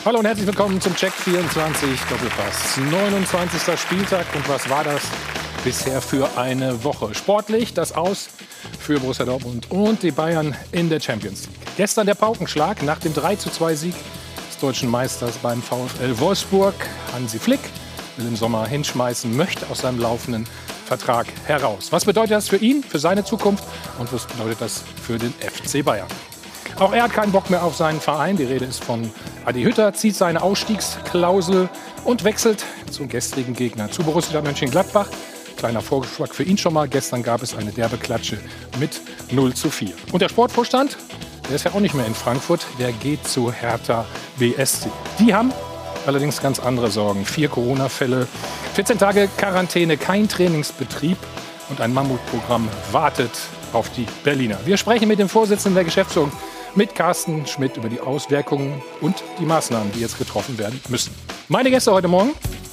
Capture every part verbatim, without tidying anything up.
Hallo und herzlich willkommen zum Check vierundzwanzig Doppelpass. neunundzwanzigster Spieltag und was war das bisher für eine Woche? Sportlich das Aus für Borussia Dortmund und die Bayern in der Champions League. Gestern der Paukenschlag nach dem drei zu zwei Sieg des deutschen Meisters beim VfL Wolfsburg. Hansi Flick will im Sommer hinschmeißen, möchte aus seinem laufenden Vertrag heraus. Was bedeutet das für ihn, für seine Zukunft und was bedeutet das für den F C Bayern? Auch er hat keinen Bock mehr auf seinen Verein. Die Rede ist von Adi Hütter, zieht seine Ausstiegsklausel und wechselt zum gestrigen Gegner, zu Borussia Mönchengladbach. Kleiner Vorgeschmack für ihn schon mal. Gestern gab es eine derbe Klatsche mit null zu vier. Und der Sportvorstand, der ist ja auch nicht mehr in Frankfurt, der geht zu Hertha B S C. Die haben allerdings ganz andere Sorgen. Vier Corona-Fälle, vierzehn Tage Quarantäne, kein Trainingsbetrieb und ein Mammutprogramm wartet auf die Berliner. Wir sprechen mit dem Vorsitzenden der Geschäftsführung, mit Carsten Schmidt, über die Auswirkungen und die Maßnahmen, die jetzt getroffen werden müssen. Meine Gäste heute Morgen: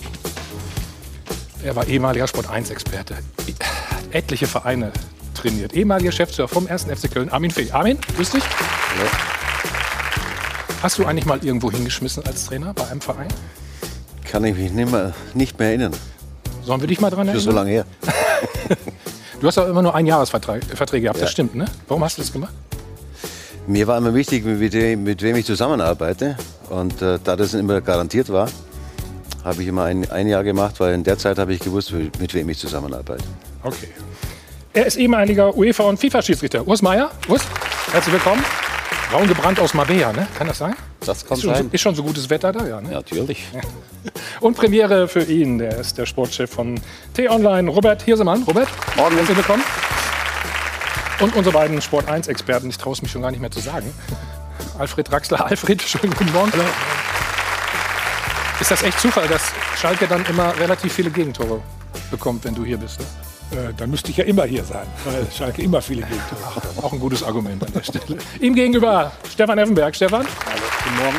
Er war ehemaliger Sport eins Experte, etliche Vereine trainiert, ehemaliger Geschäftsführer vom ersten F C Köln, Armin Fee. Armin, grüß dich. Hallo. Hast du eigentlich mal irgendwo hingeschmissen als Trainer bei einem Verein? Kann ich mich nicht mehr, nicht mehr erinnern. Sollen wir dich mal dran erinnern? Das ist so lange her. Du hast auch immer nur Einjahresverträge gehabt, Ja. Das stimmt, ne? Warum hast du das gemacht? Mir war immer wichtig, mit wem, mit wem ich zusammenarbeite. Und äh, da das immer garantiert war, habe ich immer ein, ein Jahr gemacht, weil in der Zeit habe ich gewusst, mit wem ich zusammenarbeite. Okay. Er ist ehemaliger UEFA- und FIFA-Schiedsrichter. Urs Meier. Urs, herzlich willkommen. Braun gebrannt aus Marbella, ne? Kann das sein? Das kann ist schon, sein. Ist schon so gutes Wetter da, ja, ne? Ja, natürlich. Ja. Und Premiere für ihn, der ist der Sportchef von T-Online, Robert Hirsemann. Robert, Morgen. herzlich willkommen. Und unsere beiden Sport eins Experten, ich traue es mich schon gar nicht mehr zu sagen. Alfred Draxler. Alfred, schönen guten Morgen. Hallo. Ist das echt Zufall, dass Schalke dann immer relativ viele Gegentore bekommt, wenn du hier bist? Ne? Äh, dann müsste ich ja immer hier sein, weil Schalke immer viele Gegentore hat. Auch ein gutes Argument an der Stelle. Ihm gegenüber Stefan Effenberg. Stefan. Hallo, guten Morgen.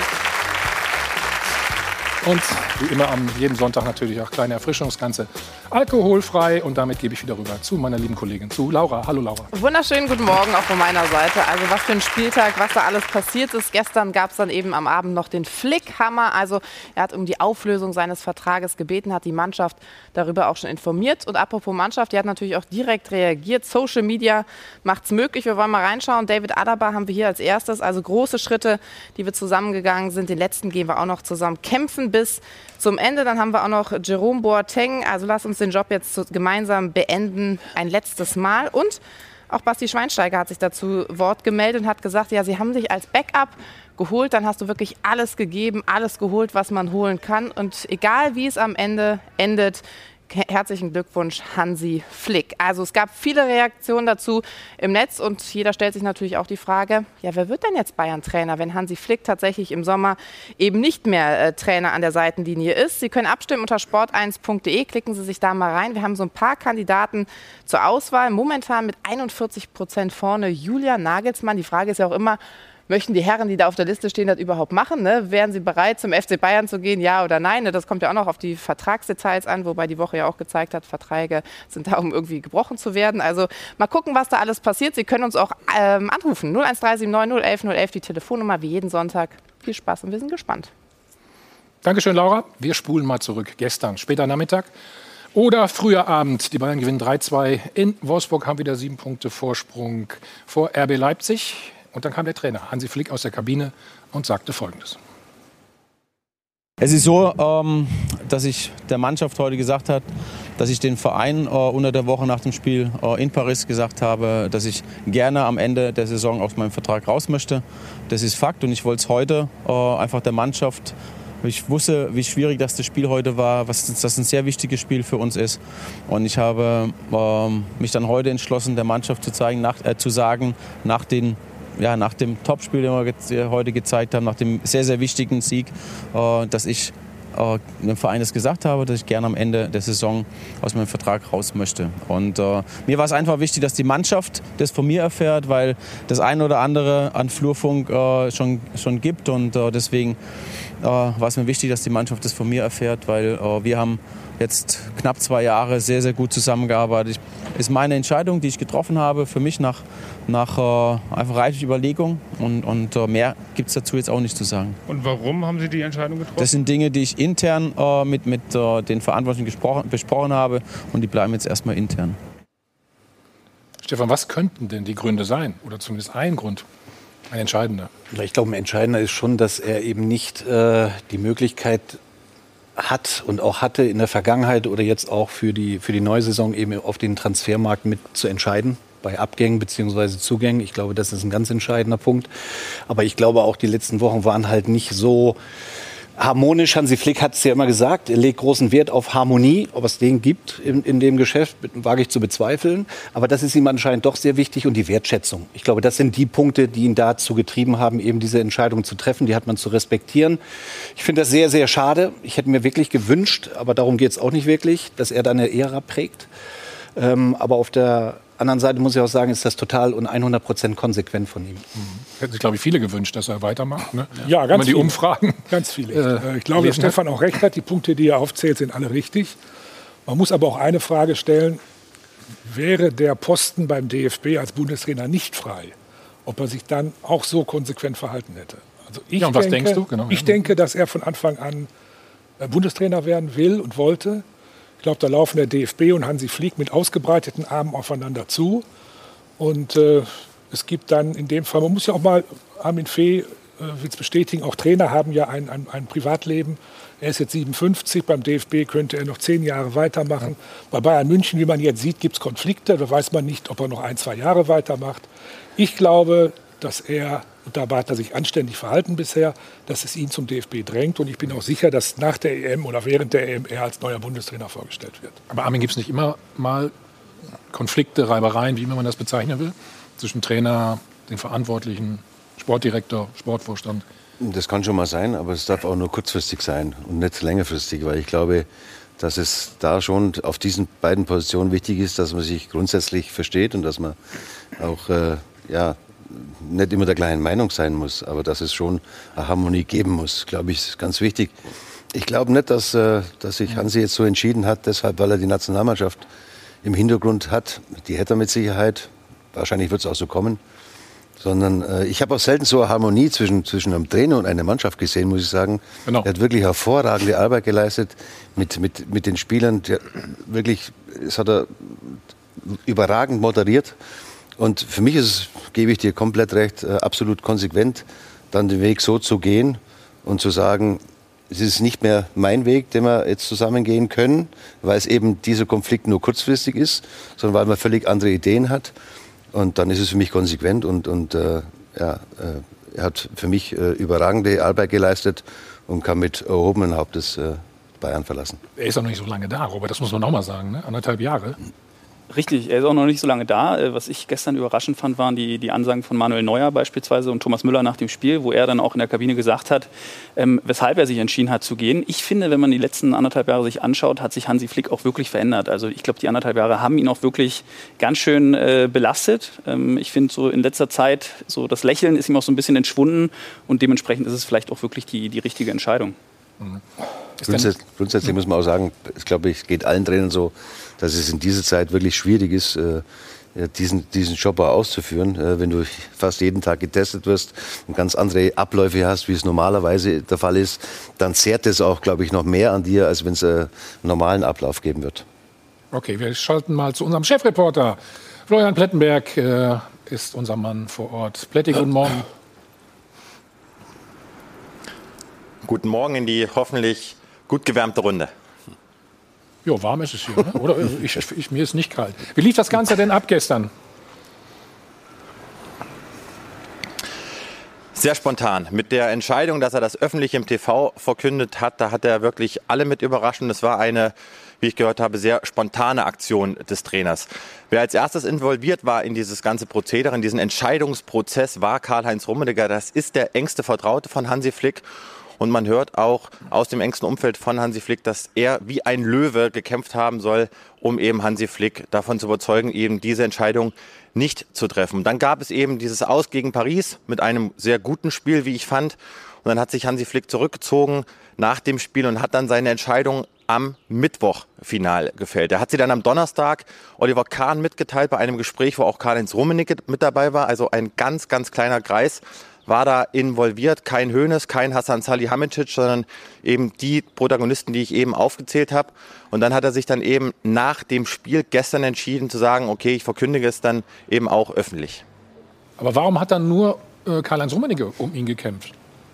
Und wie immer am jeden Sonntag natürlich auch kleine Erfrischung, das Ganze alkoholfrei. Und damit gebe ich wieder rüber zu meiner lieben Kollegin, zu Laura. Hallo Laura. Wunderschönen guten Morgen auch von meiner Seite. Also was für ein Spieltag, was da alles passiert ist. Gestern gab es dann eben am Abend noch den Flick-Hammer. Also er hat um die Auflösung seines Vertrages gebeten, hat die Mannschaft darüber auch schon informiert. Und apropos Mannschaft, die hat natürlich auch direkt reagiert. Social Media macht es möglich. Wir wollen mal reinschauen. David Alaba haben wir hier als erstes. Also große Schritte, die wir zusammengegangen sind. Den letzten gehen wir auch noch zusammen kämpfen bis zum Ende. Dann haben wir auch noch Jerome Boateng. Also lass uns den Job jetzt gemeinsam beenden. Ein letztes Mal. Und auch Basti Schweinsteiger hat sich dazu Wort gemeldet und hat gesagt, ja, sie haben dich als Backup geholt. Dann hast du wirklich alles gegeben, alles geholt, was man holen kann. Und egal, wie es am Ende endet, herzlichen Glückwunsch, Hansi Flick. Also es gab viele Reaktionen dazu im Netz und jeder stellt sich natürlich auch die Frage, ja, wer wird denn jetzt Bayern-Trainer, wenn Hansi Flick tatsächlich im Sommer eben nicht mehr äh, Trainer an der Seitenlinie ist? Sie können abstimmen unter sport eins punkt de, klicken Sie sich da mal rein. Wir haben so ein paar Kandidaten zur Auswahl, momentan mit einundvierzig Prozent vorne Julian Nagelsmann. Die Frage ist ja auch immer, möchten die Herren, die da auf der Liste stehen, das überhaupt machen? Ne? Wären sie bereit, zum F C Bayern zu gehen, ja oder nein? Das kommt ja auch noch auf die Vertragsdetails an, wobei die Woche ja auch gezeigt hat, Verträge sind da, um irgendwie gebrochen zu werden. Also mal gucken, was da alles passiert. Sie können uns auch ähm, anrufen. null eins drei sieben neun null elf null elf, die Telefonnummer, wie jeden Sonntag. Viel Spaß und wir sind gespannt. Dankeschön, Laura. Wir spulen mal zurück. Gestern, später Nachmittag oder früher Abend. Die Bayern gewinnen drei zwei in Wolfsburg, haben wieder sieben Punkte Vorsprung vor R B Leipzig. Und dann kam der Trainer Hansi Flick aus der Kabine und sagte Folgendes. Es ist so, ähm, dass ich der Mannschaft heute gesagt habe, dass ich den Verein äh, unter der Woche nach dem Spiel äh, in Paris gesagt habe, dass ich gerne am Ende der Saison aus meinem Vertrag raus möchte. Das ist Fakt und ich wollte es heute äh, einfach der Mannschaft. Ich wusste, wie schwierig das, das Spiel heute war, was das ein sehr wichtiges Spiel für uns ist. Und ich habe äh, mich dann heute entschlossen, der Mannschaft zu, zeigen, nach, äh, zu sagen, nach den Ja, nach dem Topspiel, den wir ge- heute gezeigt haben, nach dem sehr, sehr wichtigen Sieg, äh, dass ich äh, dem Verein das gesagt habe, dass ich gerne am Ende der Saison aus meinem Vertrag raus möchte. Und äh, mir war es einfach wichtig, dass die Mannschaft das von mir erfährt, weil das eine oder andere an Flurfunk äh, schon, schon gibt. Und äh, deswegen äh, war es mir wichtig, dass die Mannschaft das von mir erfährt, weil äh, wir haben jetzt knapp zwei Jahre sehr, sehr gut zusammengearbeitet. Ich, ist meine Entscheidung, die ich getroffen habe, für mich nach, nach äh, einfach reichlich Überlegung und, und äh, mehr gibt es dazu jetzt auch nicht zu sagen. Und warum haben Sie die Entscheidung getroffen? Das sind Dinge, die ich intern äh, mit, mit äh, den Verantwortlichen gesprochen, besprochen habe und die bleiben jetzt erstmal intern. Stefan, was könnten denn die Gründe sein? Oder zumindest ein Grund, ein entscheidender? Ich glaube, ein entscheidender ist schon, dass er eben nicht äh, die Möglichkeit hat und auch hatte in der Vergangenheit oder jetzt auch für die, für die neue Saison eben auf den Transfermarkt mit zu entscheiden, bei Abgängen bzw. Zugängen. Ich glaube, das ist ein ganz entscheidender Punkt. Aber ich glaube auch, die letzten Wochen waren halt nicht so harmonisch. Hansi Flick hat es ja immer gesagt, er legt großen Wert auf Harmonie. Ob es den gibt in, in dem Geschäft, wage ich zu bezweifeln. Aber das ist ihm anscheinend doch sehr wichtig und die Wertschätzung. Ich glaube, das sind die Punkte, die ihn dazu getrieben haben, eben diese Entscheidung zu treffen. Die hat man zu respektieren. Ich finde das sehr, sehr schade. Ich hätte mir wirklich gewünscht, aber darum geht es auch nicht wirklich, dass er da eine Ära prägt. Ähm, aber auf der anderen Seite muss ich auch sagen, ist das total und hundert Prozent konsequent von ihm. Mhm. Hätten sich, glaube ich, viele gewünscht, dass er weitermacht. Ne? Ja, ganz Wenn man die viele. Umfragen. Ganz viele. Äh, ich glaube, dass lesen Stefan auch recht hat. Die Punkte, die er aufzählt, sind alle richtig. Man muss aber auch eine Frage stellen. Wäre der Posten beim D F B als Bundestrainer nicht frei, ob er sich dann auch so konsequent verhalten hätte? Also ich Ja, und was denke, denkst du? Genau, ich ja. denke, dass er von Anfang an äh, Bundestrainer werden will und wollte. Ich glaube, da laufen der D F B und Hansi Flick mit ausgebreiteten Armen aufeinander zu. Und äh, es gibt dann in dem Fall, man muss ja auch mal, Armin Fee äh, will es bestätigen, auch Trainer haben ja ein, ein, ein Privatleben. Er ist jetzt siebenundfünfzig, beim D F B könnte er noch zehn Jahre weitermachen. Ja. Bei Bayern München, wie man jetzt sieht, gibt es Konflikte. Da weiß man nicht, ob er noch ein, zwei Jahre weitermacht. Ich glaube, dass er, und dabei hat er sich anständig verhalten bisher, dass es ihn zum D F B drängt. Und ich bin auch sicher, dass nach der E M oder während der E M er als neuer Bundestrainer vorgestellt wird. Aber Armin, gibt es nicht immer mal Konflikte, Reibereien, wie immer man das bezeichnen will, zwischen Trainer, den Verantwortlichen, Sportdirektor, Sportvorstand? Das kann schon mal sein, aber es darf auch nur kurzfristig sein und nicht längerfristig, weil ich glaube, dass es da schon auf diesen beiden Positionen wichtig ist, dass man sich grundsätzlich versteht und dass man auch äh, ja, nicht immer der gleichen Meinung sein muss, aber dass es schon eine Harmonie geben muss, glaube ich, ist ganz wichtig. Ich glaube nicht, dass, äh, dass sich Hansi jetzt so entschieden hat, deshalb, weil er die Nationalmannschaft im Hintergrund hat. Die hätte er mit Sicherheit, wahrscheinlich wird es auch so kommen, sondern äh, ich habe auch selten so eine Harmonie zwischen, zwischen einem Trainer und einer Mannschaft gesehen, muss ich sagen. Genau. Er hat wirklich hervorragende Arbeit geleistet mit, mit, mit den Spielern. Der, wirklich, das hat er überragend moderiert. Und für mich ist es, gebe ich dir komplett recht, äh, absolut konsequent, dann den Weg so zu gehen und zu sagen, es ist nicht mehr mein Weg, den wir jetzt zusammengehen können, weil es eben dieser Konflikt nur kurzfristig ist, sondern weil man völlig andere Ideen hat. Und dann ist es für mich konsequent und, und äh, ja, äh, er hat für mich äh, überragende Arbeit geleistet und kann mit erhobenen Hauptes äh, Bayern verlassen. Er ist auch noch nicht so lange da, Robert, das muss man auch mal sagen, ne? Anderthalb Jahre. Richtig, er ist auch noch nicht so lange da. Was ich gestern überraschend fand, waren die, die Ansagen von Manuel Neuer beispielsweise und Thomas Müller nach dem Spiel, wo er dann auch in der Kabine gesagt hat, ähm, weshalb er sich entschieden hat zu gehen. Ich finde, wenn man die letzten anderthalb Jahre sich anschaut, hat sich Hansi Flick auch wirklich verändert. Also ich glaube, die anderthalb Jahre haben ihn auch wirklich ganz schön äh, belastet. Ähm, ich finde so in letzter Zeit, so das Lächeln ist ihm auch so ein bisschen entschwunden und dementsprechend ist es vielleicht auch wirklich die, die richtige Entscheidung. Mhm. Grundsätzlich, grundsätzlich muss man auch sagen, ich glaube, es geht allen Trainern so, dass es in dieser Zeit wirklich schwierig ist, äh, diesen, diesen Job auch auszuführen. Äh, wenn du fast jeden Tag getestet wirst und ganz andere Abläufe hast, wie es normalerweise der Fall ist, dann zehrt es auch, glaube ich, noch mehr an dir, als wenn es äh, einen normalen Ablauf geben wird. Okay, wir schalten mal zu unserem Chefreporter. Florian Plettenberg äh, ist unser Mann vor Ort. Plätti, guten Morgen. Guten Morgen in die hoffentlich gut gewärmte Runde. Ja, warm ist es hier, ne? Oder ich, ich, mir ist nicht kalt. Wie lief das Ganze denn ab gestern? Sehr spontan. Mit der Entscheidung, dass er das öffentlich im T V verkündet hat, da hat er wirklich alle mit überrascht. Es war eine, wie ich gehört habe, sehr spontane Aktion des Trainers. Wer als erstes involviert war in dieses ganze Prozedere, in diesen Entscheidungsprozess, war Karl-Heinz Rummenigge. Das ist der engste Vertraute von Hansi Flick. Und man hört auch aus dem engsten Umfeld von Hansi Flick, dass er wie ein Löwe gekämpft haben soll, um eben Hansi Flick davon zu überzeugen, eben diese Entscheidung nicht zu treffen. Dann gab es eben dieses Aus gegen Paris mit einem sehr guten Spiel, wie ich fand. Und dann hat sich Hansi Flick zurückgezogen nach dem Spiel und hat dann seine Entscheidung am Mittwoch final gefällt. Er hat sie dann am Donnerstag Oliver Kahn mitgeteilt bei einem Gespräch, wo auch Karl-Heinz Rummenigge mit dabei war. Also ein ganz, ganz kleiner Kreis war da involviert. Kein Hoeneß, kein Hasan Salihamidzic, sondern eben die Protagonisten, die ich eben aufgezählt habe. Und dann hat er sich dann eben nach dem Spiel gestern entschieden zu sagen, okay, ich verkündige es dann eben auch öffentlich. Aber warum hat dann nur äh, Karl-Heinz Rummenigge um ihn gekämpft?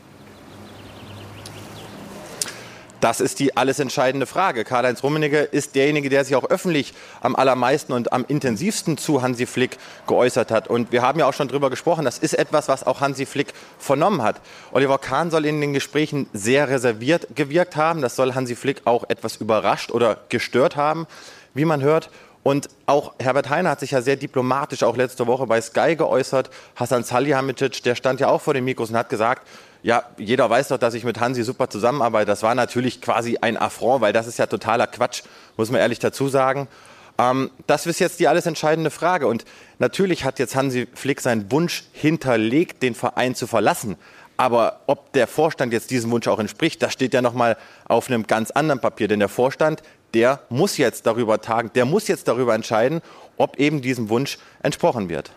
Das ist die alles entscheidende Frage. Karl-Heinz Rummenigge ist derjenige, der sich auch öffentlich am allermeisten und am intensivsten zu Hansi Flick geäußert hat. Und wir haben ja auch schon drüber gesprochen, das ist etwas, was auch Hansi Flick vernommen hat. Oliver Kahn soll in den Gesprächen sehr reserviert gewirkt haben. Das soll Hansi Flick auch etwas überrascht oder gestört haben, wie man hört. Und auch Herbert Hainer hat sich ja sehr diplomatisch auch letzte Woche bei Sky geäußert. Hasan Salihamidzic, der stand ja auch vor den Mikros und hat gesagt, ja, jeder weiß doch, dass ich mit Hansi super zusammenarbeite. Das war natürlich quasi ein Affront, weil das ist ja totaler Quatsch, muss man ehrlich dazu sagen. Ähm, das ist jetzt die alles entscheidende Frage. Und natürlich hat jetzt Hansi Flick seinen Wunsch hinterlegt, den Verein zu verlassen. Aber ob der Vorstand jetzt diesem Wunsch auch entspricht, das steht ja noch mal auf einem ganz anderen Papier. Denn der Vorstand, der muss jetzt darüber tagen, der muss jetzt darüber entscheiden, ob eben diesem Wunsch entsprochen wird.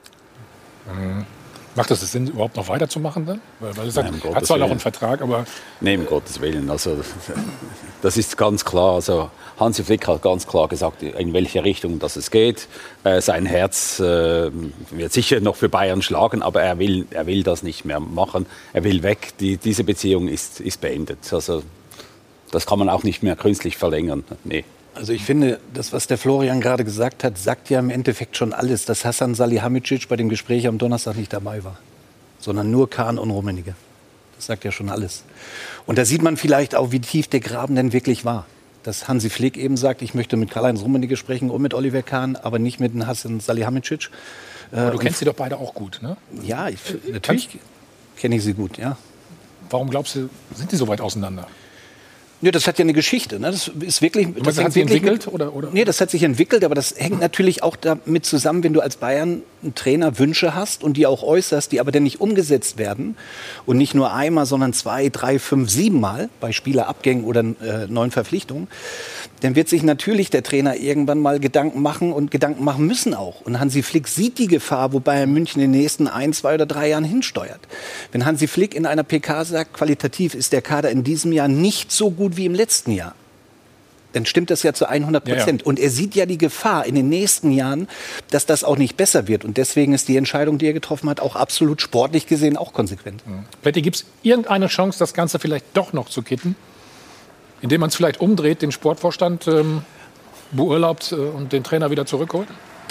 Mhm. Macht das Sinn, überhaupt noch weiterzumachen dann? Weil, weil er sagt, Nein, um hat Gottes zwar noch Willen. einen Vertrag, aber... Nein, um Gottes Willen. Also, das ist ganz klar. Also, Hansi Flick hat ganz klar gesagt, in welche Richtung das es geht. Äh, sein Herz äh, wird sicher noch für Bayern schlagen, aber er will, er will das nicht mehr machen. Er will weg. Die, diese Beziehung ist, ist beendet. Also, das kann man auch nicht mehr künstlich verlängern. Nee. Also ich finde, das, was der Florian gerade gesagt hat, sagt ja im Endeffekt schon alles, dass Hasan Salihamidzic bei dem Gespräch am Donnerstag nicht dabei war, sondern nur Kahn und Rummenigge. Das sagt ja schon alles. Und da sieht man vielleicht auch, wie tief der Graben denn wirklich war. Dass Hansi Flick eben sagt, ich möchte mit Karl-Heinz Rummenigge sprechen und mit Oliver Kahn, aber nicht mit Hasan Salihamidzic. Aber du kennst sie doch beide auch gut, ne? Ja, ich, natürlich kenne ich sie gut, ja. Warum glaubst du, sind die so weit auseinander? Ja, das hat ja eine Geschichte. Ne? Das ist wirklich. Das Das hat hängt sich wirklich entwickelt? Mit, Oder, oder? Nee, das hat sich entwickelt, aber das hängt natürlich auch damit zusammen, wenn du als Bayern einen Trainer Wünsche hast und die auch äußerst, die aber dann nicht umgesetzt werden. Und nicht nur einmal, sondern zwei, drei, fünf, sieben Mal bei Spielerabgängen oder äh, neuen Verpflichtungen. Dann wird sich natürlich der Trainer irgendwann mal Gedanken machen und Gedanken machen müssen auch. Und Hansi Flick sieht die Gefahr, wo Bayern München in den nächsten ein, zwei oder drei Jahren hinsteuert. Wenn Hansi Flick in einer P K sagt, qualitativ ist der Kader in diesem Jahr nicht so gut wie im letzten Jahr, dann stimmt das ja zu hundert Prozent. Ja, ja. Und er sieht ja die Gefahr in den nächsten Jahren, dass das auch nicht besser wird. Und deswegen ist die Entscheidung, die er getroffen hat, auch absolut sportlich gesehen auch konsequent. Mhm. Plätti, gibt es irgendeine Chance, das Ganze vielleicht doch noch zu kitten? Indem man es vielleicht umdreht, den Sportvorstand ähm, beurlaubt äh, und den Trainer wieder zurückholt?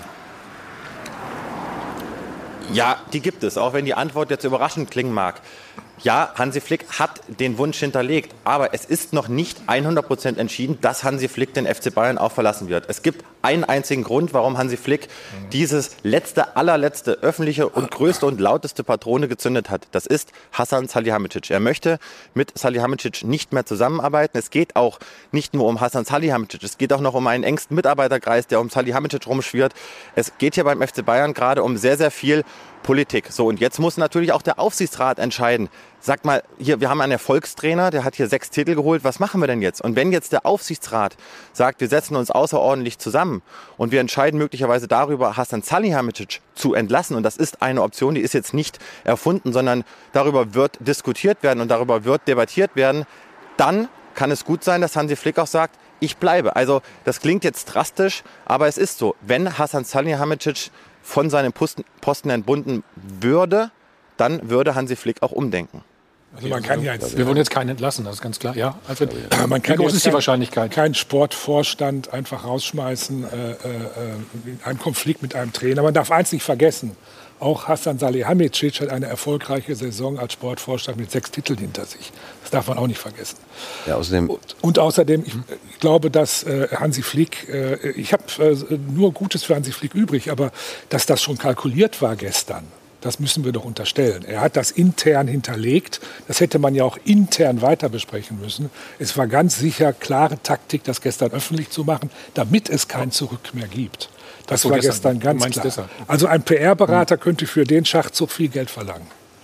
Ja, die gibt es, auch wenn die Antwort jetzt überraschend klingen mag. Ja, Hansi Flick hat den Wunsch hinterlegt, aber es ist noch nicht hundert Prozent entschieden, dass Hansi Flick den F C Bayern auch verlassen wird. Es gibt einen einzigen Grund, warum Hansi Flick dieses letzte, allerletzte, öffentliche und größte und lauteste Patrone gezündet hat. Das ist Hasan Salihamidzic. Er möchte mit Salihamidzic nicht mehr zusammenarbeiten. Es geht auch nicht nur um Hasan Salihamidzic, es geht auch noch um einen engsten Mitarbeiterkreis, der um Salihamidzic rumschwirrt. Es geht hier beim F C Bayern gerade um sehr, sehr viel Politik. So, und jetzt muss natürlich auch der Aufsichtsrat entscheiden. Sag mal, hier, wir haben einen Erfolgstrainer, der hat hier sechs Titel geholt. Was machen wir denn jetzt? Und wenn jetzt der Aufsichtsrat sagt, wir setzen uns außerordentlich zusammen und wir entscheiden möglicherweise darüber, Hasan Salihamidzic zu entlassen, und das ist eine Option, die ist jetzt nicht erfunden, sondern darüber wird diskutiert werden und darüber wird debattiert werden, dann kann es gut sein, dass Hansi Flick auch sagt, ich bleibe. Also das klingt jetzt drastisch, aber es ist so. Wenn Hasan Salihamidzic von seinem Posten, Posten entbunden würde, dann würde Hansi Flick auch umdenken. Also man kann ja jetzt, Wir wollen jetzt keinen entlassen, das ist ganz klar. Ja, Alfred, man kann wie groß ist die kein, Wahrscheinlichkeit? Keinen Sportvorstand einfach rausschmeißen äh, äh, in einem Konflikt mit einem Trainer. Man darf eins nicht vergessen, auch Hasan Salihamidzic hat eine erfolgreiche Saison als Sportvorstand mit sechs Titeln hinter sich. Das darf man auch nicht vergessen. Ja, außerdem und, und außerdem, ich, ich glaube, dass äh, Hansi Flick, äh, ich habe äh, nur Gutes für Hansi Flick übrig, aber dass das schon kalkuliert war gestern, das müssen wir doch unterstellen. Er hat das intern hinterlegt. Das hätte man ja auch intern weiter besprechen müssen. Es war ganz sicher klare Taktik, das gestern öffentlich zu machen, damit es kein Zurück mehr gibt. Das so, war gestern, gestern ganz klar. Deshalb. Also ein P R-Berater könnte für den Schachzug viel Geld verlangen.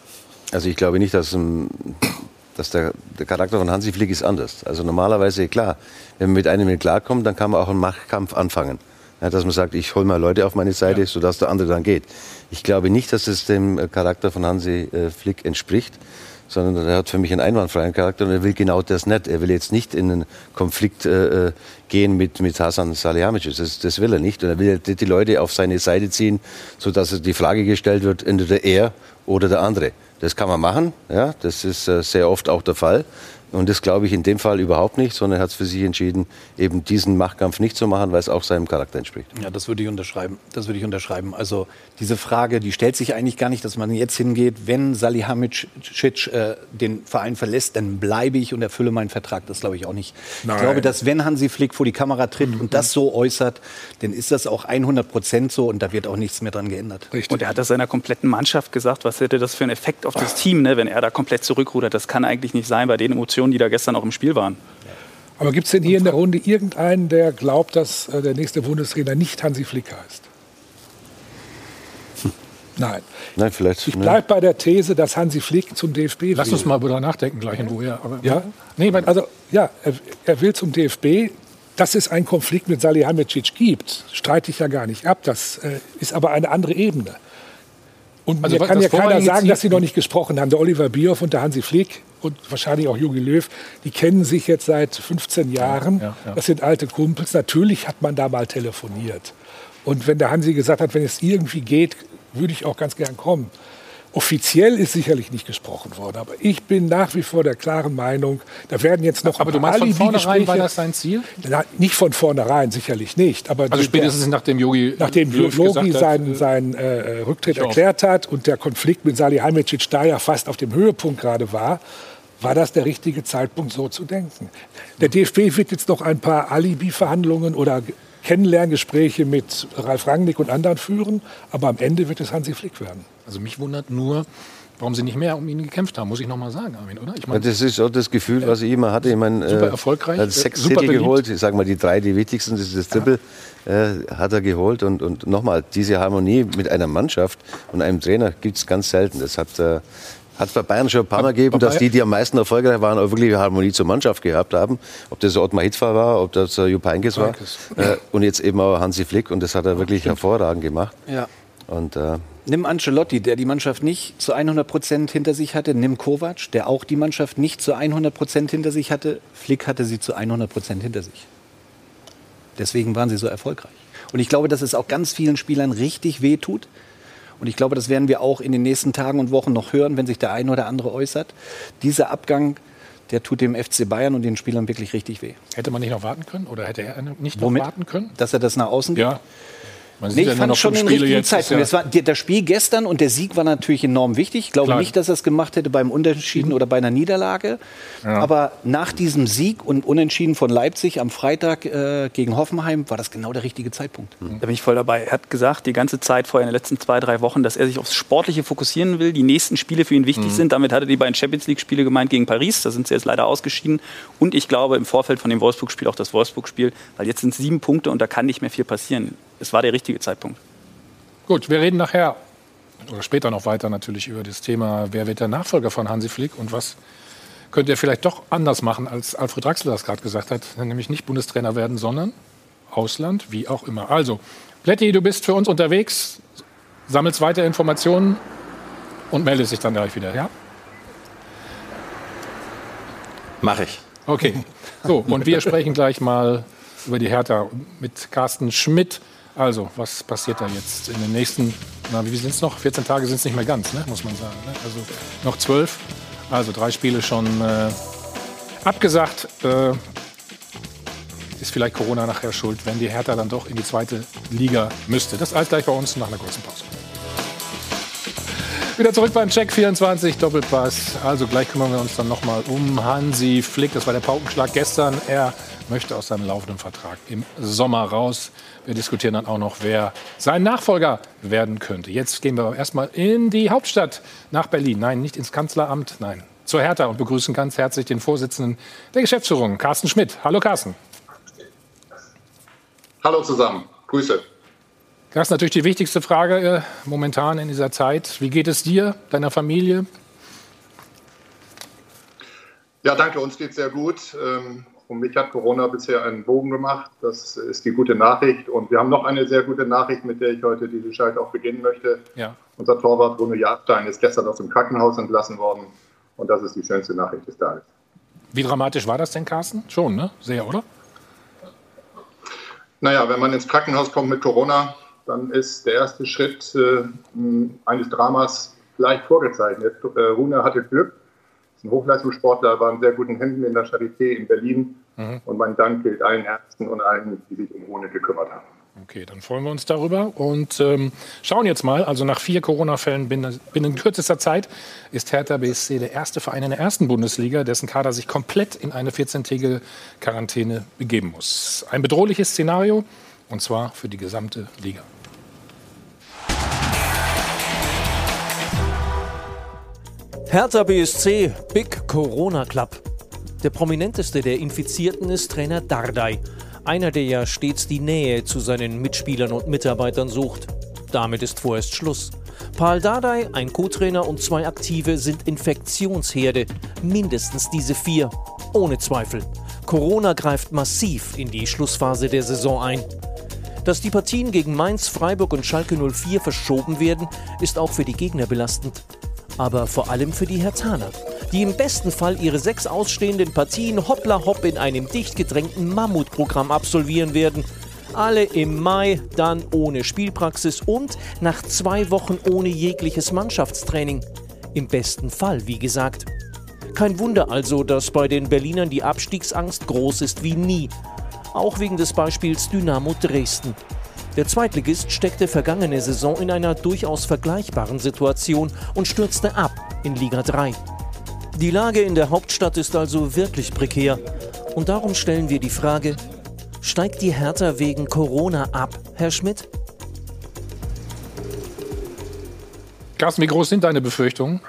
Also ich glaube nicht, dass, dass der, der Charakter von Hansi Flick ist anders. Also normalerweise, klar, wenn man mit einem nicht klarkommt, dann kann man auch einen Machtkampf anfangen. Ja, dass man sagt, ich hole mal Leute auf meine Seite, ja. sodass der andere dann geht. Ich glaube nicht, dass es dem Charakter von Hansi äh, Flick entspricht, sondern er hat für mich einen einwandfreien Charakter und er will genau das nicht. Er will jetzt nicht in einen Konflikt äh, gehen mit, mit Hasan Salihamidzic. Das, das will er nicht. Und er will die Leute auf seine Seite ziehen, sodass die Frage gestellt wird, entweder er oder der andere. Das kann man machen, ja, das ist äh, sehr oft auch der Fall. Und das glaube ich in dem Fall überhaupt nicht, sondern er hat es für sich entschieden, eben diesen Machtkampf nicht zu machen, weil es auch seinem Charakter entspricht. Ja, das würde ich unterschreiben. Das würde ich unterschreiben. Also diese Frage, die stellt sich eigentlich gar nicht, dass man jetzt hingeht, wenn Salihamidzic äh, den Verein verlässt, dann bleibe ich und erfülle meinen Vertrag. Das glaube ich auch nicht. Nein. Ich glaube, dass wenn Hansi Flick vor die Kamera tritt mhm. und das so äußert, dann ist das auch hundert Prozent so und da wird auch nichts mehr dran geändert. Richtig. Und er hat das seiner kompletten Mannschaft gesagt. Was hätte das für einen Effekt auf das Team, ne, wenn er da komplett zurückrudert? Das kann eigentlich nicht sein bei den Emotionen, die da gestern auch im Spiel waren. Aber gibt es denn hier in der Runde irgendeinen, der glaubt, dass äh, der nächste Bundestrainer nicht Hansi Flick heißt? Hm. Nein. Nein, vielleicht. Ich bleibe bei der These, dass Hansi Flick zum D F B will. Lass uns mal darüber nachdenken gleich in Ruhe. Aber ja? Nee, also ja, er, er will zum D F B. Dass es einen Konflikt mit Salihamidzic gibt, streite ich ja gar nicht ab. Das äh, ist aber eine andere Ebene. Und also, mir kann ja keiner sagen, dass sie noch nicht gesprochen haben. Der Oliver Bierhoff und der Hansi Flick und wahrscheinlich auch Jogi Löw, die kennen sich jetzt seit fünfzehn Jahren. Ja, ja. Das sind alte Kumpels. Natürlich hat man da mal telefoniert. Und wenn der Hansi gesagt hat, wenn es irgendwie geht, würde ich auch ganz gern kommen. Offiziell ist sicherlich nicht gesprochen worden, aber ich bin nach wie vor der klaren Meinung, da werden jetzt noch aber ein paar Alibi-Gespräche. Aber du meinst, von vornherein war das sein Ziel? Na, nicht von vornherein, sicherlich nicht. Aber also spätestens der, nachdem Jogi Nachdem Jogi seinen, seinen äh, Rücktritt erklärt hat und der Konflikt mit Salihamidzic da ja fast auf dem Höhepunkt gerade war, war das der richtige Zeitpunkt, so zu denken. Der D F B wird jetzt noch ein paar Alibi-Verhandlungen oder Kennenlerngespräche mit Ralf Rangnick und anderen führen, aber am Ende wird es Hansi Flick werden. Also mich wundert nur, warum sie nicht mehr um ihn gekämpft haben, muss ich noch mal sagen, Armin, oder? Ich mein, das ist auch das Gefühl, was ich immer hatte. Ich meine, super erfolgreich, er hat sechs Titel geholt. Ich sage mal, die drei, die wichtigsten, das ist das Triple, äh, hat er geholt. Und, und nochmal, diese Harmonie mit einer Mannschaft und einem Trainer gibt es ganz selten. Das hat äh, Hat bei Bayern schon ein paar Mal gegeben, dass die, die am meisten erfolgreich waren, auch wirklich Harmonie zur Mannschaft gehabt haben. Ob das Ottmar Hitzfeld war, ob das Jupp Heynckes war. Äh, und jetzt eben auch Hansi Flick. Und das hat er wirklich hervorragend gemacht. Ja. Und, äh, Nimm Ancelotti, der die Mannschaft nicht zu hundert Prozent hinter sich hatte. Nimm Kovac, der auch die Mannschaft nicht zu hundert Prozent hinter sich hatte. Flick hatte sie zu hundert Prozent hinter sich. Deswegen waren sie so erfolgreich. Und ich glaube, dass es auch ganz vielen Spielern richtig wehtut. Und ich glaube, das werden wir auch in den nächsten Tagen und Wochen noch hören, wenn sich der eine oder andere äußert. Dieser Abgang, der tut dem F C Bayern und den Spielern wirklich richtig weh. Hätte man nicht noch warten können? Oder hätte er nicht Womit? noch warten können? Dass er das nach außen gibt? Ja. Man Nee, ich ja fand schon den richtigen Zeitpunkt. Ja das war, das Spiel gestern und der Sieg war natürlich enorm wichtig. Ich glaube Klar. nicht, dass er es gemacht hätte beim Unentschieden mhm. oder bei einer Niederlage. Ja. Aber nach diesem Sieg und Unentschieden von Leipzig am Freitag äh, gegen Hoffenheim war das genau der richtige Zeitpunkt. Da bin ich voll dabei. Er hat gesagt, die ganze Zeit vorher in den letzten zwei, drei Wochen, dass er sich aufs Sportliche fokussieren will. Die nächsten Spiele für ihn wichtig mhm. sind. Damit hat er die beiden Champions-League-Spiele gemeint gegen Paris. Da sind sie jetzt leider ausgeschieden. Und ich glaube im Vorfeld von dem Wolfsburg-Spiel auch das Wolfsburg-Spiel. Weil jetzt sind es sieben Punkte und da kann nicht mehr viel passieren. Es war der richtige Zeitpunkt. Gut, wir reden nachher oder später noch weiter natürlich über das Thema, wer wird der Nachfolger von Hansi Flick und was könnte er vielleicht doch anders machen, als Alfred Draxler das gerade gesagt hat, nämlich nicht Bundestrainer werden, sondern Ausland, wie auch immer. Also, Plätti, du bist für uns unterwegs, sammelst weiter Informationen und meldest dich dann gleich wieder, ja? Mach ich. Okay, so, und wir sprechen gleich mal über die Hertha mit Carsten Schmidt. Also, was passiert da jetzt in den nächsten, na, wie sind es noch? vierzehn Tage sind es nicht mehr ganz, ne? Muss man sagen. Ne? Also noch zwölf, also drei Spiele schon äh, abgesagt. Äh, ist vielleicht Corona nachher schuld, wenn die Hertha dann doch in die zweite Liga müsste. Das alles gleich bei uns nach einer kurzen Pause. Wieder zurück beim Check vierundzwanzig Doppelpass. Also gleich kümmern wir uns dann nochmal um Hansi Flick. Das war der Paukenschlag gestern. Er möchte aus seinem laufenden Vertrag im Sommer raus. Wir diskutieren dann auch noch, wer sein Nachfolger werden könnte. Jetzt gehen wir aber erstmal in die Hauptstadt, nach Berlin. Nein, nicht ins Kanzleramt, nein, zur Hertha und begrüßen ganz herzlich den Vorsitzenden der Geschäftsführung, Carsten Schmidt. Hallo Carsten. Hallo zusammen, Grüße. Das ist natürlich die wichtigste Frage äh, momentan in dieser Zeit. Wie geht es dir, deiner Familie? Ja, danke, uns geht es sehr gut. Und mich hat Corona bisher einen Bogen gemacht. Das ist die gute Nachricht. Und wir haben noch eine sehr gute Nachricht, mit der ich heute diese Schalte auch beginnen möchte. Ja. Unser Torwart Bruno Jahrstein ist gestern aus dem Krankenhaus entlassen worden. Und das ist die schönste Nachricht des Tages. Wie dramatisch war das denn, Carsten? Schon, ne? Sehr, oder? Naja, wenn man ins Krankenhaus kommt mit Corona, dann ist der erste Schritt äh, eines Dramas gleich vorgezeichnet. Äh, Rune hatte Glück. Ist ein Hochleistungssportler, war in sehr guten Händen in der Charité in Berlin. Mhm. Und mein Dank gilt allen Ärzten und allen, die sich um Rune gekümmert haben. Okay, dann freuen wir uns darüber und ähm, schauen jetzt mal. Also nach vier Corona-Fällen binnen, binnen kürzester Zeit ist Hertha B S C der erste Verein in der ersten Bundesliga, dessen Kader sich komplett in eine vierzehntägige Quarantäne begeben muss. Ein bedrohliches Szenario, und zwar für die gesamte Liga. Hertha B S C, Big Corona Club. Der prominenteste der Infizierten ist Trainer Dardai. Einer, der ja stets die Nähe zu seinen Mitspielern und Mitarbeitern sucht. Damit ist vorerst Schluss. Paul Dardai, ein Co-Trainer und zwei Aktive sind Infektionsherde. Mindestens diese vier. Ohne Zweifel. Corona greift massiv in die Schlussphase der Saison ein. Dass die Partien gegen Mainz, Freiburg und Schalke null vier verschoben werden, ist auch für die Gegner belastend. Aber vor allem für die Herthaner, die im besten Fall ihre sechs ausstehenden Partien hoppla hopp in einem dicht gedrängten Mammutprogramm absolvieren werden. Alle im Mai, dann ohne Spielpraxis und nach zwei Wochen ohne jegliches Mannschaftstraining. Im besten Fall, wie gesagt. Kein Wunder also, dass bei den Berlinern die Abstiegsangst groß ist wie nie. Auch wegen des Beispiels Dynamo Dresden. Der Zweitligist steckte vergangene Saison in einer durchaus vergleichbaren Situation und stürzte ab in Liga drei. Die Lage in der Hauptstadt ist also wirklich prekär. Und darum stellen wir die Frage, steigt die Hertha wegen Corona ab, Herr Schmidt? Carsten, wie groß sind deine Befürchtungen?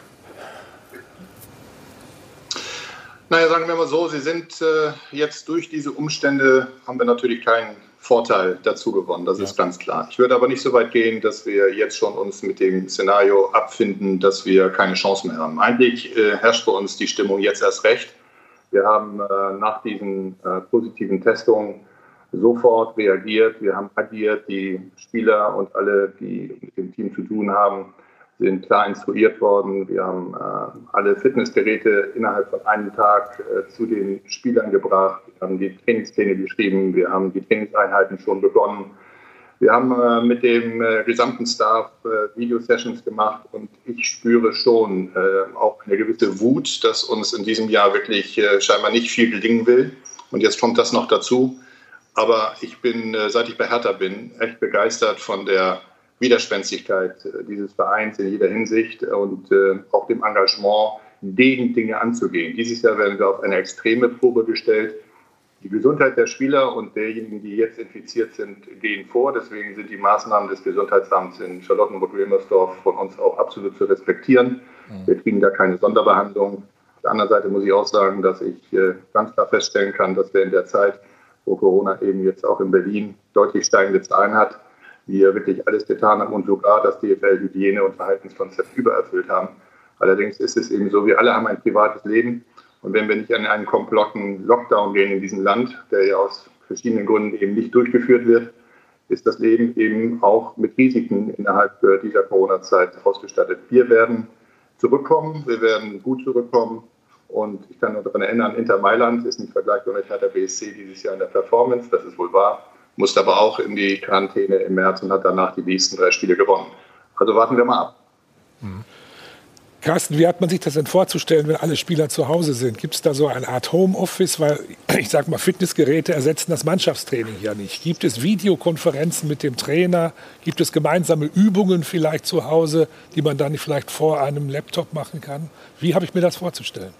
Naja, sagen wir mal so, sie sind äh, jetzt durch diese Umstände, haben wir natürlich keinen Vorteil dazu gewonnen, das ja. ist ganz klar. Ich würde aber nicht so weit gehen, dass wir jetzt schon uns mit dem Szenario abfinden, dass wir keine Chance mehr haben. Eigentlich äh, herrscht bei uns die Stimmung jetzt erst recht. Wir haben äh, nach diesen äh, positiven Testungen sofort reagiert, wir haben agiert, die Spieler und alle, die mit dem Team zu tun haben, sind klar instruiert worden. Wir haben äh, alle Fitnessgeräte innerhalb von einem Tag äh, zu den Spielern gebracht. Wir haben die Trainingspläne geschrieben. Wir haben die Trainingseinheiten schon begonnen. Wir haben äh, mit dem äh, gesamten Staff äh, Video-Sessions gemacht. Und ich spüre schon äh, auch eine gewisse Wut, dass uns in diesem Jahr wirklich äh, scheinbar nicht viel gelingen will. Und jetzt kommt das noch dazu. Aber ich bin, äh, seit ich bei Hertha bin, echt begeistert von der Widerspenstigkeit dieses Vereins in jeder Hinsicht und äh, auch dem Engagement, gegen Dinge anzugehen. Dieses Jahr werden wir auf eine extreme Probe gestellt. Die Gesundheit der Spieler und derjenigen, die jetzt infiziert sind, gehen vor. Deswegen sind die Maßnahmen des Gesundheitsamts in Charlottenburg-Wilmersdorf von uns auch absolut zu respektieren. Mhm. Wir kriegen da keine Sonderbehandlung. Auf der anderen Seite muss ich auch sagen, dass ich äh, ganz klar feststellen kann, dass wir in der Zeit, wo Corona eben jetzt auch in Berlin deutlich steigende Zahlen hat, wir wirklich alles getan haben und sogar das D F L-Hygiene- und Verhaltenskonzept übererfüllt haben. Allerdings ist es eben so, wir alle haben ein privates Leben. Und wenn wir nicht an einen kompletten Lockdown gehen in diesem Land, der ja aus verschiedenen Gründen eben nicht durchgeführt wird, ist das Leben eben auch mit Risiken innerhalb dieser Corona-Zeit ausgestattet. Wir werden zurückkommen, wir werden gut zurückkommen. Und ich kann nur daran erinnern, Inter Mailand ist nicht vergleichbar mit Hertha B S C dieses Jahr in der Performance, das ist wohl wahr. Musste aber auch in die Quarantäne im März und hat danach die nächsten drei Spiele gewonnen. Also warten wir mal ab. Mhm. Carsten, wie hat man sich das denn vorzustellen, wenn alle Spieler zu Hause sind? Gibt es da so eine Art Homeoffice? Weil, ich sag mal, Fitnessgeräte ersetzen das Mannschaftstraining ja nicht. Gibt es Videokonferenzen mit dem Trainer? Gibt es gemeinsame Übungen vielleicht zu Hause, die man dann vielleicht vor einem Laptop machen kann? Wie habe ich mir das vorzustellen?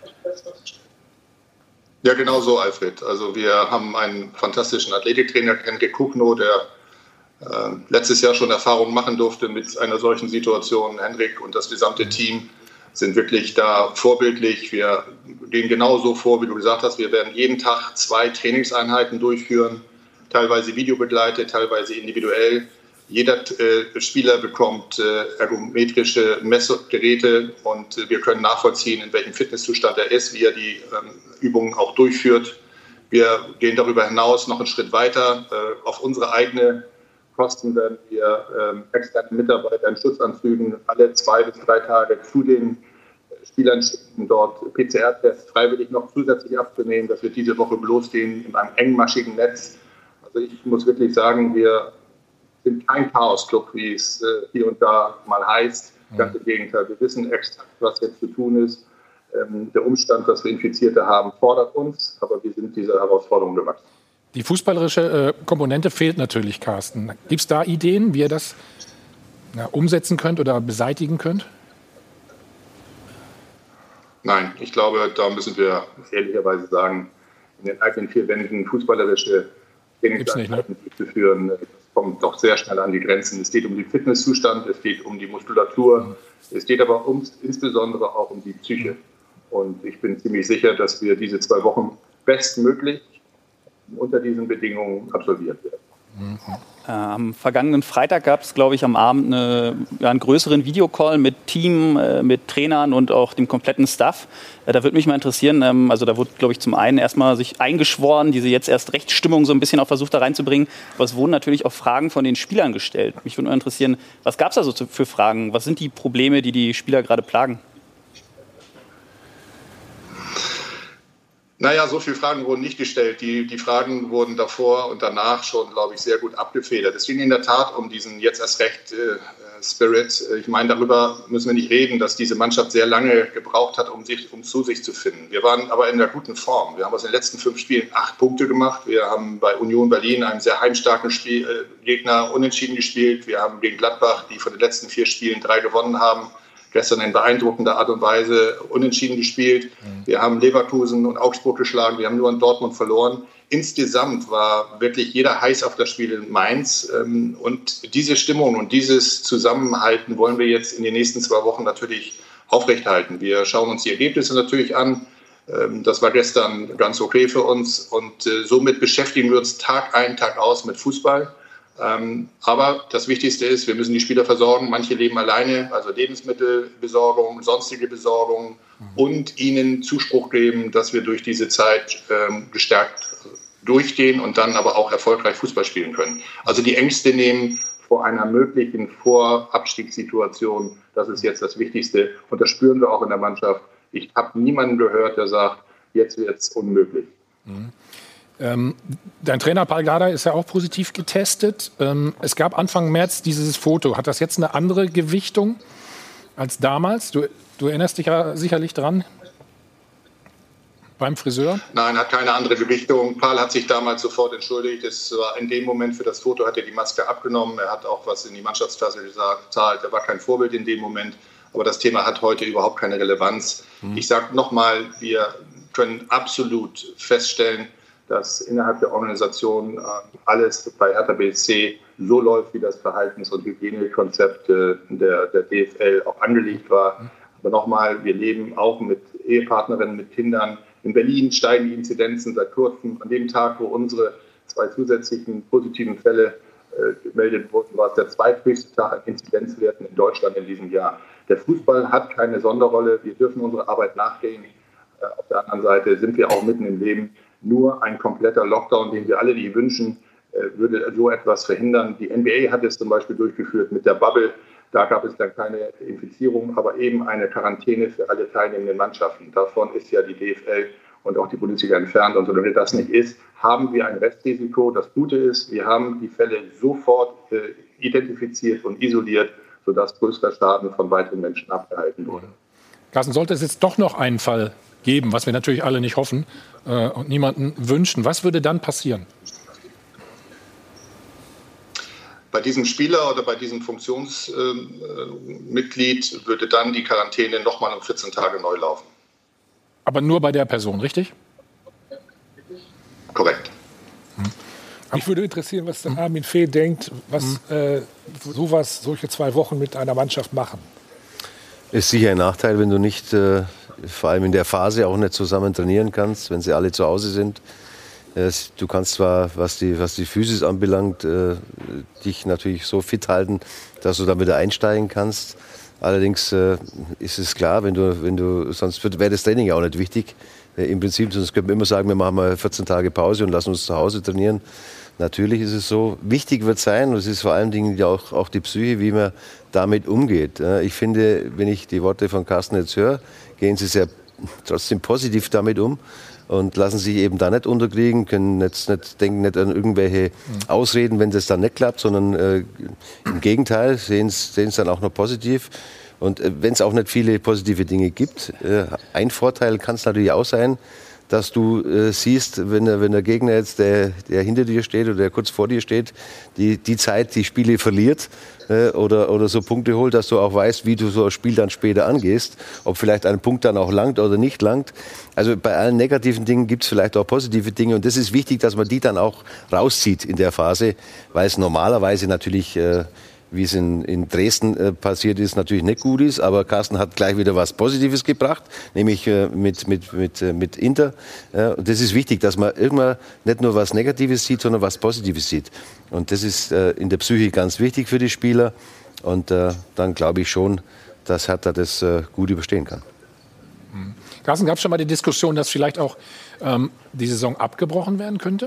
Ja, genau so, Alfred. Also wir haben einen fantastischen Athletiktrainer, Henrik Kuchno, der äh, letztes Jahr schon Erfahrungen machen durfte mit einer solchen Situation. Henrik und das gesamte Team sind wirklich da vorbildlich. Wir gehen genauso vor, wie du gesagt hast. Wir werden jeden Tag zwei Trainingseinheiten durchführen, teilweise videobegleitet, teilweise individuell. Jeder äh, Spieler bekommt äh, ergometrische Messgeräte und äh, wir können nachvollziehen, in welchem Fitnesszustand er ist, wie er die ähm, Übungen auch durchführt. Wir gehen darüber hinaus noch einen Schritt weiter. Äh, auf unsere eigene Kosten werden wir ähm, externe Mitarbeiter in Schutzanzügen alle zwei bis drei Tage zu den Spielern schicken, dort P C R-Tests freiwillig noch zusätzlich abzunehmen. Das wird diese Woche losgehen in einem engmaschigen Netz. Also ich muss wirklich sagen, wir sind kein Chaos-Club, wie es äh, hier und da mal heißt. Ganz im Gegenteil, wir wissen exakt, was jetzt zu tun ist. Ähm, der Umstand, dass wir Infizierte haben, fordert uns, aber wir sind dieser Herausforderung gewachsen. Die fußballerische äh, Komponente fehlt natürlich, Carsten. Gibt es da Ideen, wie ihr das ja, umsetzen könnt oder beseitigen könnt? Nein, ich glaube, da müssen wir ehrlicherweise sagen, in den eigenen vier Wänden fußballerische Trainingseinheiten durchzuführen, das kommt doch sehr schnell an die Grenzen. Es geht um den Fitnesszustand, es geht um die Muskulatur, es geht aber um, insbesondere auch um die Psyche. Und ich bin ziemlich sicher, dass wir diese zwei Wochen bestmöglich unter diesen Bedingungen absolviert werden. Mhm. Äh, am vergangenen Freitag gab es, glaube ich, am Abend eine, ja, einen größeren Videocall mit Team, äh, mit Trainern und auch dem kompletten Staff. Äh, da würde mich mal interessieren, ähm, also da wurde, glaube ich, zum einen erstmal sich eingeschworen, diese jetzt erst Rechtsstimmung so ein bisschen auch versucht da reinzubringen. Aber es wurden natürlich auch Fragen von den Spielern gestellt. Mich würde mal interessieren, was gab es da so für Fragen? Was sind die Probleme, die die Spieler gerade plagen? Naja, so viele Fragen wurden nicht gestellt. Die, die Fragen wurden davor und danach schon, glaube ich, sehr gut abgefedert. Es ging in der Tat um diesen jetzt erst recht äh, Spirit. Ich meine, darüber müssen wir nicht reden, dass diese Mannschaft sehr lange gebraucht hat, um, sich, um zu sich zu finden. Wir waren aber in der guten Form. Wir haben aus den letzten fünf Spielen acht Punkte gemacht. Wir haben bei Union Berlin, einem sehr heimstarken Spiel, äh, Gegner, unentschieden gespielt. Wir haben gegen Gladbach, die von den letzten vier Spielen drei gewonnen haben, gestern in beeindruckender Art und Weise unentschieden gespielt. Wir haben Leverkusen und Augsburg geschlagen. Wir haben nur in Dortmund verloren. Insgesamt war wirklich jeder heiß auf das Spiel in Mainz. Und diese Stimmung und dieses Zusammenhalten wollen wir jetzt in den nächsten zwei Wochen natürlich aufrechthalten. Wir schauen uns die Ergebnisse natürlich an. Das war gestern ganz okay für uns. Und somit beschäftigen wir uns Tag ein, Tag aus mit Fußball. Ähm, aber das Wichtigste ist, wir müssen die Spieler versorgen. Manche leben alleine, also Lebensmittelbesorgung, sonstige Besorgung und ihnen Zuspruch geben, dass wir durch diese Zeit ähm, gestärkt durchgehen und dann aber auch erfolgreich Fußball spielen können. Also die Ängste nehmen vor einer möglichen Vorabstiegssituation, das ist jetzt das Wichtigste. Und das spüren wir auch in der Mannschaft. Ich habe niemanden gehört, der sagt, jetzt wird es unmöglich. Mhm. Ähm, dein Trainer Paul Dardai ist ja auch positiv getestet. Ähm, es gab Anfang März dieses Foto. Hat das jetzt eine andere Gewichtung als damals? Du, du erinnerst dich ja sicherlich dran. Beim Friseur? Nein, hat keine andere Gewichtung. Paul hat sich damals sofort entschuldigt. Es war in dem Moment für das Foto, hat er die Maske abgenommen. Er hat auch was in die Mannschaftskasse gezahlt. Er war kein Vorbild in dem Moment. Aber das Thema hat heute überhaupt keine Relevanz. Hm. Ich sage nochmal, wir können absolut feststellen, dass innerhalb der Organisation alles bei Hertha B S C so läuft, wie das Verhaltens- und Hygienekonzept der, der D F L auch angelegt war. Aber nochmal, wir leben auch mit Ehepartnerinnen, mit Kindern. In Berlin steigen die Inzidenzen seit kurzem. An dem Tag, wo unsere zwei zusätzlichen positiven Fälle äh, gemeldet wurden, war es der zweithöchste Tag an Inzidenzwerten in Deutschland in diesem Jahr. Der Fußball hat keine Sonderrolle. Wir dürfen unserer Arbeit nachgehen. Äh, auf der anderen Seite sind wir auch mitten im Leben. Nur ein kompletter Lockdown, den wir alle nicht wünschen, würde so etwas verhindern. Die N B A hat es zum Beispiel durchgeführt mit der Bubble. Da gab es dann keine Infizierung, aber eben eine Quarantäne für alle teilnehmenden Mannschaften. Davon ist ja die D F L und auch die Bundesliga entfernt. Und solange das nicht ist, haben wir ein Restrisiko. Das Gute ist, wir haben die Fälle sofort äh, identifiziert und isoliert, sodass größter Schaden von weiteren Menschen abgehalten wurde. Carsten, sollte es jetzt doch noch einen Fall geben, was wir natürlich alle nicht hoffen äh, und niemanden wünschen, was würde dann passieren? Bei diesem Spieler oder bei diesem Funktionsmitglied äh, würde dann die Quarantäne nochmal um vierzehn Tage neu laufen. Aber nur bei der Person, richtig? Korrekt. Hm. Mich würde interessieren, was hm. Armin Fee denkt, was hm. äh, sowas, solche zwei Wochen mit einer Mannschaft machen. Ist sicher ein Nachteil, wenn du nicht, äh, vor allem in der Phase, auch nicht zusammen trainieren kannst, wenn sie alle zu Hause sind. Du kannst zwar, was die, was die Physis anbelangt, äh, dich natürlich so fit halten, dass du dann wieder einsteigen kannst. Allerdings äh, ist es klar, wenn du, wenn du, sonst wäre das Training ja auch nicht wichtig. Äh, Im Prinzip, sonst könnten wir immer sagen, wir machen mal vierzehn Tage Pause und lassen uns zu Hause trainieren. Natürlich ist es so. Wichtig wird sein, und es ist vor allen Dingen ja auch, auch die Psyche, wie man damit umgeht. Äh, ich finde, wenn ich die Worte von Carsten jetzt höre, gehen sie sehr trotzdem positiv damit um. Und lassen sich eben da nicht unterkriegen, können jetzt nicht denken nicht an irgendwelche Ausreden, wenn das dann nicht klappt, sondern äh, im Gegenteil, sehen es dann auch noch positiv. Und äh, wenn es auch nicht viele positive Dinge gibt, äh, ein Vorteil kann es natürlich auch sein, dass du äh, siehst, wenn der, wenn der Gegner jetzt, der, der hinter dir steht oder der kurz vor dir steht, die, die Zeit, die Spiele verliert äh, oder, oder so Punkte holt, dass du auch weißt, wie du so ein Spiel dann später angehst, ob vielleicht ein Punkt dann auch langt oder nicht langt. Also bei allen negativen Dingen gibt es vielleicht auch positive Dinge und das ist wichtig, dass man die dann auch rauszieht in der Phase, weil es normalerweise natürlich... Äh, wie es in, in Dresden äh, passiert ist, natürlich nicht gut ist. Aber Carsten hat gleich wieder was Positives gebracht, nämlich äh, mit, mit, mit, äh, mit Inter. Äh, und das ist wichtig, dass man irgendwann nicht nur was Negatives sieht, sondern was Positives sieht. Und das ist äh, in der Psyche ganz wichtig für die Spieler. Und äh, dann glaube ich schon, dass Hertha das äh, gut überstehen kann. Mhm. Carsten, gab es schon mal die Diskussion, dass vielleicht auch ähm, die Saison abgebrochen werden könnte?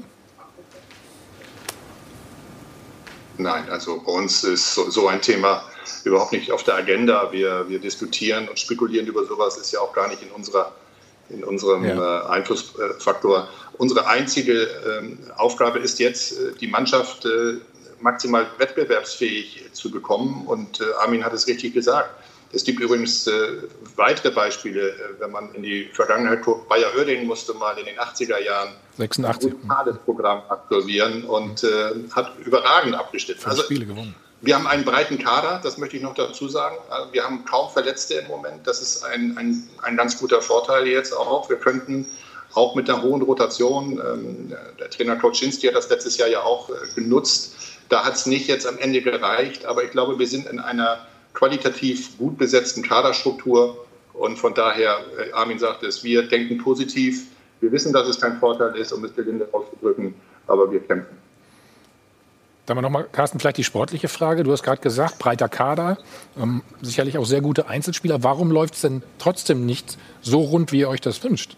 Nein, also bei uns ist so, so ein Thema überhaupt nicht auf der Agenda. Wir, wir diskutieren und spekulieren über sowas, ist ja auch gar nicht in, unserer, in unserem ja. äh, Einflussfaktor. Unsere einzige äh, Aufgabe ist jetzt, äh, die Mannschaft äh, maximal wettbewerbsfähig zu bekommen. Und äh, Armin hat es richtig gesagt. Es gibt übrigens äh, weitere Beispiele, äh, wenn man in die Vergangenheit guckt. Bayer Oerding musste mal in den achtziger Jahren sechsundachtzig ein brutales Programm absolvieren und äh, hat überragend abgeschnitten. Fünf also, Spiele gewonnen. Wir haben einen breiten Kader, das möchte ich noch dazu sagen. Wir haben kaum Verletzte im Moment. Das ist ein, ein, ein ganz guter Vorteil jetzt auch. Wir könnten auch mit einer hohen Rotation, ähm, der Trainer Koczynski hat das letztes Jahr ja auch äh, genutzt. Da hat es nicht jetzt am Ende gereicht, aber ich glaube, wir sind in einer qualitativ gut besetzten Kaderstruktur und von daher, Armin sagte es, wir denken positiv. Wir wissen, dass es kein Vorteil ist, um es gelinde auszudrücken, aber wir kämpfen. Dann haben wir noch mal, Carsten, vielleicht die sportliche Frage. Du hast gerade gesagt, breiter Kader, ähm, sicherlich auch sehr gute Einzelspieler. Warum läuft es denn trotzdem nicht so rund, wie ihr euch das wünscht?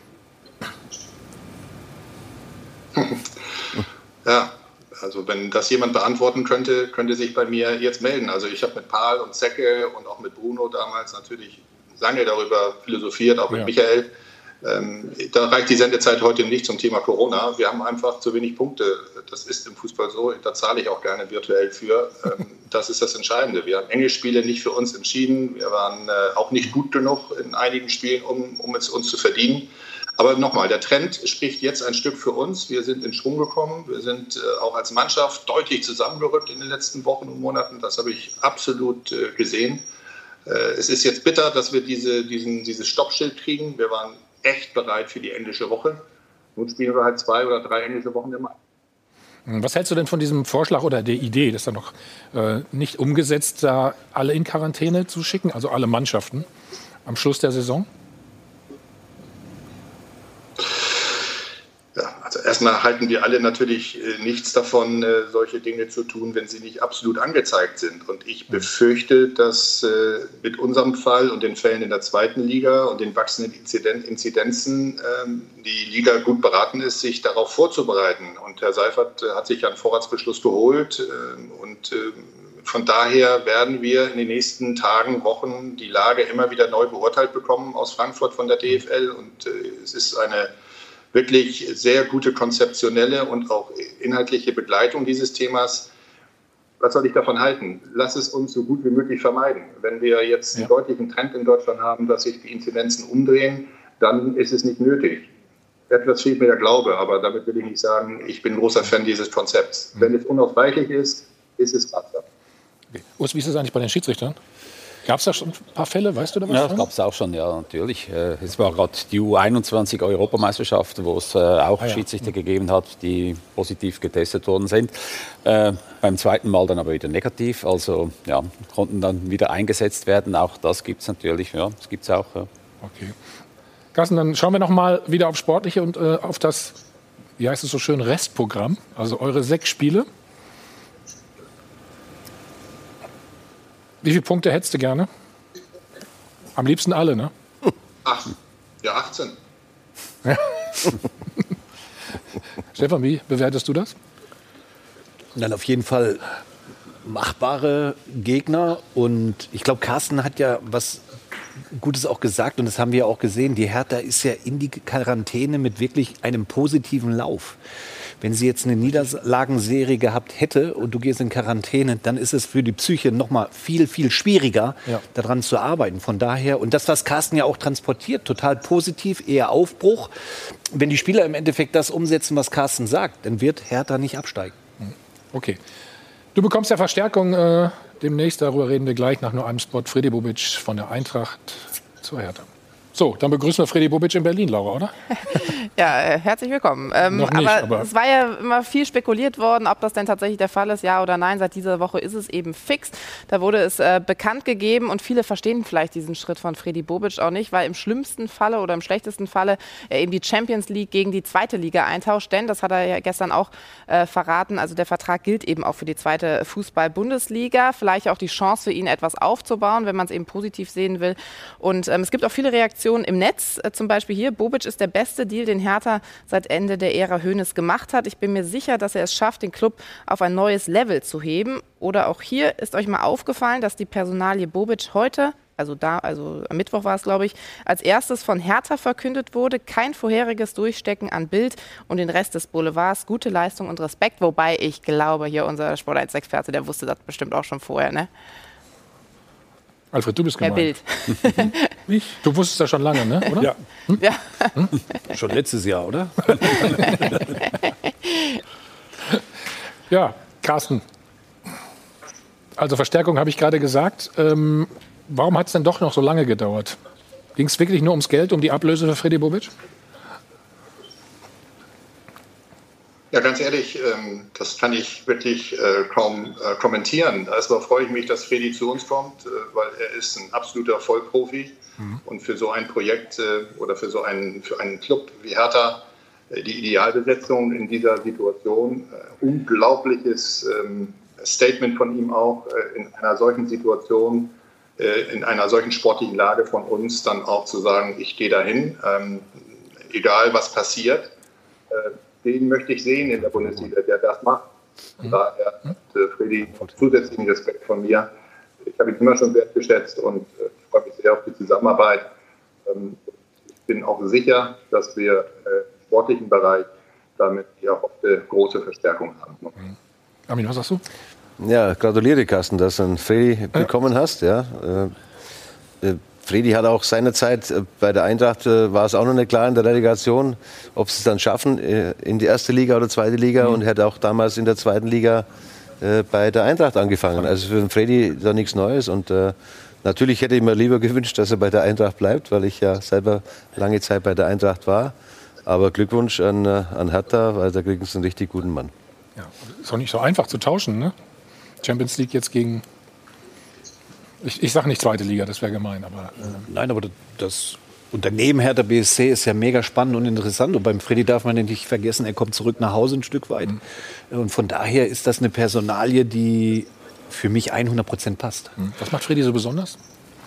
Ja. Also wenn das jemand beantworten könnte, könnte sich bei mir jetzt melden. Also ich habe mit Paul und Zecke und auch mit Bruno damals natürlich lange darüber philosophiert, auch mit ja. Michael. Ähm, da reicht die Sendezeit heute nicht zum Thema Corona. Wir haben einfach zu wenig Punkte. Das ist im Fußball so. Da zahle ich auch gerne virtuell für. Ähm, das ist das Entscheidende. Wir haben enge Spiele nicht für uns entschieden. Wir waren äh, auch nicht gut genug in einigen Spielen, um, um es uns zu verdienen. Aber nochmal, der Trend spricht jetzt ein Stück für uns. Wir sind in Schwung gekommen. Wir sind äh, auch als Mannschaft deutlich zusammengerückt in den letzten Wochen und Monaten. Das habe ich absolut äh, gesehen. Äh, es ist jetzt bitter, dass wir diese, diesen, dieses Stoppschild kriegen. Wir waren echt bereit für die englische Woche. Nun spielen wir halt zwei oder drei englische Wochen im Mai. Was hältst du denn von diesem Vorschlag oder der Idee, das dann noch äh, nicht umgesetzt, da alle in Quarantäne zu schicken, also alle Mannschaften am Schluss der Saison? Ja, also erstmal halten wir alle natürlich äh, nichts davon, äh, solche Dinge zu tun, wenn sie nicht absolut angezeigt sind. Und ich befürchte, dass äh, mit unserem Fall und den Fällen in der zweiten Liga und den wachsenden Inziden- Inzidenzen äh, die Liga gut beraten ist, sich darauf vorzubereiten. Und Herr Seifert äh, hat sich ja einen Vorratsbeschluss geholt. Äh, und äh, von daher werden wir in den nächsten Tagen, Wochen die Lage immer wieder neu beurteilt bekommen aus Frankfurt von der D F L. Und äh, es ist eine wirklich sehr gute konzeptionelle und auch inhaltliche Begleitung dieses Themas. Was soll ich davon halten? Lass es uns so gut wie möglich vermeiden. Wenn wir jetzt einen ja. deutlichen Trend in Deutschland haben, dass sich die Inzidenzen umdrehen, dann ist es nicht nötig. Etwas fehlt mir der Glaube, aber damit will ich nicht sagen, ich bin ein großer Fan dieses Konzepts. Mhm. Wenn es unausweichlich ist, ist es ratsam. Okay. Urs, wie ist es eigentlich bei den Schiedsrichtern? Gab es da schon ein paar Fälle, weißt du da was? Ja, das gab es auch schon, ja, natürlich. Es war gerade die U einundzwanzig Europameisterschaft, wo es auch ah, ja. Schiedsrichter gegeben hat, die positiv getestet worden sind. Äh, beim zweiten Mal dann aber wieder negativ, also ja, konnten dann wieder eingesetzt werden. Auch das gibt es natürlich, ja, das gibt es auch. Ja. Okay. Carsten, dann schauen wir noch mal wieder auf Sportliche und äh, auf das wie heißt es so schön, Restprogramm. Also eure sechs Spiele. Wie viele Punkte hättest du gerne? Am liebsten alle, ne? Ach, ja, achtzehn. Stefan, wie bewertest du das? Dann auf jeden Fall machbare Gegner. Und ich glaube, Carsten hat ja was Gutes auch gesagt. Und das haben wir auch gesehen. Die Hertha ist ja in die Quarantäne mit wirklich einem positiven Lauf. Wenn sie jetzt eine Niederlagenserie gehabt hätte und du gehst in Quarantäne, dann ist es für die Psyche noch mal viel, viel schwieriger, ja. daran zu arbeiten. Von daher, und das, was Carsten ja auch transportiert, total positiv, eher Aufbruch. Wenn die Spieler im Endeffekt das umsetzen, was Carsten sagt, dann wird Hertha nicht absteigen. Okay. Du bekommst ja Verstärkung. Äh, demnächst, darüber reden wir gleich nach nur einem Spot. Fredi Bobic von der Eintracht zur Hertha. So, dann begrüßen wir Fredi Bobic in Berlin, Laura, oder? Ja, äh, herzlich willkommen. Ähm, Noch nicht, aber, aber es war ja immer viel spekuliert worden, ob das denn tatsächlich der Fall ist, ja oder nein. Seit dieser Woche ist es eben fix. Da wurde es äh, bekannt gegeben und viele verstehen vielleicht diesen Schritt von Fredi Bobic auch nicht, weil im schlimmsten Falle oder im schlechtesten Falle er eben die Champions League gegen die zweite Liga eintauscht. Denn, das hat er ja gestern auch äh, verraten, also der Vertrag gilt eben auch für die zweite Fußball-Bundesliga. Vielleicht auch die Chance für ihn, etwas aufzubauen, wenn man es eben positiv sehen will. Und ähm, es gibt auch viele Reaktionen im Netz, äh, zum Beispiel hier, Bobic ist der beste Deal, den Hertha seit Ende der Ära Hoeneß gemacht hat. Ich bin mir sicher, dass er es schafft, den Club auf ein neues Level zu heben. Oder auch hier, ist euch mal aufgefallen, dass die Personalie Bobic heute, also da, also am Mittwoch war es, glaube ich, als erstes von Hertha verkündet wurde. Kein vorheriges Durchstecken an Bild und den Rest des Boulevards. Gute Leistung und Respekt. Wobei ich glaube, hier unser Sport eins Experte, der wusste das bestimmt auch schon vorher, ne? Alfred, du bist gemeint. Herr Bild. Ich? Du wusstest das schon lange, ne? Oder? Ja. Hm? Ja. Hm? Schon letztes Jahr, oder? Ja, Carsten. Also Verstärkung habe ich gerade gesagt. Ähm, warum hat es denn doch noch so lange gedauert? Ging es wirklich nur ums Geld, um die Ablöse für Fredi Bobic? Ja, ganz ehrlich, das kann ich wirklich kaum kommentieren. Erstmal freue ich mich, dass Fredi zu uns kommt, weil er ist ein absoluter Vollprofi. Mhm. Und für so ein Projekt oder für so einen, für einen Club wie Hertha die Idealbesetzung in dieser Situation. Unglaubliches Statement von ihm auch, in einer solchen Situation, in einer solchen sportlichen Lage von uns dann auch zu sagen, ich gehe dahin, egal was passiert. Den möchte ich sehen in der Bundesliga, der das macht. Von daher hat äh, Fredi zusätzlichen Respekt von mir. Ich habe ihn immer schon wertgeschätzt und äh, ich freue mich sehr auf die Zusammenarbeit. Ähm, ich bin auch sicher, dass wir äh, im sportlichen Bereich damit die erhoffte große Verstärkung haben. Mhm. Armin, was sagst du? Ja, gratuliere, Carsten, dass du einen Fredi ja. bekommen hast. Ja. Äh, äh, Fredi hat auch seinerzeit bei der Eintracht, äh, war es auch noch nicht klar in der Relegation, ob sie es dann schaffen äh, in die erste Liga oder zweite Liga, mhm. und er hat auch damals in der zweiten Liga äh, bei der Eintracht angefangen. Also für den Fredi da nichts Neues, und äh, natürlich hätte ich mir lieber gewünscht, dass er bei der Eintracht bleibt, weil ich ja selber lange Zeit bei der Eintracht war. Aber Glückwunsch an, äh, an Hertha, weil da kriegen sie einen richtig guten Mann. Ja, ist auch nicht so einfach zu tauschen, ne? Champions League jetzt gegen... Ich, ich sage nicht zweite Liga, das wäre gemein. Aber, äh Nein, aber das Unternehmen Hertha B S C ist ja mega spannend und interessant. Und beim Fredi darf man nicht vergessen, er kommt zurück nach Hause ein Stück weit. Mhm. Und von daher ist das eine Personalie, die für mich hundert Prozent passt. Mhm. Was macht Fredi so besonders?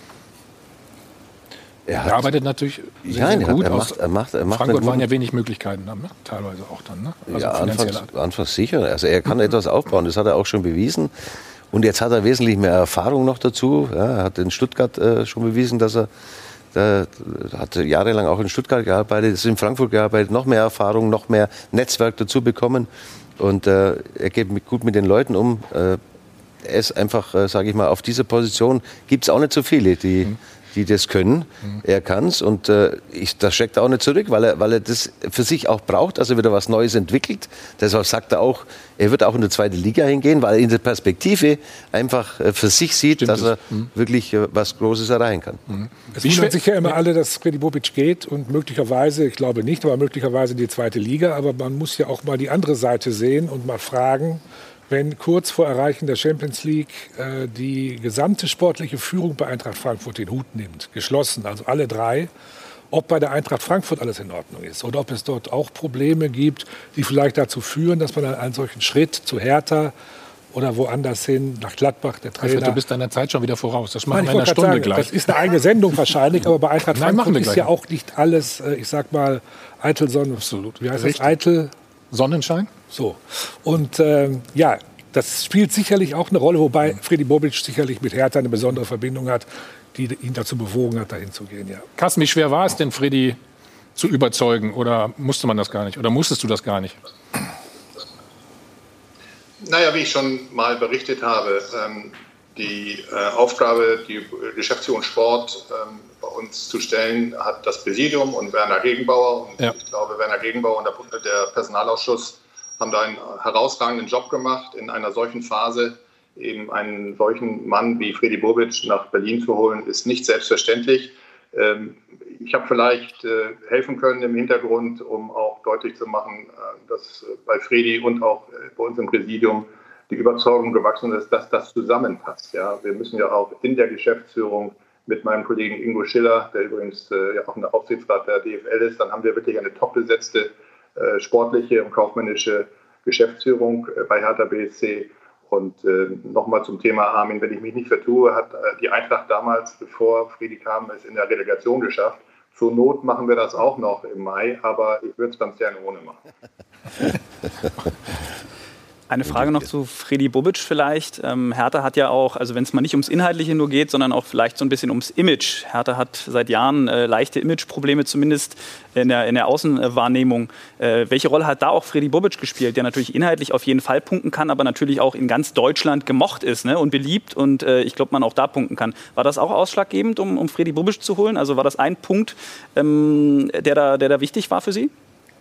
Er, er arbeitet natürlich sehr, Nein, sehr gut. Er macht, er macht, er macht Frankfurt waren ja wenig Möglichkeiten, ne? Teilweise auch dann. Ne? Also ja, anfangs, anfangs sicher. Also er kann etwas aufbauen, das hat er auch schon bewiesen. Und jetzt hat er wesentlich mehr Erfahrung noch dazu. Ja, er hat in Stuttgart äh, schon bewiesen, dass er, der hat jahrelang auch in Stuttgart gearbeitet, ist in Frankfurt gearbeitet, noch mehr Erfahrung, noch mehr Netzwerk dazu bekommen. Und äh, er geht mit, gut mit den Leuten um. Äh, er ist einfach, äh, sage ich mal, auf dieser Position gibt es auch nicht so viele, die, mhm. die das können. Mhm. Er kann es, und äh, ich, das schreckt er auch nicht zurück, weil er, weil er das für sich auch braucht, dass er wieder was Neues entwickelt. Deshalb sagt er auch, er wird auch in die zweite Liga hingehen, weil er in der Perspektive einfach äh, für sich sieht, Stimmt dass er mhm. wirklich äh, was Großes erreichen kann. Mhm. Es wundern sich ja immer alle, dass Fredi Bobic geht, und möglicherweise, ich glaube nicht, aber möglicherweise in die zweite Liga. Aber man muss ja auch mal die andere Seite sehen und mal fragen, wenn kurz vor Erreichen der Champions League äh, die gesamte sportliche Führung bei Eintracht Frankfurt den Hut nimmt, geschlossen, also alle drei, ob bei der Eintracht Frankfurt alles in Ordnung ist oder ob es dort auch Probleme gibt, die vielleicht dazu führen, dass man dann einen solchen Schritt zu Hertha oder woanders hin, nach Gladbach, der Trainer. Alfred, du bist deiner Zeit schon wieder voraus. Das machen Nein, wir in einer Stunde sagen, gleich. Das ist eine eigene Sendung wahrscheinlich, aber bei Eintracht Nein, Frankfurt ist gleich. ja auch nicht alles, äh, ich sag mal, eitel Sonne. Absolut. Wie heißt Richtig. das? Eitel Sonnenschein? So. Und ähm, ja, das spielt sicherlich auch eine Rolle, wobei Fredi Bobic sicherlich mit Hertha eine besondere Verbindung hat, die ihn dazu bewogen hat, dahin zu gehen. Ja. Carsten, wie schwer war es denn, Fredi zu überzeugen? Oder musste man das gar nicht? Oder musstest du das gar nicht? Naja, wie ich schon mal berichtet habe, ähm, die äh, Aufgabe, die Geschäftsführung Sport ähm, bei uns zu stellen, hat das Präsidium und Werner Gegenbauer. Und ja. ich glaube, Werner Gegenbauer und der, der Personalausschuss haben da einen herausragenden Job gemacht, in einer solchen Phase eben einen solchen Mann wie Fredi Bobic nach Berlin zu holen, ist nicht selbstverständlich. Ähm, ich habe vielleicht äh, helfen können im Hintergrund, um auch deutlich zu machen, äh, dass äh, bei Fredi und auch äh, bei uns im Präsidium die Überzeugung gewachsen ist, dass das zusammenpasst. Ja? Wir müssen ja auch in der Geschäftsführung mit meinem Kollegen Ingo Schiller, der übrigens äh, ja auch ein Aufsichtsrat der D F L ist, dann haben wir wirklich eine top besetzte äh, sportliche und kaufmännische Geschäftsführung äh, bei Hertha B S C. Und äh, nochmal zum Thema Armin, wenn ich mich nicht vertue, hat äh, die Eintracht damals, bevor Fredi kam, es in der Relegation geschafft. Zur Not machen wir das auch noch im Mai, aber ich würde es ganz gerne ohne machen. Eine Frage noch zu Fredi Bobic vielleicht. Ähm, Hertha hat ja auch, also wenn es mal nicht ums Inhaltliche nur geht, sondern auch vielleicht so ein bisschen ums Image. Hertha hat seit Jahren äh, leichte Imageprobleme, zumindest in der, in der Außenwahrnehmung. Äh, welche Rolle hat da auch Fredi Bobic gespielt, der natürlich inhaltlich auf jeden Fall punkten kann, aber natürlich auch in ganz Deutschland gemocht ist, ne, und beliebt und äh, ich glaube, man auch da punkten kann. War das auch ausschlaggebend, um, um Fredi Bobic zu holen? Also war das ein Punkt, ähm, der, da, der da wichtig war für Sie?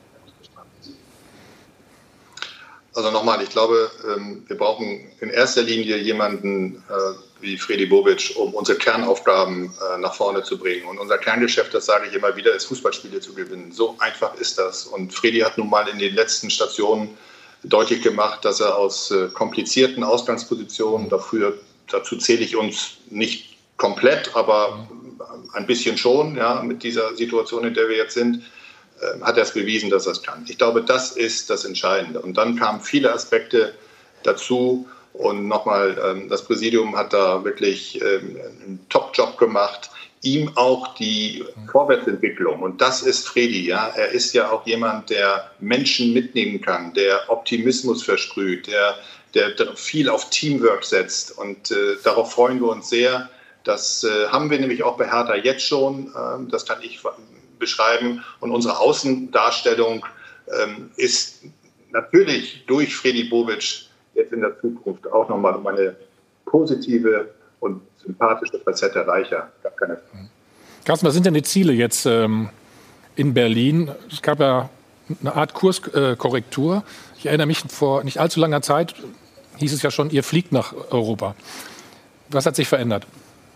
Also nochmal, ich glaube, wir brauchen in erster Linie jemanden wie Fredi Bobic, um unsere Kernaufgaben nach vorne zu bringen. Und unser Kerngeschäft, das sage ich immer wieder, ist Fußballspiele zu gewinnen. So einfach ist das. Und Fredi hat nun mal in den letzten Stationen deutlich gemacht, dass er aus komplizierten Ausgangspositionen, dafür, dazu zähle ich uns nicht komplett, aber ein bisschen schon, ja, mit dieser Situation, in der wir jetzt sind, hat er es bewiesen, dass er es kann. Ich glaube, das ist das Entscheidende. Und dann kamen viele Aspekte dazu. Und nochmal, das Präsidium hat da wirklich einen Top-Job gemacht. Ihm auch die Vorwärtsentwicklung. Und das ist Fredi. Ja? Er ist ja auch jemand, der Menschen mitnehmen kann, der Optimismus versprüht, der, der viel auf Teamwork setzt. Und äh, darauf freuen wir uns sehr. Das äh, haben wir nämlich auch bei Hertha jetzt schon. Ähm, das kann ich beschreiben. Und unsere Außendarstellung ähm, ist natürlich durch Fredi Bobic jetzt in der Zukunft auch nochmal um eine positive und sympathische Facette reicher. Gar keine Frage. Carsten, was sind denn die Ziele jetzt ähm, in Berlin? Es gab ja eine Art Kurskorrektur. Äh, ich erinnere mich, vor nicht allzu langer Zeit hieß es ja schon, ihr fliegt nach Europa. Was hat sich verändert?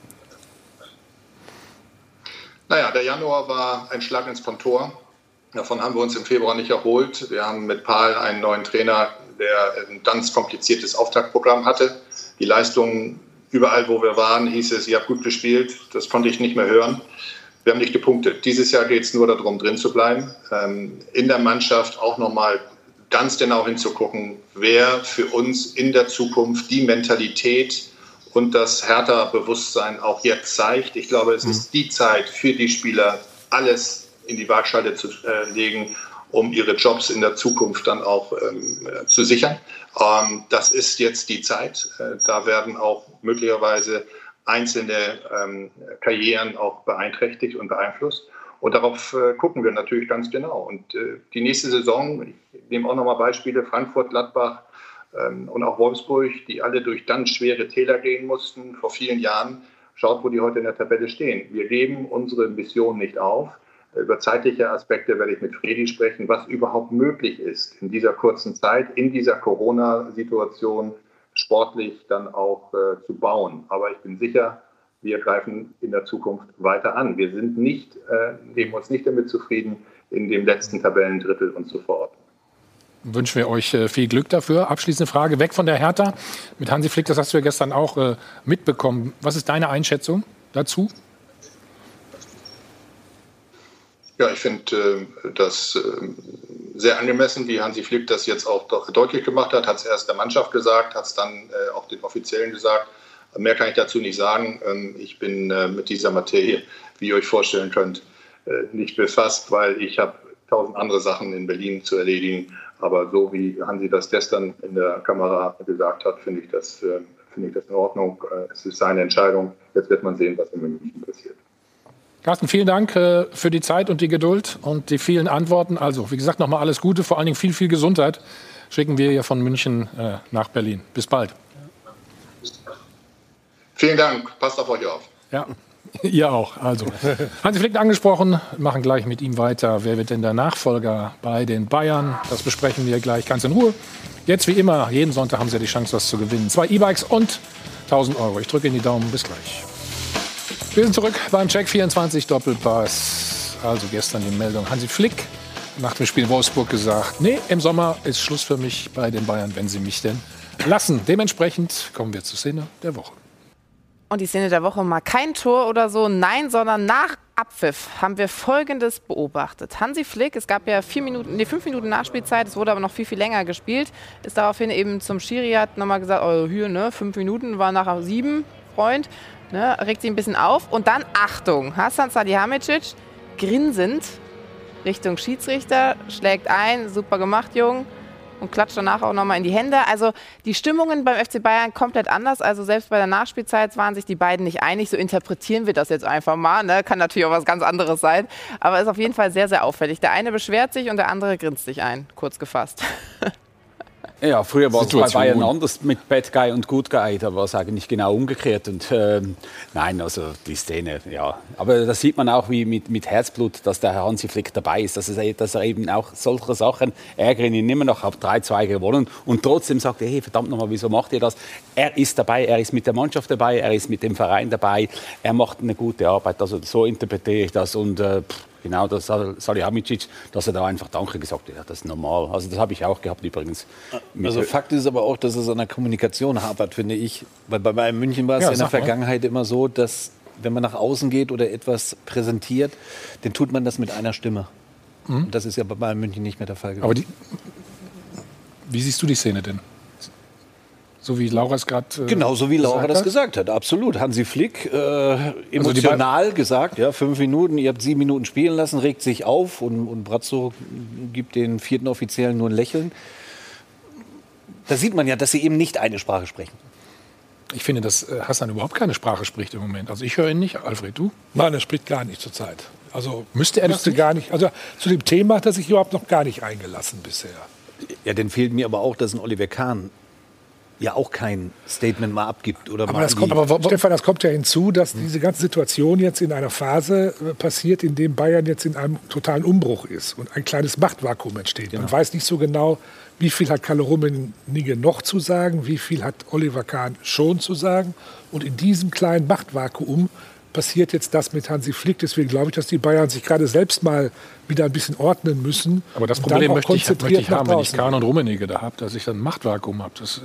Naja, der Januar war ein Schlag ins Kontor. Davon haben wir uns im Februar nicht erholt. Wir haben mit Pahl einen neuen Trainer, der ein ganz kompliziertes Auftaktprogramm hatte. Die Leistungen überall, wo wir waren, hieß es, ihr habt gut gespielt. Das konnte ich nicht mehr hören. Wir haben nicht gepunktet. Dieses Jahr geht es nur darum, drin zu bleiben. In der Mannschaft auch nochmal ganz genau hinzugucken, wer für uns in der Zukunft die Mentalität und das Hertha-Bewusstsein auch jetzt zeigt. Ich glaube, es ist die Zeit für die Spieler, alles in die Waagschale zu äh, legen, um ihre Jobs in der Zukunft dann auch ähm, zu sichern. Ähm, das ist jetzt die Zeit. Äh, da werden auch möglicherweise einzelne ähm, Karrieren auch beeinträchtigt und beeinflusst. Und darauf äh, gucken wir natürlich ganz genau. Und äh, die nächste Saison, ich nehme auch nochmal Beispiele, Frankfurt, Gladbach, und auch Wolfsburg, die alle durch ganz schwere Täler gehen mussten vor vielen Jahren. Schaut, wo die heute in der Tabelle stehen. Wir geben unsere Mission nicht auf. Über zeitliche Aspekte werde ich mit Fredi sprechen, was überhaupt möglich ist in dieser kurzen Zeit, in dieser Corona-Situation sportlich dann auch äh, zu bauen. Aber ich bin sicher, wir greifen in der Zukunft weiter an. Wir sind nicht, äh, geben uns nicht damit zufrieden, in dem letzten Tabellendrittel uns zu verorten. Wünschen wir euch äh, viel Glück dafür. Abschließende Frage, weg von der Hertha. Mit Hansi Flick, das hast du ja gestern auch äh, mitbekommen. Was ist deine Einschätzung dazu? Ja, ich finde äh, das äh, sehr angemessen, wie Hansi Flick das jetzt auch doch deutlich gemacht hat. Hat es erst der Mannschaft gesagt, hat es dann äh, auch den Offiziellen gesagt. Mehr kann ich dazu nicht sagen. Ähm, ich bin äh, mit dieser Materie, wie ihr euch vorstellen könnt, äh, nicht befasst, weil ich habe tausend andere Sachen in Berlin zu erledigen. Aber so wie Hansi das gestern in der Kamera gesagt hat, finde ich das, äh, finde ich das in Ordnung. Äh, es ist seine Entscheidung. Jetzt wird man sehen, was in München passiert. Carsten, vielen Dank äh, für die Zeit und die Geduld und die vielen Antworten. Also, wie gesagt, nochmal alles Gute, vor allen Dingen viel, viel Gesundheit. Schicken wir hier von München äh, nach Berlin. Bis bald. Vielen Dank. Passt auf euch auf. Ja, ihr auch. Also, Hansi Flick angesprochen, machen gleich mit ihm weiter. Wer wird denn der Nachfolger bei den Bayern? Das besprechen wir gleich ganz in Ruhe. Jetzt wie immer, jeden Sonntag haben Sie die Chance, was zu gewinnen. Zwei E-Bikes und tausend Euro. Ich drücke Ihnen die Daumen. Bis gleich. Wir sind zurück beim Check vierundzwanzig Doppelpass. Also gestern die Meldung. Hansi Flick nach dem Spiel Wolfsburg gesagt, nee, im Sommer ist Schluss für mich bei den Bayern, wenn sie mich denn lassen. Dementsprechend kommen wir zur Szene der Woche. Und die Szene der Woche mal kein Tor oder so, nein, sondern nach Abpfiff haben wir Folgendes beobachtet. Hansi Flick, es gab ja vier Minuten, nee, fünf Minuten Nachspielzeit, es wurde aber noch viel, viel länger gespielt, ist daraufhin eben zum Schiri, hat nochmal gesagt, oh, hier, ne, fünf Minuten, war nachher sieben, Freund. Ne, regt sich ein bisschen auf und dann, Achtung, Hasan Salihamidzic grinsend Richtung Schiedsrichter, schlägt ein, super gemacht, Jung, und klatscht danach auch nochmal in die Hände. Also die Stimmungen beim F C Bayern komplett anders, also selbst bei der Nachspielzeit waren sich die beiden nicht einig, so interpretieren wir das jetzt einfach mal, ne? Kann natürlich auch was ganz anderes sein, aber ist auf jeden Fall sehr, sehr auffällig. Der eine beschwert sich und der andere grinst sich ein, kurz gefasst. Ja, früher war es bei Bayern anders mit Bad Guy und Good Guy. Da war es eigentlich genau umgekehrt. Und ähm, nein, also die Szene, ja. Aber da sieht man auch, wie mit, mit Herzblut, dass der Herr Hansi Flick dabei ist. Dass, es, dass er eben auch solche Sachen ärgern ihn immer noch, hat drei zwei gewonnen. Und trotzdem sagt er, hey, verdammt nochmal, wieso macht ihr das? Er ist dabei, er ist mit der Mannschaft dabei, er ist mit dem Verein dabei. Er macht eine gute Arbeit. Also so interpretiere ich das. Und äh, genau, das Salihamidzic, dass er da einfach Danke gesagt hat, ja, das ist normal. Also das habe ich auch gehabt übrigens. Also Fakt ist aber auch, dass es an der Kommunikation hapert, finde ich. Weil bei Bayern München war es ja, in der Vergangenheit immer so, dass wenn man nach außen geht oder etwas präsentiert, dann tut man das mit einer Stimme. Mhm. Und das ist ja bei Bayern München nicht mehr der Fall gewesen. Aber die, wie siehst du die Szene denn? So wie Laura es gerade äh, Genau, so wie Laura das gesagt hat, absolut. Hansi Flick, äh, emotional also gesagt, ja, fünf Minuten, ihr habt sieben Minuten spielen lassen, regt sich auf und, und Brazzo gibt den vierten Offiziellen nur ein Lächeln. Da sieht man ja, dass sie eben nicht eine Sprache sprechen. Ich finde, dass Hasan überhaupt keine Sprache spricht im Moment. Also ich höre ihn nicht. Alfred, du? Nein, er spricht gar nicht zurzeit. Also müsste er das gar nicht. Also zu dem Thema hat er sich überhaupt noch gar nicht eingelassen bisher. Ja, dann fehlt mir aber auch, dass ein Oliver Kahn ja auch kein Statement mal abgibt. Oder aber mal das kommt, aber Stefan, das kommt ja hinzu, dass diese ganze Situation jetzt in einer Phase passiert, in dem Bayern jetzt in einem totalen Umbruch ist und ein kleines Machtvakuum entsteht. Genau. Man weiß nicht so genau, wie viel hat Kalle Rummenigge noch zu sagen, wie viel hat Oliver Kahn schon zu sagen. Und in diesem kleinen Machtvakuum passiert jetzt das mit Hansi Flick. Deswegen glaube ich, dass die Bayern sich gerade selbst mal wieder ein bisschen ordnen müssen. Aber das Problem möchte ich, möchte ich haben, wenn ich Kahn und Rummenigge da habe, dass ich dann ein Machtvakuum habe. Das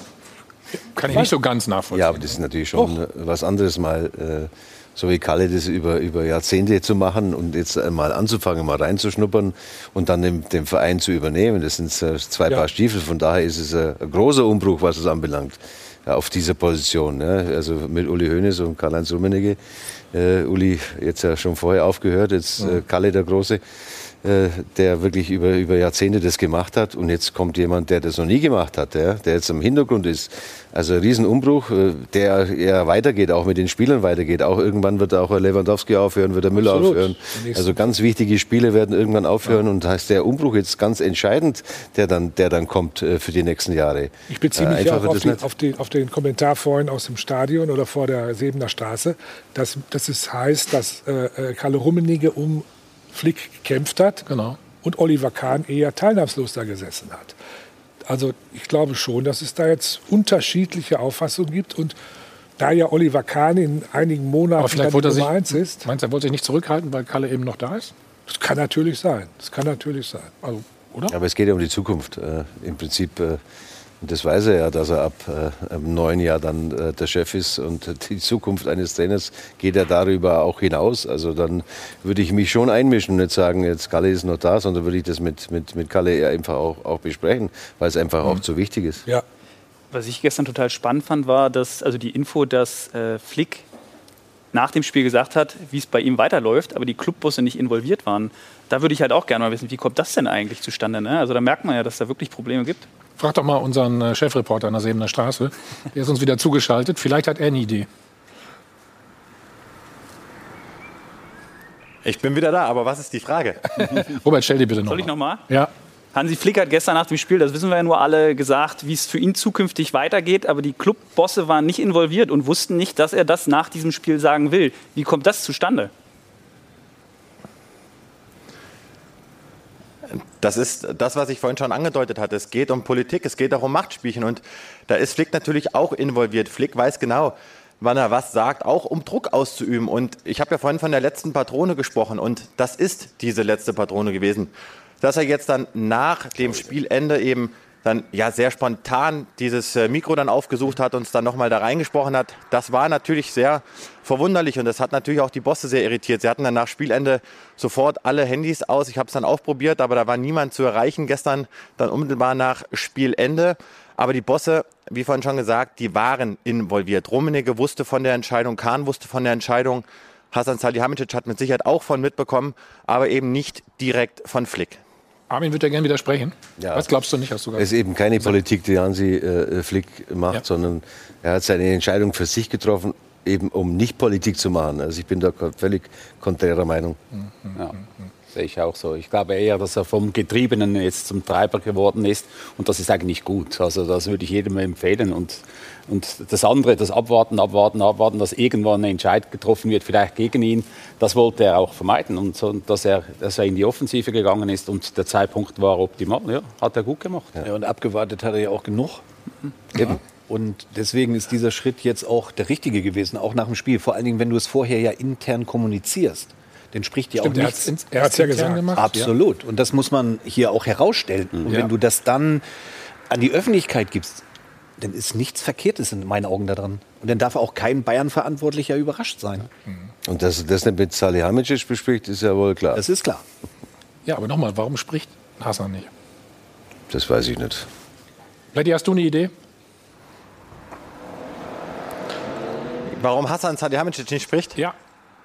äh, kann ich nicht so ganz nachvollziehen. Ja, aber das ist natürlich schon Och. was anderes, mal äh, so wie Kalle das über, über Jahrzehnte zu machen und jetzt mal anzufangen, mal reinzuschnuppern und dann den, den Verein zu übernehmen. Das sind äh, zwei ja. Paar Stiefel. Von daher ist es äh, ein großer Umbruch, was es anbelangt. Auf dieser Position, ne? Also mit Uli Hoeneß und Karl-Heinz Rummenigge. Äh, Uli jetzt ja schon vorher aufgehört, jetzt äh, Kalle der Große, äh, der wirklich über, über Jahrzehnte das gemacht hat. Und jetzt kommt jemand, der das noch nie gemacht hat, ja? Der jetzt im Hintergrund ist. Also ein Riesenumbruch, äh, der eher weitergeht, auch mit den Spielern weitergeht. Auch irgendwann wird auch Lewandowski aufhören, wird der Müller Absolut. aufhören. Also ganz wichtige Spiele werden irgendwann aufhören. Ja. Und da ist der Umbruch jetzt ganz entscheidend, der dann, der dann kommt äh, für die nächsten Jahre. Ich beziehe mich äh, ja auch auf, die, auf, die, auf den Kommentar vorhin aus dem Stadion oder vor der Sebener Straße, dass, dass es heißt, dass äh, Kalle Rummenigge um Flick gekämpft hat genau. und Oliver Kahn eher teilnahmslos da gesessen hat. Also ich glaube schon, dass es da jetzt unterschiedliche Auffassungen gibt und da ja Oliver Kahn in einigen Monaten dann Nummer sich, eins ist. Meinst du, er wollte sich nicht zurückhalten, weil Kalle eben noch da ist? Das kann natürlich sein. Das kann natürlich sein. Also, oder? Aber es geht ja um die Zukunft. Äh, Im Prinzip äh, Und das weiß er ja, dass er ab äh, im neuen Jahr dann äh, der Chef ist und die Zukunft eines Trainers geht ja darüber auch hinaus. Also dann würde ich mich schon einmischen und nicht sagen, jetzt Kalle ist noch da, sondern würde ich das mit, mit, mit Kalle eher einfach auch, auch besprechen, weil es einfach mhm. auch so wichtig ist. Ja. Was ich gestern total spannend fand, war, dass also die Info, dass äh, Flick nach dem Spiel gesagt hat, wie es bei ihm weiterläuft, aber die Clubbosse nicht involviert waren. Da würde ich halt auch gerne mal wissen, wie kommt das denn eigentlich zustande? Ne? Also da merkt man ja, dass da wirklich Probleme gibt. Frag doch mal unseren Chefreporter an der Sebener Straße. Der ist uns wieder zugeschaltet. Vielleicht hat er eine Idee. Ich bin wieder da, aber was ist die Frage? Robert, stell dir bitte noch Soll ich noch mal? Ja. Hansi Flick hat gestern nach dem Spiel, das wissen wir ja nur alle, gesagt, wie es für ihn zukünftig weitergeht. Aber die Clubbosse waren nicht involviert und wussten nicht, dass er das nach diesem Spiel sagen will. Wie kommt das zustande? Das ist das, was ich vorhin schon angedeutet hatte. Es geht um Politik, es geht auch um Machtspielchen. Und da ist Flick natürlich auch involviert. Flick weiß genau, wann er was sagt, auch um Druck auszuüben. Und ich habe ja vorhin von der letzten Patrone gesprochen. Und das ist diese letzte Patrone gewesen. Dass er jetzt dann nach dem Spielende eben dann ja sehr spontan dieses Mikro dann aufgesucht hat und es dann nochmal da reingesprochen hat, das war natürlich sehr verwunderlich und das hat natürlich auch die Bosse sehr irritiert. Sie hatten dann nach Spielende sofort alle Handys aus. Ich habe es dann aufprobiert, aber da war niemand zu erreichen gestern, dann unmittelbar nach Spielende. Aber die Bosse, wie vorhin schon gesagt, die waren involviert. Rummenigge wusste von der Entscheidung, Kahn wusste von der Entscheidung, Hasan Salihamidzic hat mit Sicherheit auch von mitbekommen, aber eben nicht direkt von Flick. Armin wird ja gerne widersprechen. Ja. Was glaubst du nicht? Hast du es ist eben keine Politik, die Hansi äh, Flick macht, ja. sondern er hat seine Entscheidung für sich getroffen, eben um nicht Politik zu machen. Also ich bin da völlig konträrer Meinung. Mhm. Ja. Sehe ich auch so. Ich glaube eher, dass er vom Getriebenen jetzt zum Treiber geworden ist und das ist eigentlich gut. Also das würde ich jedem empfehlen und, und das andere, das Abwarten, Abwarten, Abwarten, dass irgendwann ein Entscheid getroffen wird, vielleicht gegen ihn, das wollte er auch vermeiden und so, dass, er, dass er in die Offensive gegangen ist und der Zeitpunkt war optimal. Ja, hat er gut gemacht. Ja, und abgewartet hat er ja auch genug. Mhm. Eben. Und deswegen ist dieser Schritt jetzt auch der richtige gewesen, auch nach dem Spiel. Vor allen Dingen, wenn du es vorher ja intern kommunizierst. Den spricht ja auch nichts. Er hat es ja gesagt. Gemacht. Absolut. Und das muss man hier auch herausstellen. Und ja. wenn du das dann an die Öffentlichkeit gibst, dann ist nichts Verkehrtes in meinen Augen daran. Und dann darf auch kein Bayern-Verantwortlicher überrascht sein. Und dass er das nicht mit Salihamidzic bespricht, ist ja wohl klar. Das ist klar. Ja, aber nochmal, warum spricht Hasan nicht? Das weiß ich nicht. Letti, hast du eine Idee? Warum Hasan Salihamidzic nicht spricht? Ja.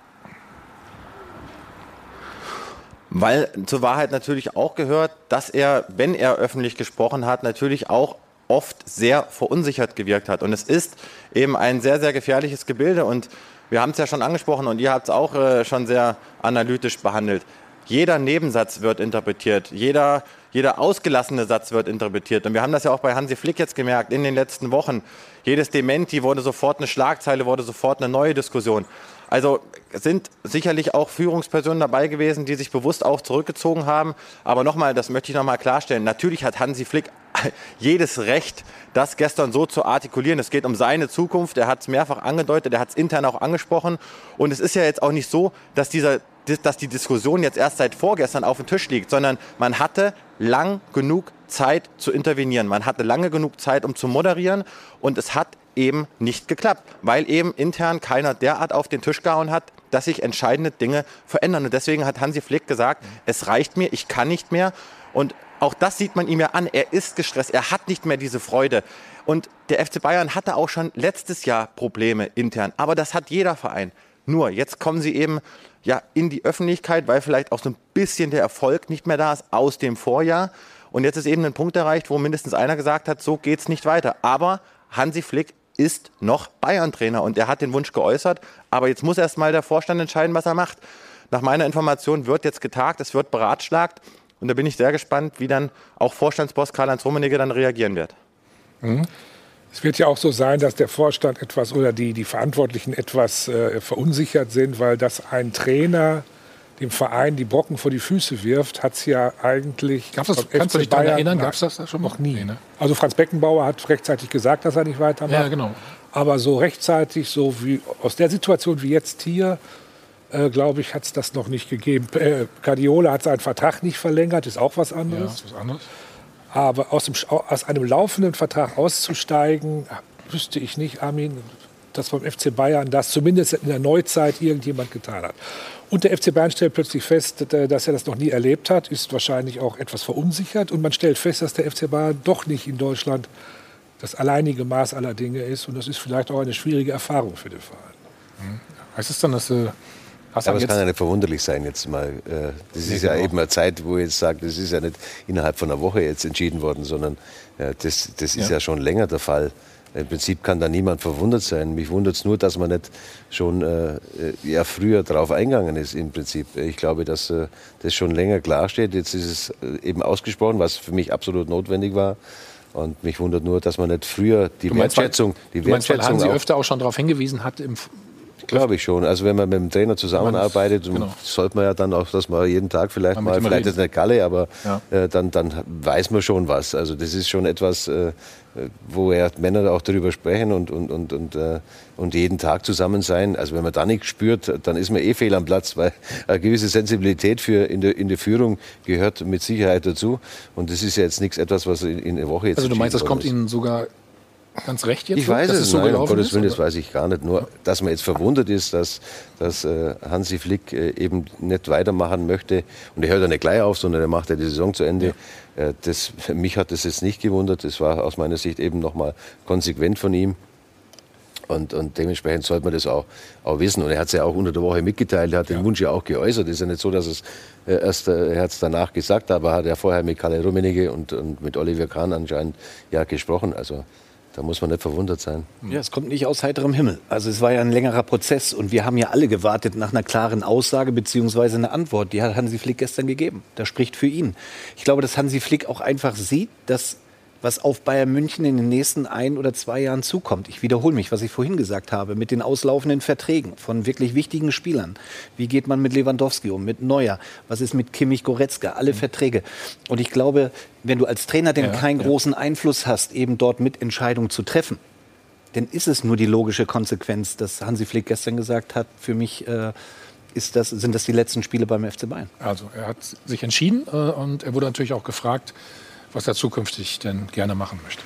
Weil zur Wahrheit natürlich auch gehört, dass er, wenn er öffentlich gesprochen hat, natürlich auch oft sehr verunsichert gewirkt hat. Und es ist eben ein sehr, sehr gefährliches Gebilde. Und wir haben es ja schon angesprochen und ihr habt es auch äh, schon sehr analytisch behandelt. Jeder Nebensatz wird interpretiert, jeder, jeder ausgelassene Satz wird interpretiert. Und wir haben das ja auch bei Hansi Flick jetzt gemerkt in den letzten Wochen. Jedes Dementi wurde sofort eine Schlagzeile, wurde sofort eine neue Diskussion. Also sind sicherlich auch Führungspersonen dabei gewesen, die sich bewusst auch zurückgezogen haben. Aber nochmal, das möchte ich nochmal klarstellen, natürlich hat Hansi Flick jedes Recht, das gestern so zu artikulieren. Es geht um seine Zukunft, er hat es mehrfach angedeutet, er hat es intern auch angesprochen. Und es ist ja jetzt auch nicht so, dass, dieser, dass die Diskussion jetzt erst seit vorgestern auf dem Tisch liegt, sondern man hatte lang genug Zeit zu intervenieren. Man hatte lange genug Zeit, um zu moderieren und es hat eben nicht geklappt, weil eben intern keiner derart auf den Tisch gehauen hat, dass sich entscheidende Dinge verändern. Und deswegen hat Hansi Flick gesagt, es reicht mir, ich kann nicht mehr. Und auch das sieht man ihm ja an, er ist gestresst, er hat nicht mehr diese Freude. Und der F C Bayern hatte auch schon letztes Jahr Probleme intern, aber das hat jeder Verein. Nur, jetzt kommen sie eben ja, in die Öffentlichkeit, weil vielleicht auch so ein bisschen der Erfolg nicht mehr da ist aus dem Vorjahr. Und jetzt ist eben ein Punkt erreicht, wo mindestens einer gesagt hat, so geht's nicht weiter. Aber Hansi Flick ist noch Bayern-Trainer und er hat den Wunsch geäußert. Aber jetzt muss erst mal der Vorstand entscheiden, was er macht. Nach meiner Information wird jetzt getagt, es wird beratschlagt. Und da bin ich sehr gespannt, wie dann auch Vorstandsboss Karl-Heinz Rummenigge dann reagieren wird. Mhm. Es wird ja auch so sein, dass der Vorstand etwas oder die, die Verantwortlichen etwas äh, verunsichert sind, weil dass ein Trainer dem Verein die Brocken vor die Füße wirft, hat es ja eigentlich... Gab's das, kannst du dich daran erinnern, gab es das da schon? Noch nie, ne? Also Franz Beckenbauer hat rechtzeitig gesagt, dass er nicht weitermacht. Ja, genau. Aber so rechtzeitig, so wie aus der Situation wie jetzt hier, äh, glaube ich, hat es das noch nicht gegeben. Äh, Guardiola hat seinen Vertrag nicht verlängert, ist auch was anderes. Ja, was anderes. Aber aus, dem, aus einem laufenden Vertrag auszusteigen, wüsste ich nicht, Armin, dass beim F C Bayern das zumindest in der Neuzeit irgendjemand getan hat. Und der F C Bayern stellt plötzlich fest, dass er das noch nie erlebt hat, ist wahrscheinlich auch etwas verunsichert. Und man stellt fest, dass der F C Bayern doch nicht in Deutschland das alleinige Maß aller Dinge ist. Und das ist vielleicht auch eine schwierige Erfahrung für den Verein. Mhm. Heißt es dann, dass äh, Aber es kann ja nicht verwunderlich sein jetzt mal. Das ist ja, ja eben eine Zeit, wo ich jetzt sage, das ist ja nicht innerhalb von einer Woche jetzt entschieden worden, sondern das, das ist ja. ja schon länger der Fall. Im Prinzip kann da niemand verwundert sein. Mich wundert es nur, dass man nicht schon äh, ja, früher darauf eingegangen ist im Prinzip. Ich glaube, dass äh, das schon länger klar steht. Jetzt ist es eben ausgesprochen, was für mich absolut notwendig war. Und mich wundert nur, dass man nicht früher die du meinst, Wertschätzung... Die du meinst, weil Hansi öfter auch schon darauf hingewiesen hat im Glaube ich schon. Also wenn man mit dem Trainer zusammenarbeitet, genau. sollte man ja dann auch, dass man jeden Tag vielleicht mal, vielleicht ist nicht Galle, aber ja. äh, dann, dann weiß man schon was. Also das ist schon etwas, äh, wo ja Männer auch darüber sprechen und, und, und, und, äh, und jeden Tag zusammen sein. Also wenn man da nichts spürt, dann ist man eh fehl am Platz, weil eine gewisse Sensibilität für in der, in der Führung gehört mit Sicherheit dazu. Und das ist ja jetzt nichts etwas, was in, in einer Woche jetzt... Also du meinst, das kommt Ihnen sogar... ganz recht jetzt? Ich weiß dass es, es so nein, um Gottes Willen, das weiß ich gar nicht. Nur, dass man jetzt verwundert ist, dass, dass äh, Hansi Flick äh, eben nicht weitermachen möchte. Und er hört ja nicht gleich auf, sondern er macht ja die Saison zu Ende. Ja. Äh, das, mich hat das jetzt nicht gewundert. Das war aus meiner Sicht eben nochmal konsequent von ihm. Und, und dementsprechend sollte man das auch, auch wissen. Und er hat es ja auch unter der Woche mitgeteilt, er hat ja. den Wunsch ja auch geäußert. Es ist ja nicht so, dass es äh, erst, äh, er hat es danach gesagt, aber hat er vorher mit Kalle Rummenigge und, und mit Oliver Kahn anscheinend ja gesprochen. Also da muss man nicht verwundert sein. Ja, es kommt nicht aus heiterem Himmel. Also es war ja ein längerer Prozess und wir haben ja alle gewartet nach einer klaren Aussage bzw. einer Antwort. Die hat Hansi Flick gestern gegeben. Das spricht für ihn. Ich glaube, dass Hansi Flick auch einfach sieht, dass was auf Bayern München in den nächsten ein oder zwei Jahren zukommt. Ich wiederhole mich, was ich vorhin gesagt habe, mit den auslaufenden Verträgen von wirklich wichtigen Spielern. Wie geht man mit Lewandowski um, mit Neuer? Was ist mit Kimmich, Goretzka? Alle mhm. Verträge. Und ich glaube, wenn du als Trainer denn ja, keinen ja. großen Einfluss hast, eben dort mit Entscheidungen zu treffen, dann ist es nur die logische Konsequenz, dass Hansi Flick gestern gesagt hat, für mich äh, ist das, sind das die letzten Spiele beim F C Bayern. Also er hat sich entschieden äh, und er wurde natürlich auch gefragt, was er zukünftig denn gerne machen möchte.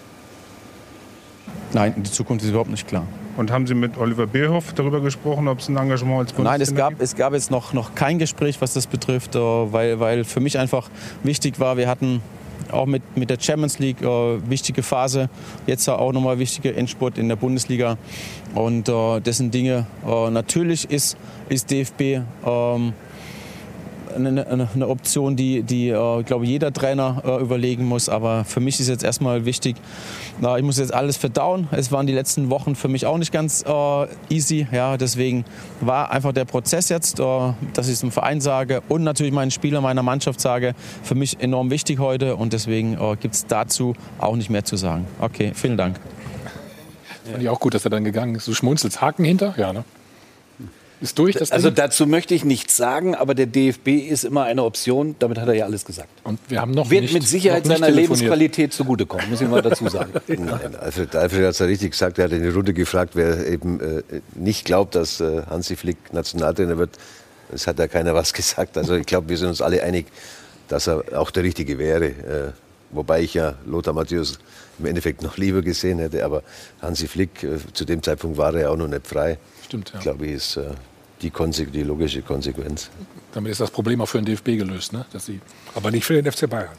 Nein, die Zukunft ist überhaupt nicht klar. Und haben Sie mit Oliver Bierhoff darüber gesprochen, ob es ein Engagement als Bundestrainer Nein, es gab, gibt? es gab jetzt noch, noch kein Gespräch, was das betrifft, weil, weil für mich einfach wichtig war, wir hatten auch mit, mit der Champions League äh, wichtige Phase, jetzt auch nochmal wichtiger Endspurt in der Bundesliga. Und äh, das sind Dinge, äh, natürlich ist, ist D F B ähm, Eine, eine Option, die, die äh, glaube jeder Trainer äh, überlegen muss. Aber für mich ist jetzt erstmal wichtig, äh, ich muss jetzt alles verdauen. Es waren die letzten Wochen für mich auch nicht ganz äh, easy. Ja, deswegen war einfach der Prozess jetzt, äh, dass ich es dem Verein sage und natürlich meinen Spielern, meiner Mannschaft sage, für mich enorm wichtig heute. Und deswegen äh, gibt es dazu auch nicht mehr zu sagen. Okay, vielen Dank. Fand ich auch gut, dass er dann gegangen ist. Du schmunzelst, Haken hinter? Ja, ne? Ist durch, das also dazu möchte ich nichts sagen, aber der D F B ist immer eine Option. Damit hat er ja alles gesagt. Und wir haben noch Wird nicht, mit Sicherheit noch nicht seiner Lebensqualität zugutekommen, muss ich mal dazu sagen. Nein, Alfred, Alfred hat es ja richtig gesagt. Er hat in die Runde gefragt, wer eben äh, nicht glaubt, dass äh, Hansi Flick Nationaltrainer wird. Es hat ja keiner was gesagt. Also ich glaube, wir sind uns alle einig, dass er auch der Richtige wäre. Äh, wobei ich ja Lothar Matthäus im Endeffekt noch lieber gesehen hätte. Aber Hansi Flick, äh, zu dem Zeitpunkt war er ja auch noch nicht frei. Stimmt, ja. Ich glaube, ist äh, die, Konse- die logische Konsequenz. Damit ist das Problem auch für den D F B gelöst, ne? Dass sie aber nicht für den F C Bayern.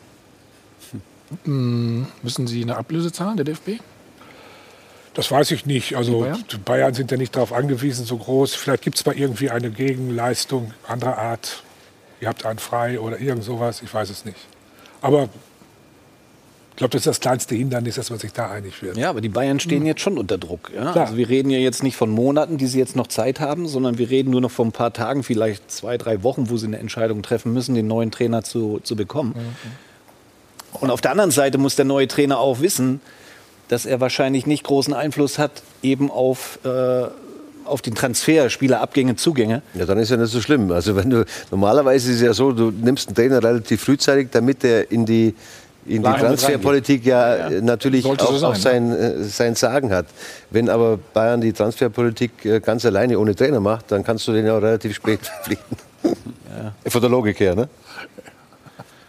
Hm. Müssen Sie eine Ablöse zahlen, der D F B? Das weiß ich nicht. Also Bayern? die Bayern sind ja nicht darauf angewiesen, so groß. Vielleicht gibt es mal irgendwie eine Gegenleistung anderer Art. Ihr habt einen frei oder irgend sowas. Ich weiß es nicht. Aber ich glaube, das ist das kleinste Hindernis, dass man sich da einig wird. Ja, aber die Bayern stehen jetzt schon unter Druck. Ja? Also wir reden ja jetzt nicht von Monaten, die sie jetzt noch Zeit haben, sondern wir reden nur noch von ein paar Tagen, vielleicht zwei, drei Wochen, wo sie eine Entscheidung treffen müssen, den neuen Trainer zu, zu bekommen. Mhm. Und auf der anderen Seite muss der neue Trainer auch wissen, dass er wahrscheinlich nicht großen Einfluss hat eben auf, äh, auf den Transfer, Spielerabgänge, Zugänge. Ja, dann ist ja nicht so schlimm. Also wenn du, normalerweise ist es ja so, du nimmst einen Trainer relativ frühzeitig, damit er in die in die Transferpolitik ja, ja natürlich auch, so sein, auch sein, äh, sein Sagen hat. Wenn aber Bayern die Transferpolitik äh, ganz alleine ohne Trainer macht, dann kannst du den ja auch relativ spät verpflichten. Ja. Von der Logik her, ne?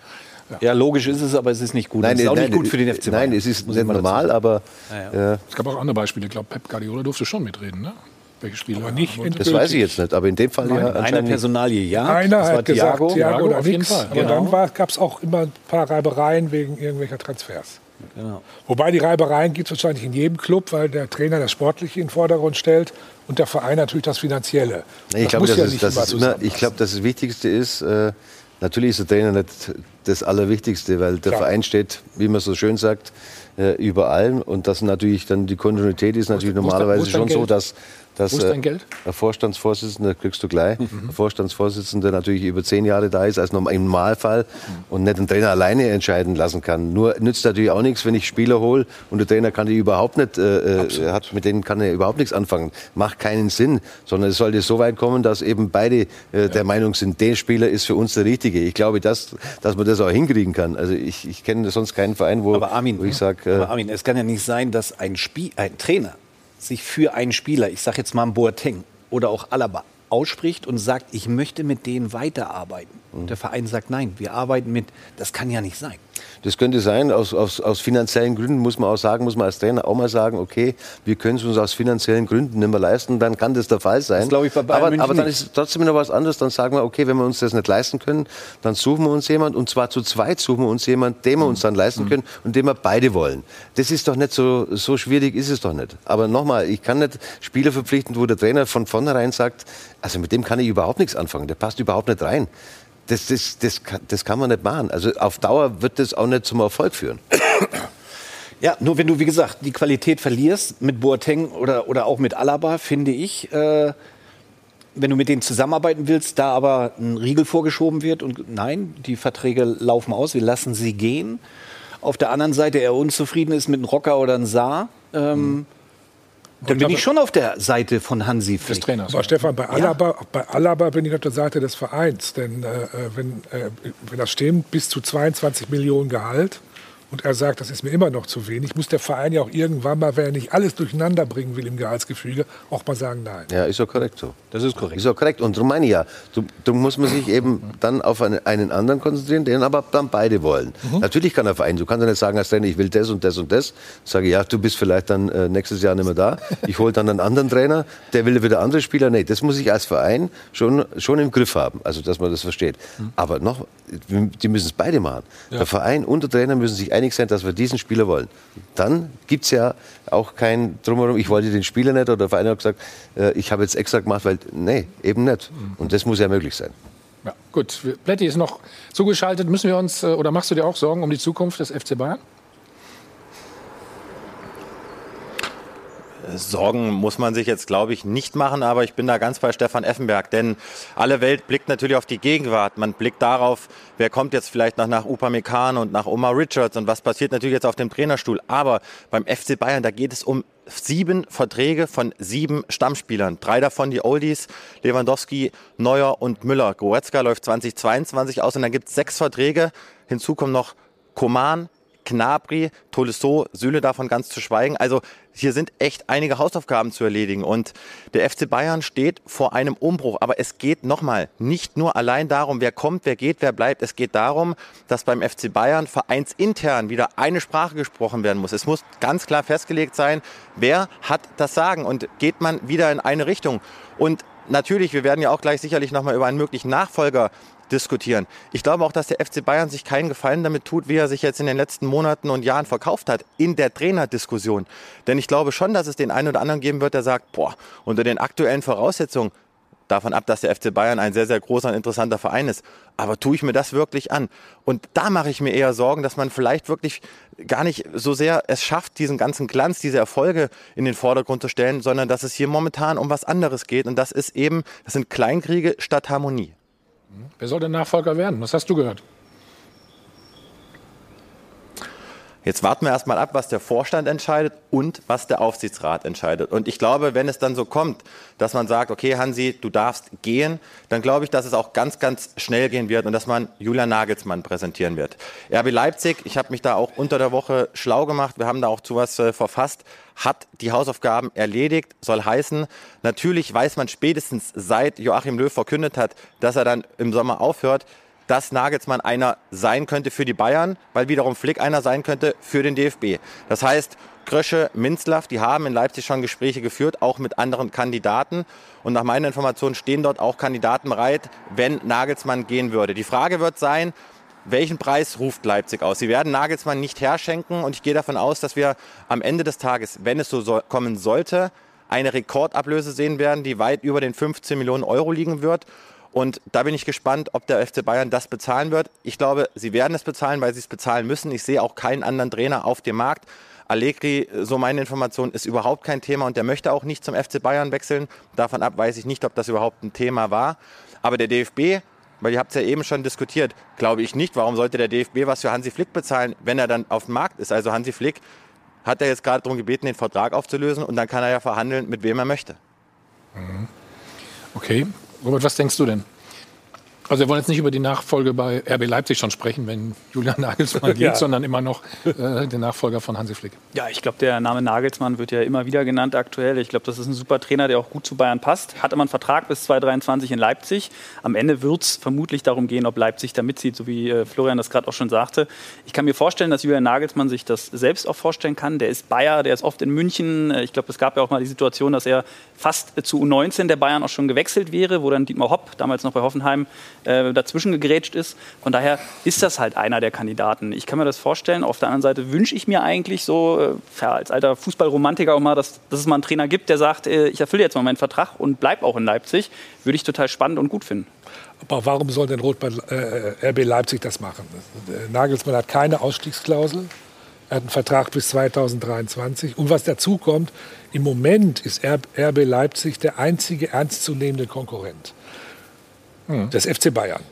Ja. ja, logisch ist es, aber es ist nicht gut. Nein, es ist auch nein, nicht gut für den F C Bayern. Nein, es ist nicht normal, aber... Ja, ja. Äh, es gab auch andere Beispiele. Ich glaube, Pep Guardiola durfte schon mitreden, ne? Welche Spieler? Aber nicht das weiß ich jetzt nicht, aber in dem Fall ja Einer Personalie, ja. Einer das hat war gesagt, Thiago, Thiago oder auf jeden nix. Fall. Aber Genau. dann gab es auch immer ein paar Reibereien wegen irgendwelcher Transfers. Genau. Wobei die Reibereien gibt es wahrscheinlich in jedem Club, weil der Trainer das Sportliche in den Vordergrund stellt und der Verein natürlich das Finanzielle. Ich das glaube, muss das, ja ist, nicht das, immer ist immer, ich zusammenpassen. glaube, dass das Wichtigste ist, äh, natürlich ist der Trainer nicht das Allerwichtigste, weil der Klar. Verein steht, wie man so schön sagt, äh, über allem. Und das natürlich dann die Kontinuität ist natürlich Wo ist- wo ist normalerweise dein schon so, Geld? dass, dass Wo ist dein Geld? ein Vorstandsvorsitzender, kriegst du gleich, ein Vorstandsvorsitzender natürlich über zehn Jahre da ist, als im Normalfall und nicht den Trainer alleine entscheiden lassen kann. Nur nützt natürlich auch nichts, wenn ich Spieler hole und der Trainer kann die überhaupt nicht, äh, äh, hat, mit denen kann er überhaupt nichts anfangen. Macht keinen Sinn, sondern es sollte so weit kommen, dass eben beide äh, der Meinung sind, der Spieler ist für uns der Richtige. Ich glaube, dass, dass man das auch hinkriegen kann. Also ich, ich kenne sonst keinen Verein, wo, Aber Armin, wo ich sage... Äh, aber Armin, es kann ja nicht sein, dass ein, Spiel, ein Trainer sich für einen Spieler, ich sage jetzt mal einen Boateng oder auch Alaba, ausspricht und sagt, ich möchte mit denen weiterarbeiten. Und der Verein sagt, nein, wir arbeiten mit, das kann ja nicht sein. Das könnte sein, aus, aus, aus finanziellen Gründen muss man auch sagen, muss man als Trainer auch mal sagen, okay, wir können es uns aus finanziellen Gründen nicht mehr leisten, dann kann das der Fall sein. Das glaube ich bei Bayern aber, München aber dann nicht. ist es trotzdem noch was anderes, dann sagen wir, okay, wenn wir uns das nicht leisten können, dann suchen wir uns jemanden und zwar zu zweit suchen wir uns jemanden, den wir uns dann leisten können und den wir beide wollen. Das ist doch nicht so, so schwierig ist es doch nicht. Aber nochmal, ich kann nicht Spieler verpflichten, wo der Trainer von vornherein sagt, also mit dem kann ich überhaupt nichts anfangen, der passt überhaupt nicht rein. Das, das, das, kann, das kann man nicht machen. Also auf Dauer wird das auch nicht zum Erfolg führen. Ja, nur wenn du, wie gesagt, die Qualität verlierst mit Boateng oder, oder auch mit Alaba, finde ich, äh, wenn du mit denen zusammenarbeiten willst, da aber ein Riegel vorgeschoben wird und nein, die Verträge laufen aus, wir lassen sie gehen. Auf der anderen Seite er unzufrieden ist mit einem Rocker oder einem Saar, ähm, mhm. dann bin ich schon auf der Seite von Hansi Flick. Des Trainers. Aber Stefan, bei Alaba, ja. bei Alaba bin ich auf der Seite des Vereins. Denn äh, wenn, äh, wenn das stimmt, bis zu zweiundzwanzig Millionen Gehalt und er sagt, das ist mir immer noch zu wenig, muss der Verein ja auch irgendwann mal, wenn er nicht alles durcheinander bringen will im Gehaltsgefüge, auch mal sagen, nein. Ja, ist auch korrekt so. Das ist korrekt. Ist auch korrekt. Und darum meine ich ja, darum muss man sich eben dann auf einen, einen anderen konzentrieren, den aber dann beide wollen. Mhm. Natürlich kann der Verein, du kannst ja nicht sagen als Trainer, ich will das und das und das. Sage ja, du bist vielleicht dann äh, nächstes Jahr nicht mehr da. Ich hole dann einen anderen Trainer, der will wieder andere Spieler. Nee, das muss ich als Verein schon, schon im Griff haben, also dass man das versteht. Mhm. Aber noch, die müssen es beide machen. Ja. Der Verein und der Trainer müssen sich einig sein, dass wir diesen Spieler wollen. Dann gibt es ja auch kein Drumherum, ich wollte den Spieler nicht oder der Verein hat gesagt, äh, ich habe jetzt extra gemacht, weil, nee, eben nicht. Und das muss ja möglich sein. Ja, gut, Plätti ist noch zugeschaltet. Müssen wir uns, oder machst du dir auch Sorgen um die Zukunft des F C Bayern? Sorgen muss man sich jetzt, glaube ich, nicht machen, aber ich bin da ganz bei Stefan Effenberg, denn alle Welt blickt natürlich auf die Gegenwart. Man blickt darauf, wer kommt jetzt vielleicht noch nach Upamecano und nach Omar Richards und was passiert natürlich jetzt auf dem Trainerstuhl. Aber beim F C Bayern, da geht es um sieben Verträge von sieben Stammspielern. Drei davon die Oldies, Lewandowski, Neuer und Müller. Goretzka läuft zweitausendzweiundzwanzig aus und dann gibt es sechs Verträge. Hinzu kommen noch Coman, Gnabry, Tolisso, Süle davon ganz zu schweigen. Also hier sind echt einige Hausaufgaben zu erledigen und der F C Bayern steht vor einem Umbruch. Aber es geht nochmal nicht nur allein darum, wer kommt, wer geht, wer bleibt. Es geht darum, dass beim F C Bayern vereinsintern wieder eine Sprache gesprochen werden muss. Es muss ganz klar festgelegt sein, wer hat das Sagen und geht man wieder in eine Richtung. Und natürlich, wir werden ja auch gleich sicherlich nochmal über einen möglichen Nachfolger diskutieren. Ich glaube auch, dass der F C Bayern sich keinen Gefallen damit tut, wie er sich jetzt in den letzten Monaten und Jahren verkauft hat in der Trainerdiskussion. Denn ich glaube schon, dass es den einen oder anderen geben wird, der sagt, boah, unter den aktuellen Voraussetzungen, davon ab, dass der F C Bayern ein sehr, sehr großer und interessanter Verein ist, aber tue ich mir das wirklich an? Und da mache ich mir eher Sorgen, dass man vielleicht wirklich gar nicht so sehr es schafft, diesen ganzen Glanz, diese Erfolge in den Vordergrund zu stellen, sondern dass es hier momentan um was anderes geht. Und das ist eben, das sind Kleinkriege statt Harmonie. Wer soll der Nachfolger werden? Was hast du gehört? Jetzt warten wir erstmal ab, was der Vorstand entscheidet und was der Aufsichtsrat entscheidet. Und ich glaube, wenn es dann so kommt, dass man sagt, okay, Hansi, du darfst gehen, dann glaube ich, dass es auch ganz, ganz schnell gehen wird und dass man Julian Nagelsmann präsentieren wird. R B Leipzig, ich habe mich da auch unter der Woche schlau gemacht, wir haben da auch zu was äh, verfasst, hat die Hausaufgaben erledigt, soll heißen, natürlich weiß man spätestens seit Joachim Löw verkündet hat, dass er dann im Sommer aufhört, dass Nagelsmann einer sein könnte für die Bayern, weil wiederum Flick einer sein könnte für den D F B. Das heißt, Krösche, Minzlaff, die haben in Leipzig schon Gespräche geführt, auch mit anderen Kandidaten. Und nach meiner Information stehen dort auch Kandidaten bereit, wenn Nagelsmann gehen würde. Die Frage wird sein, welchen Preis ruft Leipzig aus? Sie werden Nagelsmann nicht herschenken und ich gehe davon aus, dass wir am Ende des Tages, wenn es so soll, kommen sollte, eine Rekordablöse sehen werden, die weit über den fünfzehn Millionen Euro liegen wird. Und da bin ich gespannt, ob der F C Bayern das bezahlen wird. Ich glaube, sie werden es bezahlen, weil sie es bezahlen müssen. Ich sehe auch keinen anderen Trainer auf dem Markt. Allegri, so meine Information, ist überhaupt kein Thema und der möchte auch nicht zum F C Bayern wechseln. Davon ab weiß ich nicht, ob das überhaupt ein Thema war. Aber der D F B, weil ihr habt es ja eben schon diskutiert, glaube ich nicht. Warum sollte der D F B was für Hansi Flick bezahlen, wenn er dann auf dem Markt ist? Also Hansi Flick hat er jetzt gerade darum gebeten, den Vertrag aufzulösen und dann kann er ja verhandeln, mit wem er möchte. Okay. Robert, was denkst du denn? Also wir wollen jetzt nicht über die Nachfolge bei R B Leipzig schon sprechen, wenn Julian Nagelsmann geht, ja. sondern immer noch äh, den Nachfolger von Hansi Flick. Ja, ich glaube, der Name Nagelsmann wird ja immer wieder genannt aktuell. Ich glaube, das ist ein super Trainer, der auch gut zu Bayern passt. Hat immer einen Vertrag bis zweitausenddreiundzwanzig in Leipzig. Am Ende wird es vermutlich darum gehen, ob Leipzig da mitzieht, so wie äh, Florian das gerade auch schon sagte. Ich kann mir vorstellen, dass Julian Nagelsmann sich das selbst auch vorstellen kann. Der ist Bayer, der ist oft in München. Ich glaube, es gab ja auch mal die Situation, dass er fast äh, zu U neunzehn der Bayern auch schon gewechselt wäre, wo dann Dietmar Hopp, damals noch bei Hoffenheim, äh, dazwischen gegrätscht ist. Von daher ist das halt einer der Kandidaten. Ich kann mir das vorstellen. Auf der anderen Seite wünsche ich mir eigentlich so, ja, als alter Fußballromantiker auch mal, dass, dass es mal einen Trainer gibt, der sagt, äh, ich erfülle jetzt mal meinen Vertrag und bleib auch in Leipzig. Würde ich total spannend und gut finden. Aber warum soll denn Rot bei äh, R B Leipzig das machen? Nagelsmann hat keine Ausstiegsklausel. Er hat einen Vertrag bis zweitausenddreiundzwanzig. Und was dazu kommt, im Moment ist R B Leipzig der einzige ernstzunehmende Konkurrent hm. des F C Bayern.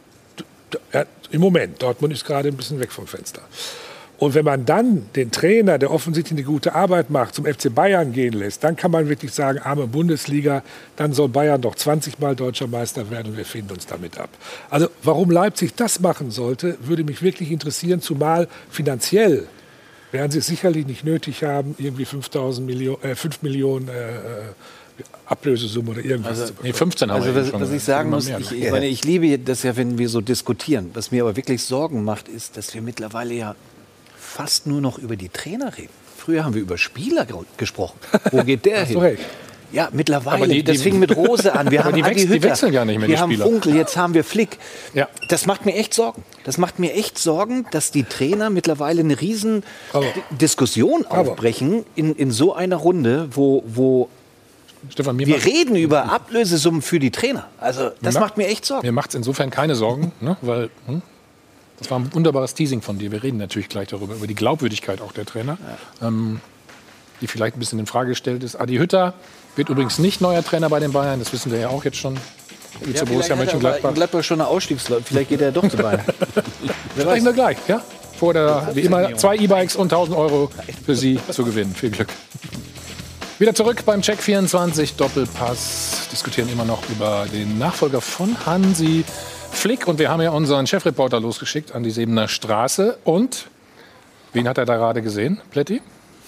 Im Moment. Dortmund ist gerade ein bisschen weg vom Fenster. Und wenn man dann den Trainer, der offensichtlich eine gute Arbeit macht, zum F C Bayern gehen lässt, dann kann man wirklich sagen, arme Bundesliga, dann soll Bayern doch zwanzig Mal deutscher Meister werden und wir finden uns damit ab. Also warum Leipzig das machen sollte, würde mich wirklich interessieren, zumal finanziell werden sie es sicherlich nicht nötig haben, irgendwie fünftausend Millionen, äh, fünf Millionen äh, Ablösesumme oder irgendwas also, zu bekommen. Nee, fünfzehn haben also wir was, schon was ich sagen muss, mehr, ich, ich, meine, ich liebe das ja, wenn wir so diskutieren. Was mir aber wirklich Sorgen macht, ist, dass wir mittlerweile ja fast nur noch über die Trainer reden. Früher haben wir über Spieler gesprochen. Wo geht der hin? Recht. Ja, mittlerweile. Aber die, die, das fing mit Rose an. Wir haben die, wechseln, die wechseln gar nicht mehr, wir die haben Spieler. Funkel, jetzt haben wir Flick. Ja. Das macht mir echt Sorgen. Das macht mir echt Sorgen, dass die Trainer mittlerweile eine riesen aber, Diskussion aufbrechen in, in so einer Runde, wo, wo Stefan, wir reden über Ablösesummen für die Trainer. Also das mir macht mir echt Sorgen. Mir macht es insofern keine Sorgen, ne? Weil hm, das war ein wunderbares Teasing von dir. Wir reden natürlich gleich darüber, über die Glaubwürdigkeit auch der Trainer, ja. ähm, die vielleicht ein bisschen in Frage gestellt ist. Adi Hütter wird übrigens nicht neuer Trainer bei den Bayern, das wissen wir ja auch jetzt schon. Ja, zu Borussia Mönchengladbach. Gladbach schon eine Ausstiegslauf. Vielleicht geht er doch zu Bayern. Sprechen wir gleich, ja? Vor der, wie immer, zwei E-Bikes und tausend Euro für Sie zu gewinnen. Viel Glück. Wieder zurück beim Check vierundzwanzig Doppelpass. Diskutieren immer noch über den Nachfolger von Hansi Flick. Und wir haben ja unseren Chefreporter losgeschickt an die Sebener Straße. Und wen hat er da gerade gesehen, Plätti?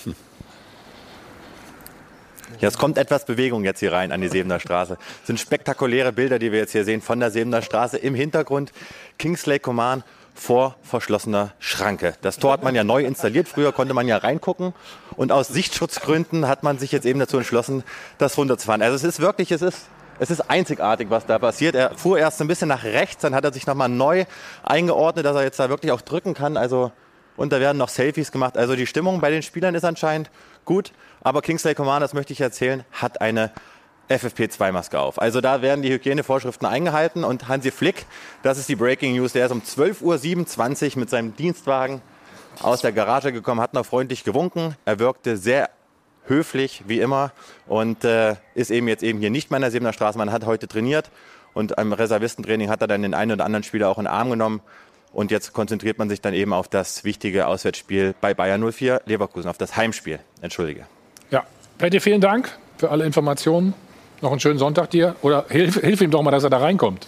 Ja, es kommt etwas Bewegung jetzt hier rein an die Sebener Straße. Das sind spektakuläre Bilder, die wir jetzt hier sehen von der Sebener Straße. Im Hintergrund Kingsley Coman vor verschlossener Schranke. Das Tor hat man ja neu installiert. Früher konnte man ja reingucken. Und aus Sichtschutzgründen hat man sich jetzt eben dazu entschlossen, das runterzufahren. Also es ist wirklich, es ist, es ist einzigartig, was da passiert. Er fuhr erst ein bisschen nach rechts, dann hat er sich nochmal neu eingeordnet, dass er jetzt da wirklich auch drücken kann. Also, und da werden noch Selfies gemacht. Also die Stimmung bei den Spielern ist anscheinend gut. Aber Kingsley Coman, das möchte ich erzählen, hat eine F F P zwei Maske auf. Also da werden die Hygienevorschriften eingehalten. Und Hansi Flick, das ist die Breaking News, der ist um zwölf Uhr siebenundzwanzig mit seinem Dienstwagen aus der Garage gekommen, hat noch freundlich gewunken. Er wirkte sehr höflich, wie immer, und äh, ist eben jetzt eben hier nicht mehr in der Sebener Straße. Man hat heute trainiert und am Reservistentraining hat er dann den einen oder anderen Spieler auch in den Arm genommen. Und jetzt konzentriert man sich dann eben auf das wichtige Auswärtsspiel bei Bayern null vier Leverkusen, auf das Heimspiel. Entschuldige. Ja, Plätti, vielen Dank für alle Informationen. Noch einen schönen Sonntag dir. Oder hilf, hilf ihm doch mal, dass er da reinkommt.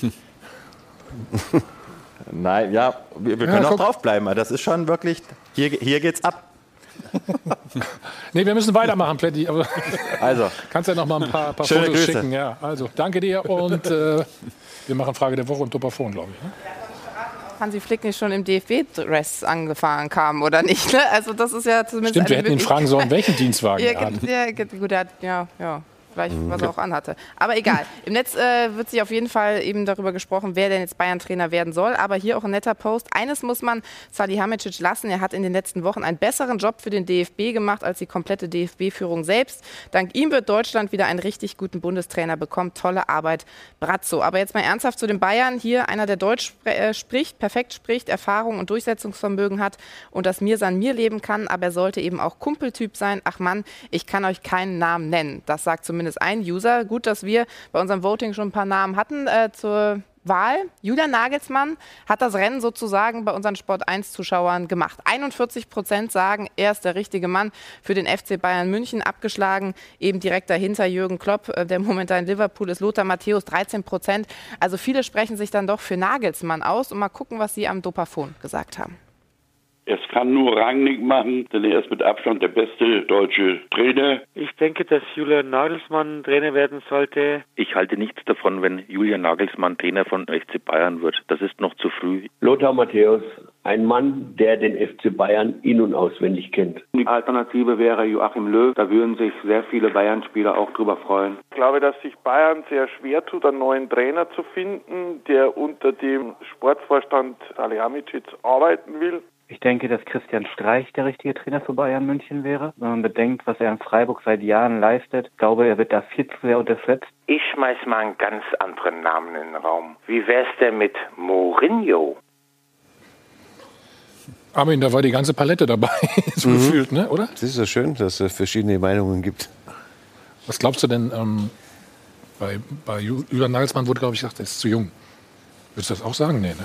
Nein, ja, wir, wir können ja, auch draufbleiben. Das ist schon wirklich, hier, hier geht's ab. Nee, wir müssen weitermachen, Plätti. Aber also, kannst ja noch mal ein paar, paar Fotos Grüße schicken. Ja, also, danke dir und äh, wir machen Frage der Woche und Topafon, glaube ich. Ne? Hansi Flick nicht schon im D F B-Dress angefahren kam oder nicht. Ne? Also das ist ja zumindest Stimmt, wir hätten ihn fragen sollen, welchen Dienstwagen ja, er hat. Ja, gut, er hat, ja, ja. Vielleicht, was er auch anhatte. Aber egal. Im Netz äh, wird sich auf jeden Fall eben darüber gesprochen, wer denn jetzt Bayern-Trainer werden soll. Aber hier auch ein netter Post. Eines muss man Salihamidzic lassen. Er hat in den letzten Wochen einen besseren Job für den D F B gemacht als die komplette D F B-Führung selbst. Dank ihm wird Deutschland wieder einen richtig guten Bundestrainer bekommen. Tolle Arbeit, Brazzo. Aber jetzt mal ernsthaft zu den Bayern. Hier einer, der Deutsch spr- äh, spricht, perfekt spricht, Erfahrung und Durchsetzungsvermögen hat und das Mir san mir leben kann. Aber er sollte eben auch Kumpeltyp sein. Ach Mann, ich kann euch keinen Namen nennen. Das sagt zumindest ein User. Gut, dass wir bei unserem Voting schon ein paar Namen hatten äh, zur Wahl. Julian Nagelsmann hat das Rennen sozusagen bei unseren Sport eins Zuschauern gemacht. einundvierzig Prozent sagen, er ist der richtige Mann für den F C Bayern München. Abgeschlagen eben direkt dahinter Jürgen Klopp, äh, der momentan in Liverpool ist. Lothar Matthäus dreizehn Prozent. Also viele sprechen sich dann doch für Nagelsmann aus. Und mal gucken, was sie am Dopafon gesagt haben. Es kann nur Rangnick machen, denn er ist mit Abstand der beste deutsche Trainer. Ich denke, dass Julian Nagelsmann Trainer werden sollte. Ich halte nichts davon, wenn Julian Nagelsmann Trainer von F C Bayern wird. Das ist noch zu früh. Lothar Matthäus, ein Mann, der den F C Bayern in- und auswendig kennt. Die Alternative wäre Joachim Löw. Da würden sich sehr viele Bayern-Spieler auch drüber freuen. Ich glaube, dass sich Bayern sehr schwer tut, einen neuen Trainer zu finden, der unter dem Sportvorstand Salihamidzic arbeiten will. Ich denke, dass Christian Streich der richtige Trainer für Bayern München wäre. Wenn man bedenkt, was er in Freiburg seit Jahren leistet, ich glaube, er wird da viel zu sehr unterschätzt. Ich schmeiß mal einen ganz anderen Namen in den Raum. Wie wär's denn mit Mourinho? Armin, da war die ganze Palette dabei, so mhm. gefühlt, ne? Oder? Das ist ja schön, dass es verschiedene Meinungen gibt. Was glaubst du denn, ähm, bei, bei Julian Nagelsmann wurde, glaube ich, gesagt, er ist zu jung. Würdest du das auch sagen? Nee, ne?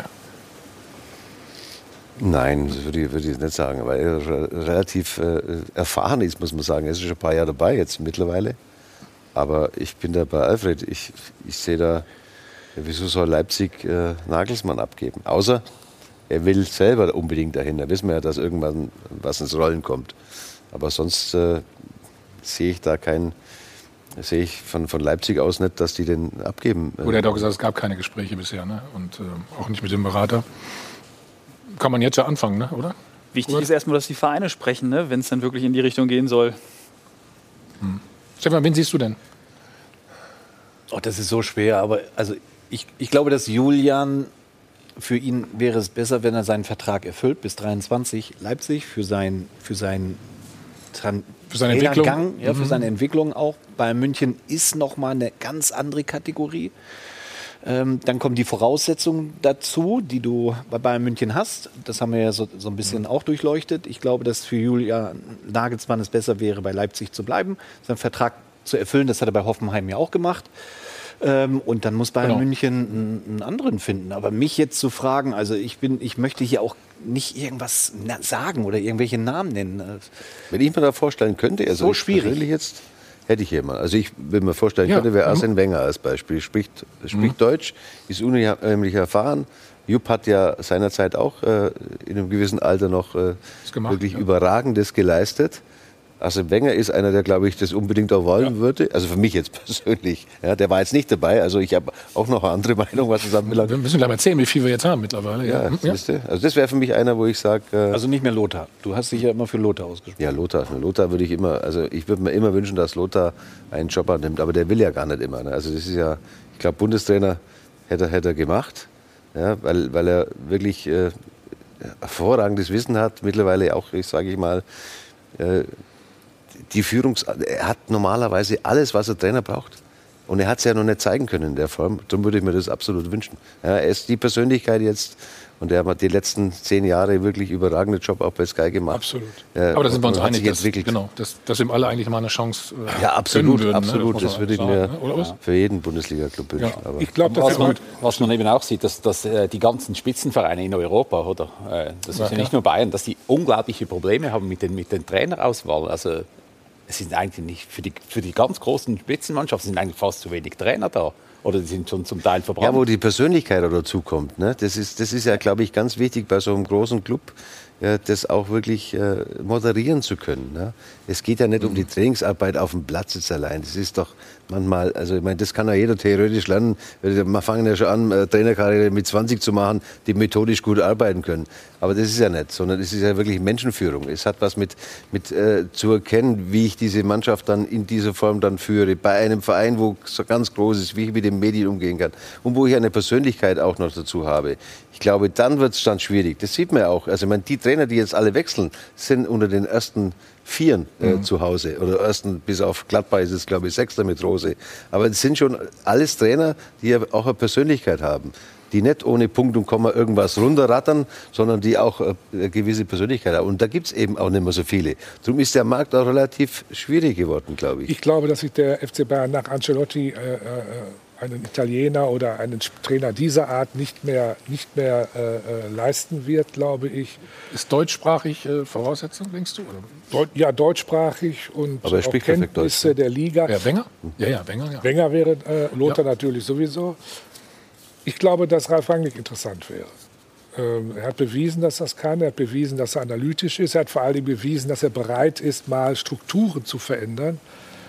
Nein, das würde ich, würde ich nicht sagen, weil er relativ äh, erfahren ist, muss man sagen. Er ist schon ein paar Jahre dabei jetzt mittlerweile. Aber ich bin da bei Alfred. Ich, ich sehe da, wieso soll Leipzig äh, Nagelsmann abgeben? Außer er will selber unbedingt dahin. Da wissen wir ja, dass irgendwann was ins Rollen kommt. Aber sonst äh, sehe ich da kein, sehe ich von, von Leipzig aus nicht, dass die den abgeben. Gut, er hat auch gesagt, es gab keine Gespräche bisher, ne? Und äh, auch nicht mit dem Berater. Kann man jetzt ja anfangen, ne? Oder? Wichtig Oder? ist erstmal, dass die Vereine sprechen, ne? Wenn es dann wirklich in die Richtung gehen soll. Hm. Stefan, wen siehst du denn? Oh, das ist so schwer, aber also ich, ich glaube, dass Julian, für ihn wäre es besser, wenn er seinen Vertrag erfüllt bis dreiundzwanzig Leipzig für sein für sein Tran- für seine Entwicklung, Gang, ja, für mhm. seine Entwicklung auch. Bayern München ist noch mal eine ganz andere Kategorie. Ähm, dann kommen die Voraussetzungen dazu, die du bei Bayern München hast. Das haben wir ja so, so ein bisschen mhm. auch durchleuchtet. Ich glaube, dass für Julian Nagelsmann es besser wäre, bei Leipzig zu bleiben, seinen Vertrag zu erfüllen. Das hat er bei Hoffenheim ja auch gemacht. Ähm, und dann muss Bayern genau. München einen, einen anderen finden. Aber mich jetzt zu fragen, also ich bin, ich möchte hier auch nicht irgendwas sagen oder irgendwelche Namen nennen. Wenn ich mir da vorstellen könnte, also so schwierig jetzt hätte ich hier mal. Also ich will mir vorstellen, ja. könnte, wäre mhm. Arsene Wenger als Beispiel. Spricht, spricht mhm. Deutsch, ist unheimlich erfahren. Jupp hat ja seinerzeit auch äh, in einem gewissen Alter noch äh, gemacht, wirklich ja. Überragendes geleistet. Arsene Wenger ist einer, der, glaube ich, das unbedingt auch wollen ja. würde. Also für mich jetzt persönlich. Ja, der war jetzt nicht dabei. Also ich habe auch noch eine andere Meinung, was das anbelangt. Wir müssen gleich mal erzählen, wie viel wir jetzt haben mittlerweile. Ja, ja. ja. Also das wäre für mich einer, wo ich sage... Äh, also nicht mehr Lothar. Du hast dich ja immer für Lothar ausgesprochen. Ja, Lothar. Lothar würde ich immer... Also ich würde mir immer wünschen, dass Lothar einen Job annimmt. Aber der will ja gar nicht immer. Ne? Also das ist ja... Ich glaube, Bundestrainer hätte, hätte er gemacht. Ja, weil, weil er wirklich äh, hervorragendes Wissen hat. Mittlerweile auch, ich sage ich mal... Äh, Die Führungs er hat normalerweise alles, was der Trainer braucht. Und er hat es ja noch nicht zeigen können in der Form. Darum würde ich mir das absolut wünschen. Ja, er ist die Persönlichkeit jetzt und er hat die letzten zehn Jahre wirklich überragenden Job auch bei Sky gemacht. Absolut. Ja, aber da sind wir uns einig, dass, genau, dass, dass ihm alle eigentlich mal eine Chance äh, ja, absolut, würden, absolut. Ne? Das, das würde ich mir sagen, ne? für jeden Bundesliga-Club wünschen. Ja. Aber ich glaube, das was, ist gut. Was man eben auch sieht, dass, dass äh, die ganzen Spitzenvereine in Europa, oder äh, das ist ja, ja nicht nur Bayern, dass die unglaubliche Probleme haben mit den, mit den Trainerauswahl. Also es sind eigentlich nicht für die, für die ganz großen Spitzenmannschaften sind eigentlich fast zu wenig Trainer da. oder die sind schon zum Teil verbrannt. Ja, wo die Persönlichkeit dazu kommt. Ne? Das ist, das ist ja, glaube ich, ganz wichtig bei so einem großen Club, ja, das auch wirklich äh, moderieren zu können. Ne? Es geht ja nicht um die Trainingsarbeit auf dem Platz jetzt allein. Das ist doch manchmal, also ich meine, das kann ja jeder theoretisch lernen. Wir fangen ja schon an, äh, Trainerkarriere mit zwanzig zu machen, die methodisch gut arbeiten können. Aber das ist ja nicht, sondern es ist ja wirklich Menschenführung. Es hat was mit, mit äh, zu erkennen, wie ich diese Mannschaft dann in dieser Form dann führe. Bei einem Verein, wo so ganz groß ist, wie ich mit den Medien umgehen kann. Und wo ich eine Persönlichkeit auch noch dazu habe. Ich glaube, dann wird es dann schwierig. Das sieht man ja auch. Also ich meine, die Trainer, die jetzt alle wechseln, sind unter den ersten Vieren äh, mhm. zu Hause. Oder ersten, bis auf Gladbach ist es, glaube ich, Sechster mit Rose. Aber es sind schon alles Trainer, die ja auch eine Persönlichkeit haben. Die nicht ohne Punkt und Komma irgendwas runterrattern, sondern die auch eine gewisse Persönlichkeit haben. Und da gibt es eben auch nicht mehr so viele. Darum ist der Markt auch relativ schwierig geworden, glaube ich. Ich glaube, dass sich der F C Bayern nach Ancelotti äh, äh, einen Italiener oder einen Trainer dieser Art nicht mehr, nicht mehr äh, leisten wird, glaube ich. Ist deutschsprachig äh, Voraussetzung, denkst du? Oder? Deut- ja, deutschsprachig und Aber er auch spricht perfekt Kenntnisse Deutsch, ne? der Liga. Ja, Wenger? Ja, ja, Wenger, ja. Wenger wäre, äh, Lothar Ja. natürlich sowieso. Ich glaube, dass Ralf Rangnick interessant wäre. Ähm, er hat bewiesen, dass das kann. Er hat bewiesen, dass er analytisch ist. Er hat vor allem bewiesen, dass er bereit ist, mal Strukturen zu verändern.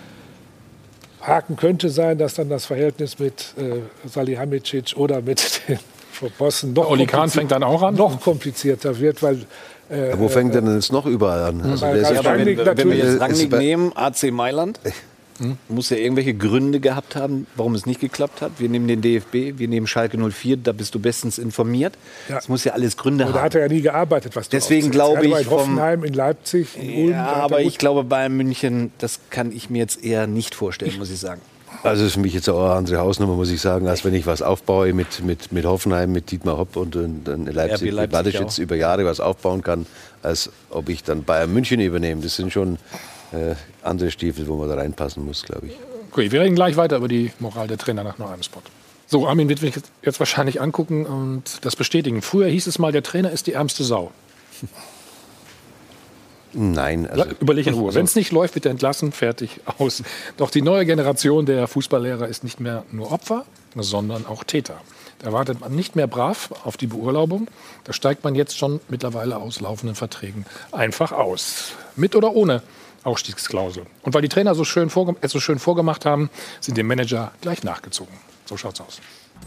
Haken könnte sein, dass dann das Verhältnis mit äh, Salihamidzic oder mit den Bossen noch, Oli Kahn fängt dann auch an? noch komplizierter wird, weil äh, Ja, wo fängt er denn jetzt noch überall an? Also Weil der ist Ralf ja schon- Rangnick Wenn, wenn wir natürlich- jetzt ist Rangnick bei- nehmen, A C Mailand, muss ja irgendwelche Gründe gehabt haben, warum es nicht geklappt hat. Wir nehmen den D F B, wir nehmen Schalke null vier, da bist du bestens informiert. Ja. Das muss ja alles Gründe Aber da haben. hat er ja nie gearbeitet, was du Deswegen aufzählst. glaube Er war ich in vom- Hoffenheim, in Leipzig, in Ulm. da Ja, hat er aber gut- ich glaube, Bayern München, das kann ich mir jetzt eher nicht vorstellen, muss ich sagen. Also das ist für mich jetzt auch eine andere Hausnummer, muss ich sagen, als wenn ich was aufbaue mit, mit, mit Hoffenheim, mit Dietmar Hopp und, und, und Leipzig, R B mit Leipzig Badischitz auch. über Jahre was aufbauen kann, als ob ich dann Bayern München übernehme. Das sind schon äh, andere Stiefel, wo man da reinpassen muss, glaube ich. Okay, wir reden gleich weiter über die Moral der Trainer nach noch einem Spot. So, Armin wird mich jetzt wahrscheinlich angucken und das bestätigen. Früher hieß es mal, der Trainer ist die ärmste Sau. Nein, also Überleg in Ruhe. Wenn es nicht läuft, wird er entlassen, fertig, aus. Doch die neue Generation der Fußballlehrer ist nicht mehr nur Opfer, sondern auch Täter. Da wartet man nicht mehr brav auf die Beurlaubung. Da steigt man jetzt schon mittlerweile aus laufenden Verträgen einfach aus. Mit oder ohne Ausstiegsklausel. Und weil die Trainer so schön vorge- es so schön vorgemacht haben, sind dem Manager gleich nachgezogen. So schaut's aus.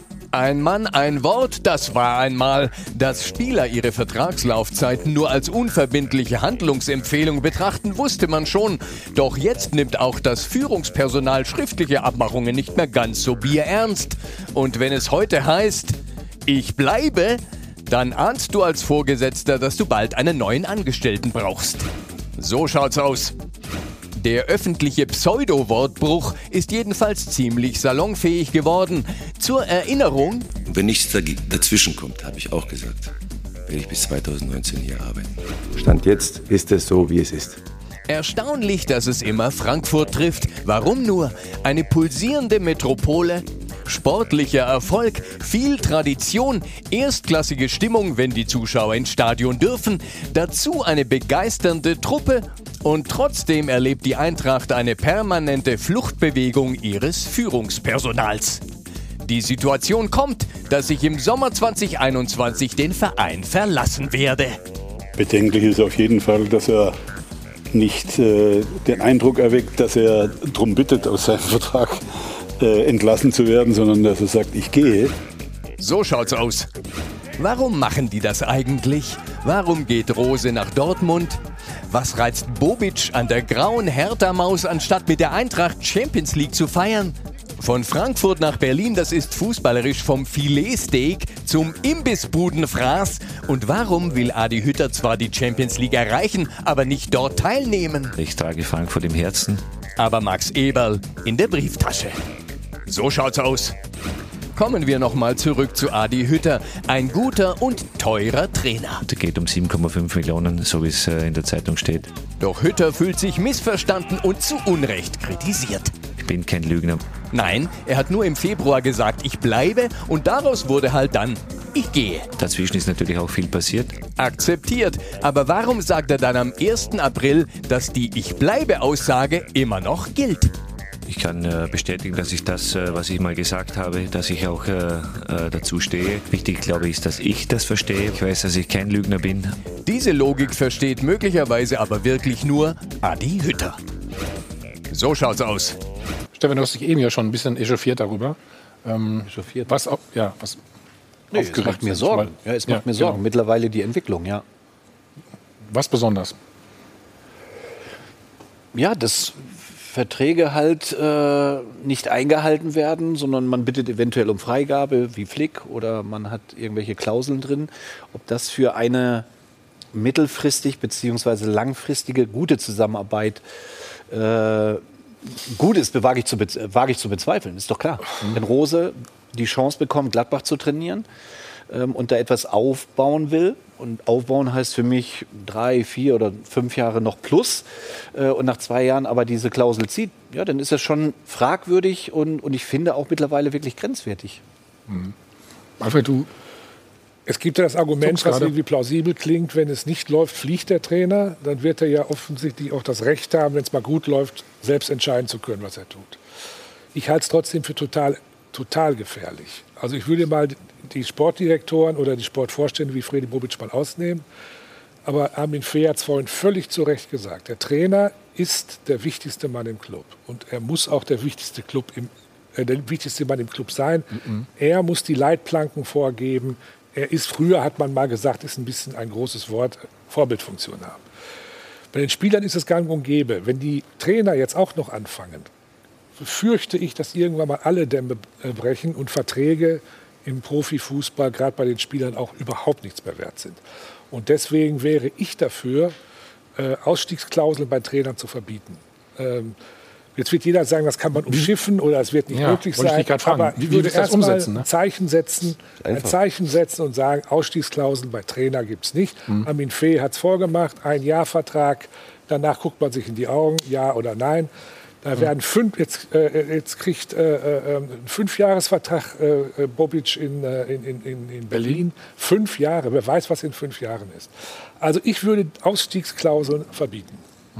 Ein Mann, ein Wort, das war einmal. Dass Spieler ihre Vertragslaufzeiten nur als unverbindliche Handlungsempfehlung betrachten, wusste man schon. Doch jetzt nimmt auch das Führungspersonal schriftliche Abmachungen nicht mehr ganz so bierernst. Und wenn es heute heißt, ich bleibe, dann ahnst du als Vorgesetzter, dass du bald einen neuen Angestellten brauchst. So schaut's aus. Der öffentliche Pseudo-Wortbruch ist jedenfalls ziemlich salonfähig geworden. Zur Erinnerung: Wenn nichts dazwischen kommt, habe ich auch gesagt, werde ich bis zweitausendneunzehn hier arbeiten. Stand jetzt ist es so, wie es ist. Erstaunlich, dass es immer Frankfurt trifft. Warum nur? Eine pulsierende Metropole, sportlicher Erfolg, viel Tradition, erstklassige Stimmung, wenn die Zuschauer ins Stadion dürfen, dazu eine begeisternde Truppe und trotzdem erlebt die Eintracht eine permanente Fluchtbewegung ihres Führungspersonals. Die Situation kommt, dass ich im Sommer zweitausendeinundzwanzig den Verein verlassen werde. Bedenklich ist auf jeden Fall, dass er nicht äh, den Eindruck erweckt, dass er darum bittet, aus seinem Vertrag äh, entlassen zu werden, sondern dass er sagt, ich gehe. So schaut's aus. Warum machen die das eigentlich? Warum geht Rose nach Dortmund? Was reizt Bobic an der grauen Hertha-Maus, anstatt mit der Eintracht Champions League zu feiern? Von Frankfurt nach Berlin, das ist fußballerisch vom Filetsteak zum Imbissbudenfraß. Und warum will Adi Hütter zwar die Champions League erreichen, aber nicht dort teilnehmen? Ich trage Frankfurt im Herzen. Aber Max Eberl in der Brieftasche. So schaut's aus. Kommen wir nochmal zurück zu Adi Hütter. Ein guter und teurer Trainer. Es geht um sieben Komma fünf Millionen, so wie es äh, in der Zeitung steht. Doch Hütter fühlt sich missverstanden und zu Unrecht kritisiert. Ich bin kein Lügner. Nein, er hat nur im Februar gesagt, ich bleibe, und daraus wurde halt dann, ich gehe. Dazwischen ist natürlich auch viel passiert. Akzeptiert. Aber warum sagt er dann am ersten April, dass die Ich bleibe Aussage immer noch gilt? Ich kann äh, bestätigen, dass ich das, äh, was ich mal gesagt habe, dass ich auch äh, äh, dazu stehe. Wichtig, glaube ich, ist, dass ich das verstehe. Ich weiß, dass ich kein Lügner bin. Diese Logik versteht möglicherweise aber wirklich nur Adi Hütter. So schaut's aus. Stefan, du hast dich eben ja schon ein bisschen echauffiert darüber. Ähm, echauffiert? Was, au- ja, was Nee, es macht mir Sorgen. Ja, es macht Ja, mir Sorgen. genau. Mittlerweile die Entwicklung, ja. Was besonders? Ja, dass Verträge halt äh, nicht eingehalten werden, sondern man bittet eventuell um Freigabe wie Flick oder man hat irgendwelche Klauseln drin. Ob das für eine mittelfristig bzw. langfristige gute Zusammenarbeit äh, gut ist, wage ich, zu be- wage ich zu bezweifeln, ist doch klar. Wenn Rose die Chance bekommt, Gladbach zu trainieren ähm, und da etwas aufbauen will, und aufbauen heißt für mich drei, vier oder fünf Jahre noch plus äh, und nach zwei Jahren aber diese Klausel zieht, ja, dann ist das schon fragwürdig und, und ich finde auch mittlerweile wirklich grenzwertig. Mhm. Alfred, du Es gibt ja das Argument, Zuckst was gerade. irgendwie plausibel klingt, wenn es nicht läuft, fliegt der Trainer. Dann wird er ja offensichtlich auch das Recht haben, wenn es mal gut läuft, selbst entscheiden zu können, was er tut. Ich halte es trotzdem für total, total gefährlich. Also ich würde mal die Sportdirektoren oder die Sportvorstände wie Fredi Bobic mal ausnehmen. Aber Armin Fee hat es vorhin völlig zu Recht gesagt. Der Trainer ist der wichtigste Mann im Club. Und er muss auch der wichtigste, Club im, äh, der wichtigste Mann im Club sein. Mhm. Er muss die Leitplanken vorgeben. Er ist, früher hat man mal gesagt, ist ein bisschen ein großes Wort, Vorbildfunktion haben. Bei den Spielern ist es gang und gäbe. Wenn die Trainer jetzt auch noch anfangen, fürchte ich, dass irgendwann mal alle Dämme äh, brechen und Verträge im Profifußball, gerade bei den Spielern, auch überhaupt nichts mehr wert sind. Und deswegen wäre ich dafür, äh, Ausstiegsklauseln bei Trainern zu verbieten. Ähm, Jetzt wird jeder sagen, das kann man umschiffen oder es wird nicht Ja, möglich wollte ich sein. dich gerade fragen. Aber Wie- ich wie würde willst du das erst mal umsetzen, ne? ein Zeichen setzen, ein Einfach. Zeichen setzen und sagen, Ausstiegsklauseln bei Trainer gibt es nicht. Mhm. Armin Fee hat es vorgemacht, ein Jahrvertrag. Danach guckt man sich in die Augen, ja oder nein. Da werden fünf, jetzt, äh, jetzt kriegt äh, äh, ein Fünfjahresvertrag äh, Bobic in, äh, in, in, in in Berlin. Fünf Jahre, wer weiß, was in fünf Jahren ist. Also ich würde Ausstiegsklauseln verbieten.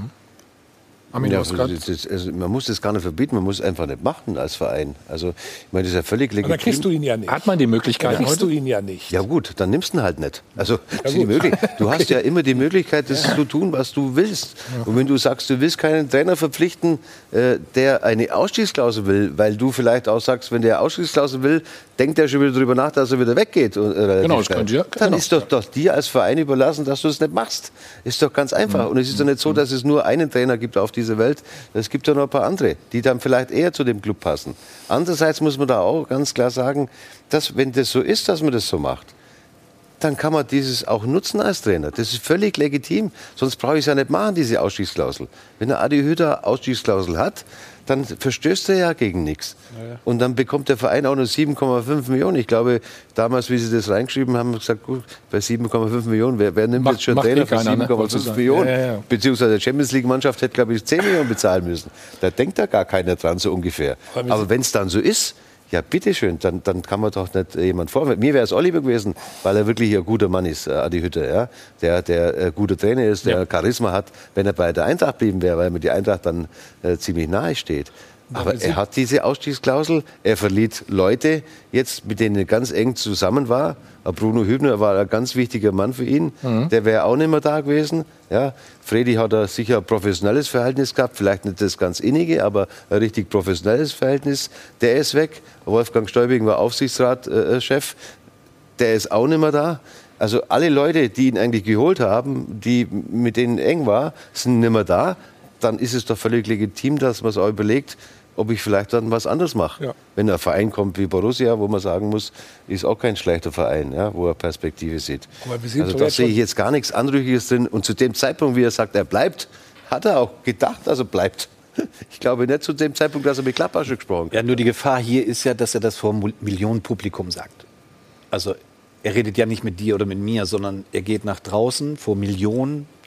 Armin, Ja, du hast grad- das, das, also man muss das gar nicht verbieten, man muss es einfach nicht machen als Verein. Also ich meine, das ist ja völlig Aber legitim. dann kriegst du ihn ja nicht. Hat man die Möglichkeit Dann kriegst heute? du ihn ja nicht. Ja gut, dann nimmst du ihn halt nicht. Also das ist gut. die Möglich- du hast ja immer die Möglichkeit, das zu tun, was du willst. Und wenn du sagst, du willst keinen Trainer verpflichten, äh, der eine Ausstiegsklausel will, weil du vielleicht auch sagst, wenn der Ausstiegsklausel will, denkt er schon wieder darüber nach, dass er wieder weggeht. äh, relativ Genau, das schnell. könnte ja- Dann genau. ist doch, doch dir als Verein überlassen, dass du es nicht machst. Ist doch ganz einfach. Und es ist doch nicht so, dass es nur einen Trainer gibt auf dieser Welt. Es gibt ja noch ein paar andere, die dann vielleicht eher zu dem Club passen. Andererseits muss man da auch ganz klar sagen, dass wenn das so ist, dass man das so macht, dann kann man dieses auch nutzen als Trainer. Das ist völlig legitim. Sonst brauche ich es ja nicht machen, diese Ausstiegsklausel. Wenn der Adi Hütter Ausstiegsklausel hat, dann verstößt er ja gegen nichts. Und dann bekommt der Verein auch nur sieben Komma fünf Millionen. Ich glaube, damals, wie sie das reingeschrieben haben, haben sie gesagt, gut, bei sieben Komma fünf Millionen, wer, wer nimmt Macht- jetzt schon macht Trainer eh für keiner, ne? sieben Komma Wolltest du fünf sagen. Millionen? Ja, ja, ja. Beziehungsweise die Champions League-Mannschaft hätte, glaube ich, zehn Millionen bezahlen müssen. Da denkt da gar keiner dran, so ungefähr. Aber wenn es dann so ist, ja, bitteschön, dann, dann kann man doch nicht äh, jemand vorwerfen. Mir wäre es Oliver gewesen, weil er wirklich ein guter Mann ist, äh, Adi Hütter, ja? der, der äh, guter Trainer ist, der Charisma hat, wenn er bei der Eintracht blieben wäre, weil mir die Eintracht dann äh, ziemlich nahe steht. Aber er hat diese Ausstiegsklausel, er verliert Leute jetzt, mit denen er ganz eng zusammen war. Bruno Hübner war ein ganz wichtiger Mann für ihn, Mhm. der wäre auch nicht mehr da gewesen. Ja, Fredi hat da sicher ein professionelles Verhältnis gehabt, vielleicht nicht das ganz innige, aber ein richtig professionelles Verhältnis. Der ist weg. Wolfgang Stäubing war Aufsichtsratschef, der ist auch nicht mehr da. Also alle Leute, die ihn eigentlich geholt haben, die mit denen eng war, sind nicht mehr da. Dann ist es doch völlig legitim, dass man sich auch überlegt, ob ich vielleicht dann was anderes mache. Ja. Wenn ein Verein kommt wie Borussia, wo man sagen muss, ist auch kein schlechter Verein, ja, wo er Perspektive sieht. Aber wir sind Also doch da jetzt sehe ich schon- jetzt gar nichts Anrüchiges drin. Und zu dem Zeitpunkt, wie er sagt, er bleibt, hat er auch gedacht, dass er bleibt. Ich glaube nicht zu dem Zeitpunkt, dass er mit Gladbach schon gesprochen hat. Ja, nur die Gefahr hier ist ja, dass er das vor einem Millionenpublikum sagt. Also er redet ja nicht mit dir oder mit mir, sondern er geht nach draußen vor Millionen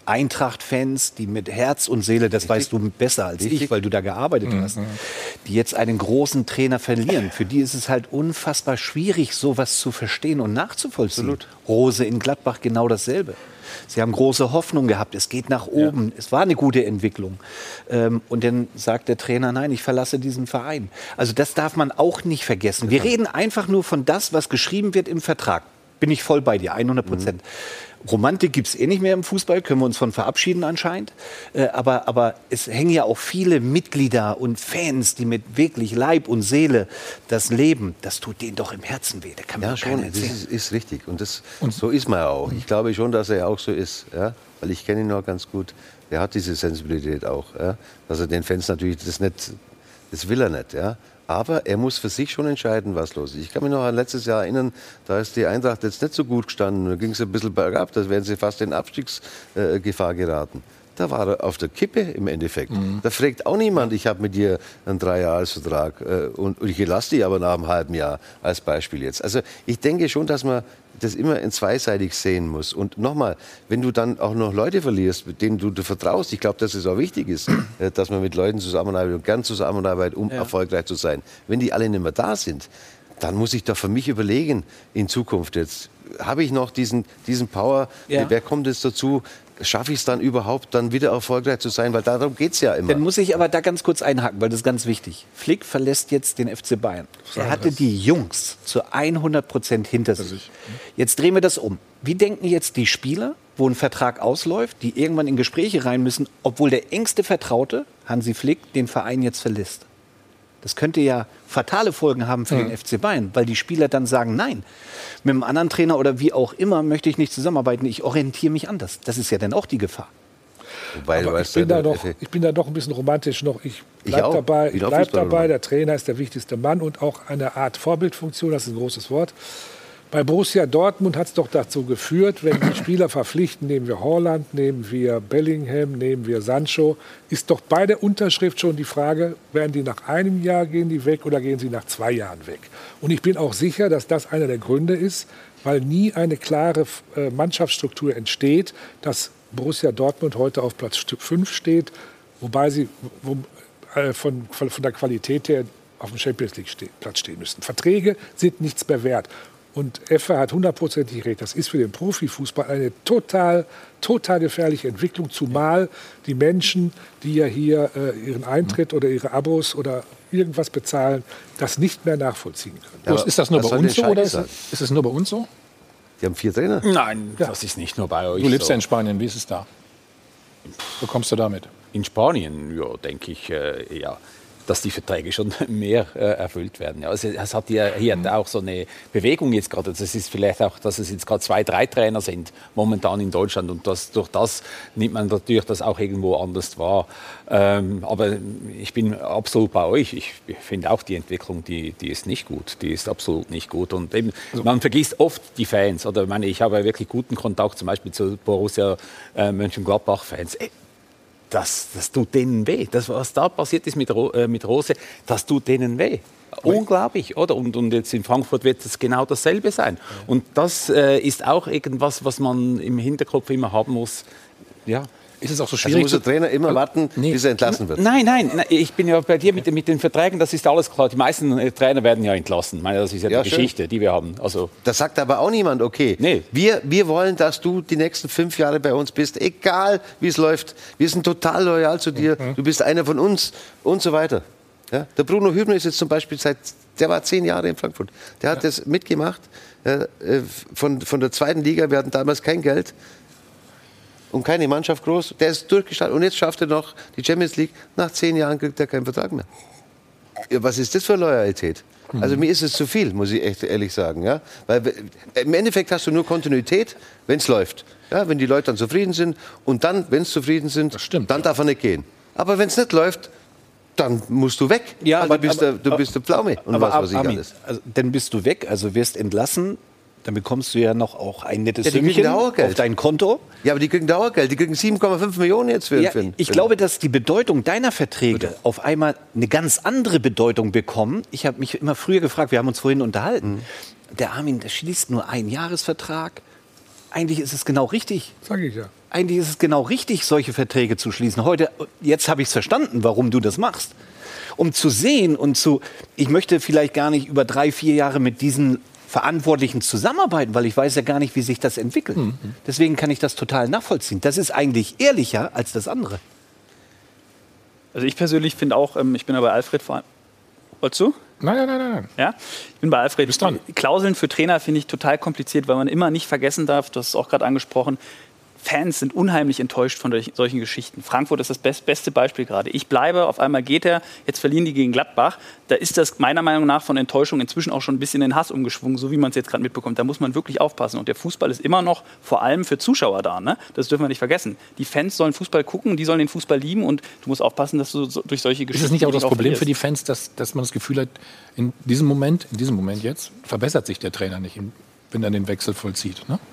Eintracht-Fans, die mit Herz und Seele, das weißt du besser als ich, weil du da gearbeitet Mhm. hast, die jetzt einen großen Trainer verlieren. Für die ist es halt unfassbar schwierig, sowas zu verstehen und nachzuvollziehen. Absolut. Rose in Gladbach genau dasselbe. Sie haben große Hoffnung gehabt, es geht nach oben, ja. Es war eine gute Entwicklung. Ähm, und dann sagt der Trainer, nein, ich verlasse diesen Verein. Also das darf man auch nicht vergessen. Wir reden einfach nur von das, was geschrieben wird im Vertrag. Bin ich voll bei dir, hundert Prozent. Mhm. Romantik gibt es eh nicht mehr im Fußball, können wir uns von verabschieden anscheinend. Äh, aber, aber es hängen ja auch viele Mitglieder und Fans, die mit wirklich Leib und Seele das leben. Das tut denen doch im Herzen weh. Da kann man ja, doch keiner schon, das erzählen. ist, ist richtig. Und, das, und so ist man auch. Ich glaube schon, dass er auch so ist. Ja? Weil ich kenne ihn noch ganz gut. Er hat diese Sensibilität auch. Ja? Dass er den Fans natürlich das nicht, das will er nicht. Ja? Aber er muss für sich schon entscheiden, was los ist. Ich kann mich noch an letztes Jahr erinnern, da ist die Eintracht jetzt nicht so gut gestanden. Da ging es ein bisschen bergab, da wären sie fast in Abstiegsgefahr geraten. Da war er auf der Kippe im Endeffekt. Mhm. Da fragt auch niemand, ich habe mit dir einen Dreijahresvertrag äh, und, und ich lasse dich aber nach einem halben Jahr als Beispiel jetzt. Also ich denke schon, dass man das immer in zweiseitig sehen muss. Und nochmal, wenn du dann auch noch Leute verlierst, mit denen du, du vertraust, ich glaube, dass es auch wichtig ist, äh, dass man mit Leuten zusammenarbeitet und gern zusammenarbeitet, um ja. erfolgreich zu sein. Wenn die alle nicht mehr da sind, dann muss ich doch für mich überlegen, in Zukunft jetzt, habe ich noch diesen, diesen Power, ja. wer kommt jetzt dazu, schaffe ich es dann überhaupt, dann wieder erfolgreich zu sein? Weil darum geht es ja immer. Dann muss ich aber da ganz kurz einhaken, weil das ist ganz wichtig. Flick verlässt jetzt den F C Bayern. Er hatte die Jungs zu hundert Prozent hinter sich. Jetzt drehen wir das um. Wie denken jetzt die Spieler, wo ein Vertrag ausläuft, die irgendwann in Gespräche rein müssen, obwohl der engste Vertraute, Hansi Flick, den Verein jetzt verlässt? Das könnte ja fatale Folgen haben für mhm. den F C Bayern, weil die Spieler dann sagen, nein, mit einem anderen Trainer oder wie auch immer möchte ich nicht zusammenarbeiten, ich orientiere mich anders. Das ist ja dann auch die Gefahr. Wobei, Aber ich, bin da noch, ich bin da doch ein bisschen romantisch noch. Ich bleibe dabei, ich bleib dabei. Der Trainer ist der wichtigste Mann und auch eine Art Vorbildfunktion, das ist ein großes Wort. Bei Borussia Dortmund hat es doch dazu geführt, wenn die Spieler verpflichten, nehmen wir Haaland, nehmen wir Bellingham, nehmen wir Sancho, ist doch bei der Unterschrift schon die Frage, werden die nach einem Jahr, gehen die weg oder gehen sie nach zwei Jahren weg? Und ich bin auch sicher, dass das einer der Gründe ist, weil nie eine klare äh, Mannschaftsstruktur entsteht, dass Borussia Dortmund heute auf Platz fünf steht, wobei sie wo, äh, von, von, von der Qualität her auf dem Champions League ste- Platz stehen müssten. Verträge sind nichts mehr wert. Und Effe hat hundertprozentig recht. Das ist für den Profifußball eine total, total gefährliche Entwicklung, zumal die Menschen, die ja hier äh, ihren Eintritt oder ihre Abos oder irgendwas bezahlen, das nicht mehr nachvollziehen können. Ja, ist das nur bei uns so oder ist, ist es nur bei uns so? Die haben vier Trainer. Nein, ja. Das ist nicht nur bei euch. Du lebst so. ja in Spanien. Wie ist es da? Wo kommst du damit? In Spanien, ja, denke ich, äh, ja. dass die Verträge schon mehr äh, erfüllt werden. Ja, also es hat ja hier mhm. auch so eine Bewegung jetzt gerade. Das ist vielleicht auch, dass es jetzt gerade zwei, drei Trainer sind momentan in Deutschland und das, durch das nimmt man natürlich das auch irgendwo anders wahr. Ähm, aber ich bin absolut bei euch. Ich finde auch die Entwicklung, die, die ist nicht gut. Die ist absolut nicht gut. Und eben, also, man vergisst oft die Fans. Oder ich meine, ich habe wirklich guten Kontakt zum Beispiel zu Borussia äh, Mönchengladbach-Fans. Das, das tut denen weh. Das, was da passiert ist mit, Ro, äh, mit Rose, das tut denen weh. Unglaublich, oder? Und, und jetzt in Frankfurt wird es genau dasselbe sein. Ja. Und das äh, ist auch irgendwas, was man im Hinterkopf immer haben muss. Ja. Ist es auch so schwierig? Also muss der Trainer immer warten, nee. bis er entlassen wird? Nein, nein, nein, ich bin ja bei dir mit, mit den Verträgen, das ist alles klar. Die meisten Trainer werden ja entlassen. Ich meine, das ist ja, ja die schön. Geschichte, die wir haben. Also das sagt aber auch niemand, okay, nee. wir, wir wollen, dass du die nächsten fünf Jahre bei uns bist, egal wie es läuft. Wir sind total loyal zu dir, mhm. du bist einer von uns und so weiter. Ja? Der Bruno Hübner ist jetzt zum Beispiel seit, der war zehn Jahre in Frankfurt. Der hat ja. das mitgemacht äh, von, von der zweiten Liga. Wir hatten damals kein Geld. Und keine Mannschaft groß, der ist durchgestartet. Und jetzt schafft er noch die Champions League. Nach zehn Jahren kriegt er keinen Vertrag mehr. Ja, was ist das für Loyalität? Mhm. Also mir ist es zu viel, muss ich echt ehrlich sagen. Ja? Weil im Endeffekt hast du nur Kontinuität, wenn es läuft. Ja? Wenn die Leute dann zufrieden sind. Und dann, wenn sie zufrieden sind, stimmt, dann darf er nicht gehen. Aber wenn es nicht läuft, dann musst du weg. Ja, also aber, du bist aber, der, du bist der Pflaume und aber, was weiß ich Armin, alles. Also, dann bist du weg, also wirst entlassen. Dann bekommst du ja noch auch ein nettes ja, Sümmchen auf dein Konto. Ja, aber die kriegen Dauergeld. Die kriegen sieben Komma fünf Millionen jetzt für, ja, für Ich glaube, dass die Bedeutung deiner Verträge Bitte. auf einmal eine ganz andere Bedeutung bekommen. Ich habe mich immer früher gefragt, wir haben uns vorhin unterhalten. Mhm. Der Armin, der schließt nur einen Jahresvertrag. Eigentlich ist es genau richtig. Sag ich ja. eigentlich ist es genau richtig, solche Verträge zu schließen. Heute, jetzt habe ich es verstanden, warum du das machst. Um zu sehen und zu, ich möchte vielleicht gar nicht über drei, vier Jahre mit diesen Verantwortlichen zusammenarbeiten, weil ich weiß ja gar nicht, wie sich das entwickelt. Mhm. Deswegen kann ich das total nachvollziehen. Das ist eigentlich ehrlicher als das andere. Also ich persönlich finde auch, ähm, ich bin da bei Alfred vor allem. Wolltest du? Nein, nein, nein, nein. Ja? Ich bin bei Alfred. Bist dran. Klauseln für Trainer finde ich total kompliziert, weil man immer nicht vergessen darf, du hast es auch gerade angesprochen, Fans sind unheimlich enttäuscht von solchen Geschichten. Frankfurt ist das best, beste Beispiel gerade. Ich bleibe, auf einmal geht er, jetzt verlieren die gegen Gladbach. Da ist das meiner Meinung nach von Enttäuschung inzwischen auch schon ein bisschen in Hass umgeschwungen, so wie man es jetzt gerade mitbekommt. Da muss man wirklich aufpassen. Und der Fußball ist immer noch vor allem für Zuschauer da. Ne? Das dürfen wir nicht vergessen. Die Fans sollen Fußball gucken, die sollen den Fußball lieben und du musst aufpassen, dass du so, durch solche Geschichten... Ist es nicht auch das Problem für die Fans, dass, dass man das Gefühl hat, in diesem Moment, in diesem Moment jetzt, verbessert sich der Trainer nicht, wenn er den Wechsel vollzieht, ne?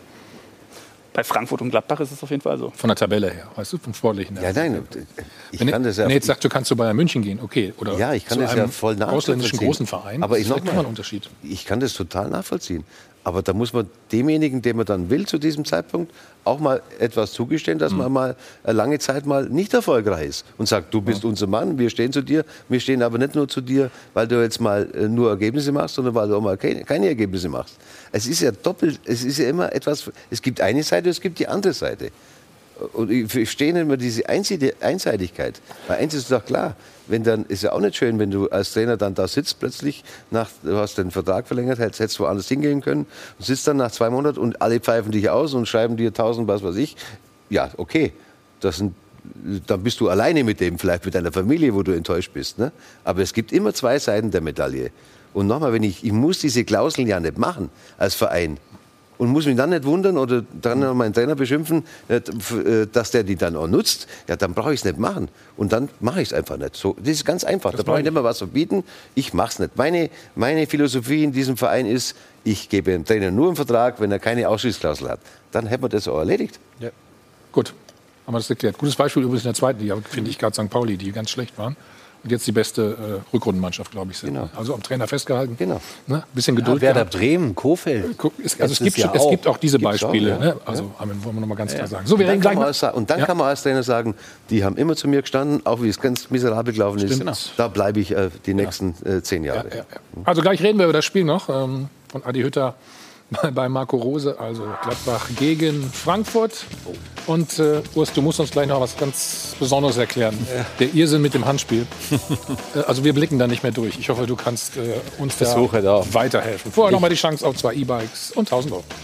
Bei Frankfurt und Gladbach ist es auf jeden Fall so. Von der Tabelle her, weißt du, vom Sportlichen her. Ja, nein, ich wenn kann das ja... Wenn jetzt sagt, du kannst zu Bayern München gehen, okay. Oder ja, ich kann zu das einem ja voll nachvollziehen. ausländischen großen Verein, aber das ich ist noch immer mal, ein Unterschied. Ich kann das total nachvollziehen. Aber da muss man demjenigen, den man dann will zu diesem Zeitpunkt, auch mal etwas zugestehen, dass mhm. man mal eine lange Zeit mal nicht erfolgreich ist. Und sagt, du bist mhm. unser Mann, wir stehen zu dir. Wir stehen aber nicht nur zu dir, weil du jetzt mal nur Ergebnisse machst, sondern weil du auch mal keine, keine Ergebnisse machst. Es ist ja doppelt, es ist ja immer etwas, es gibt eine Seite, es gibt die andere Seite. Und ich verstehe nicht mehr diese Einseitigkeit. Weil eins ist doch klar, wenn dann, ist ja auch nicht schön, wenn du als Trainer dann da sitzt plötzlich, nach, du hast den Vertrag verlängert, hättest woanders hingehen können und sitzt dann nach zwei Monaten und alle pfeifen dich aus und schreiben dir tausend, was weiß ich. Ja, okay, das sind, dann bist du alleine mit dem, vielleicht mit deiner Familie, wo du enttäuscht bist. Ne? Aber es gibt immer zwei Seiten der Medaille. Und nochmal, wenn ich, ich muss diese Klauseln ja nicht machen als Verein. Und muss mich dann nicht wundern oder dann noch meinen Trainer beschimpfen, dass der die dann auch nutzt. Ja, dann brauche ich es nicht machen. Und dann mache ich es einfach nicht. So, das ist ganz einfach. Das da brauche ich nicht mehr was verbieten. Ich mache es nicht. Meine, meine Philosophie in diesem Verein ist, ich gebe dem Trainer nur einen Vertrag, wenn er keine Ausschlussklausel hat. Dann hätten wir das auch erledigt. Ja. Gut, haben wir das erklärt. Gutes Beispiel übrigens in der zweiten Liga, finde ich gerade Sankt Pauli, die ganz schlecht waren. Und jetzt die beste äh, Rückrundenmannschaft, glaube ich, sind. Genau. Also am Trainer festgehalten. Genau. Ne? Bisschen Geduld. Ja, Werder Bremen, Kofeld. Also es gibt, ja es gibt auch diese Beispiele. Auch, ja. Ne? Also ja. wollen wir noch mal ganz ja. klar sagen. So, wir reden gleich mal. Sagen, und dann ja. kann man als Trainer sagen, die haben immer zu mir gestanden, auch wie es ganz miserabel gelaufen ist. Genau. Da bleibe ich äh, die nächsten ja. äh, zehn Jahre. Ja, ja, ja. Also gleich reden wir über das Spiel noch ähm, von Adi Hütter bei Marco Rose, also Gladbach gegen Frankfurt. Und äh, Urs, du musst uns gleich noch was ganz Besonderes erklären. Ja. Der Irrsinn mit dem Handspiel. Also wir blicken da nicht mehr durch. Ich hoffe, du kannst äh, uns da weiterhelfen. Vorher noch mal die Chance auf zwei E-Bikes und tausend Euro.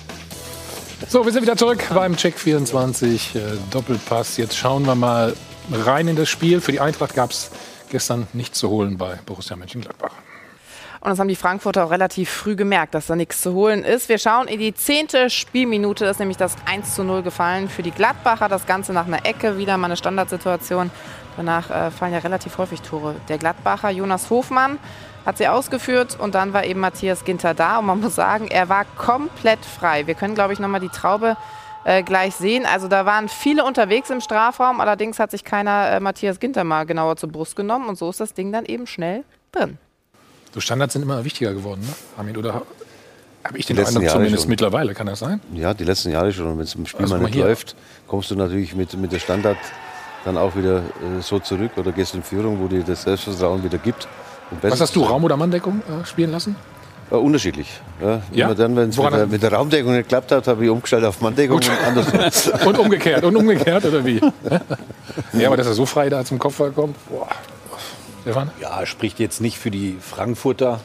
So, wir sind wieder zurück beim Check vierundzwanzig äh, Doppelpass. Jetzt schauen wir mal rein in das Spiel. Für die Eintracht gab es gestern nichts zu holen bei Borussia Mönchengladbach. Und das haben die Frankfurter auch relativ früh gemerkt, dass da nichts zu holen ist. Wir schauen in die zehnte Spielminute. Das ist nämlich das eins zu null gefallen für die Gladbacher. Das Ganze nach einer Ecke, wieder mal eine Standardsituation. Danach äh, fallen ja relativ häufig Tore. Der Gladbacher Jonas Hofmann hat sie ausgeführt und dann war eben Matthias Ginter da. Und man muss sagen, er war komplett frei. Wir können, glaube ich, nochmal die Traube äh, gleich sehen. Also da waren viele unterwegs im Strafraum. Allerdings hat sich keiner äh, Matthias Ginter mal genauer zur Brust genommen. Und so ist das Ding dann eben schnell drin. So Standards sind immer wichtiger geworden, ne? Armin, oder habe ich den Eindruck zumindest schon. Mittlerweile, kann das sein? Ja, die letzten Jahre schon. Wenn es im Spiel also mal nicht hier läuft, kommst du natürlich mit, mit der Standard dann auch wieder äh, so zurück oder gehst in Führung, wo dir das Selbstvertrauen wieder gibt. Was hast du, Raum- oder Manndeckung äh, spielen lassen? Äh, unterschiedlich. Ja, ja? Dann, wenn es mit, mit der Raumdeckung nicht geklappt hat, habe ich umgestellt auf Manndeckung und anders. Und umgekehrt, und umgekehrt, oder wie? Ja, aber dass er so frei da zum Kopfball kommt, boah. Ja, spricht jetzt nicht für die Frankfurter.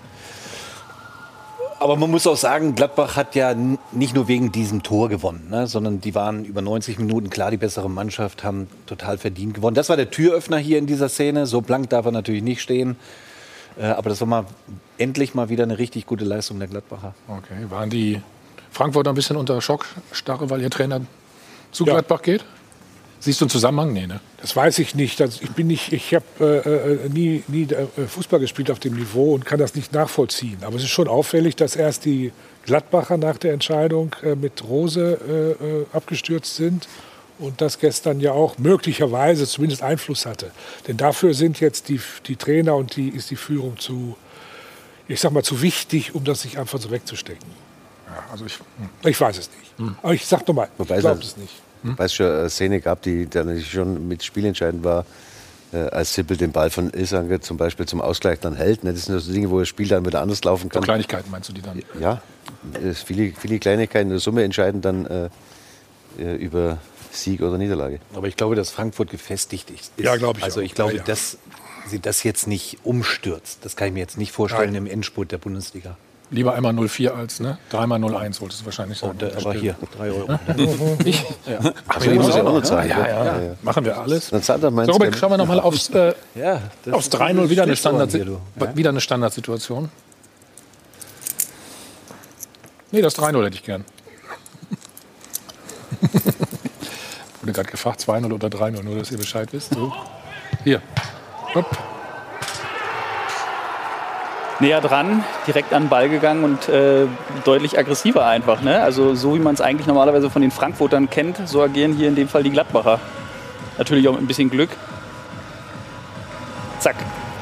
Aber man muss auch sagen, Gladbach hat ja nicht nur wegen diesem Tor gewonnen, ne, sondern die waren über neunzig Minuten klar die bessere Mannschaft, haben total verdient gewonnen. Das war der Türöffner hier in dieser Szene. So blank darf er natürlich nicht stehen. Äh, aber das war mal endlich mal wieder eine richtig gute Leistung der Gladbacher. Okay, waren die Frankfurter ein bisschen unter Schockstarre, weil ihr Trainer zu ja. Gladbach geht? Siehst du einen Zusammenhang? Nee, ne? Das weiß ich nicht. Also ich bin nicht, ich habe äh, nie, nie äh, Fußball gespielt auf dem Niveau und kann das nicht nachvollziehen. Aber es ist schon auffällig, dass erst die Gladbacher nach der Entscheidung äh, mit Rose äh, abgestürzt sind und das gestern ja auch möglicherweise zumindest Einfluss hatte. Denn dafür sind jetzt die, die Trainer und die, ist die Führung zu, ich sag mal, zu wichtig, um das sich einfach so wegzustecken. Ja, also ich, hm. ich weiß es nicht. Hm. Aber ich sag doch mal, ich glaube es nicht. Hm? Weil es schon eine Szene gab, die dann schon mit spielentscheidend war, äh, als Sippel den Ball von Ilsange zum Beispiel zum Ausgleich dann hält. Ne? Das sind so Dinge, wo das Spiel dann wieder anders laufen kann. So Kleinigkeiten meinst du die dann? Ja, viele, viele Kleinigkeiten in der Summe entscheiden dann äh, über Sieg oder Niederlage. Aber ich glaube, dass Frankfurt gefestigt ist. Ja, glaube ich. Also ich auch. glaube, ja, ja. dass sie das jetzt nicht umstürzt. Das kann ich mir jetzt nicht vorstellen Nein. im Endspurt der Bundesliga. Lieber einmal null vier als, ne? Dreimal null eins wollte es wahrscheinlich sein. Oh, da, aber hier, drei Euro. Ich? Ja. Ach, so, muss ja auch noch zahlen. Ja, ja, ja, ja. Machen wir alles. Dann zahlt er So, Robert, schauen wir noch mal aufs, äh, ja, aufs drei null. Wieder eine, Standard, hier, du. Ja? wieder eine Standardsituation. Nee, das drei null hätte ich gern. Wurde gerade gefragt, zwei null oder drei null, nur dass ihr Bescheid wisst. So. Hier. Hopp. Näher dran, direkt an den Ball gegangen und äh, deutlich aggressiver einfach. Ne? Also so wie man es eigentlich normalerweise von den Frankfurtern kennt, so agieren hier in dem Fall die Gladbacher. Natürlich auch mit ein bisschen Glück. Zack.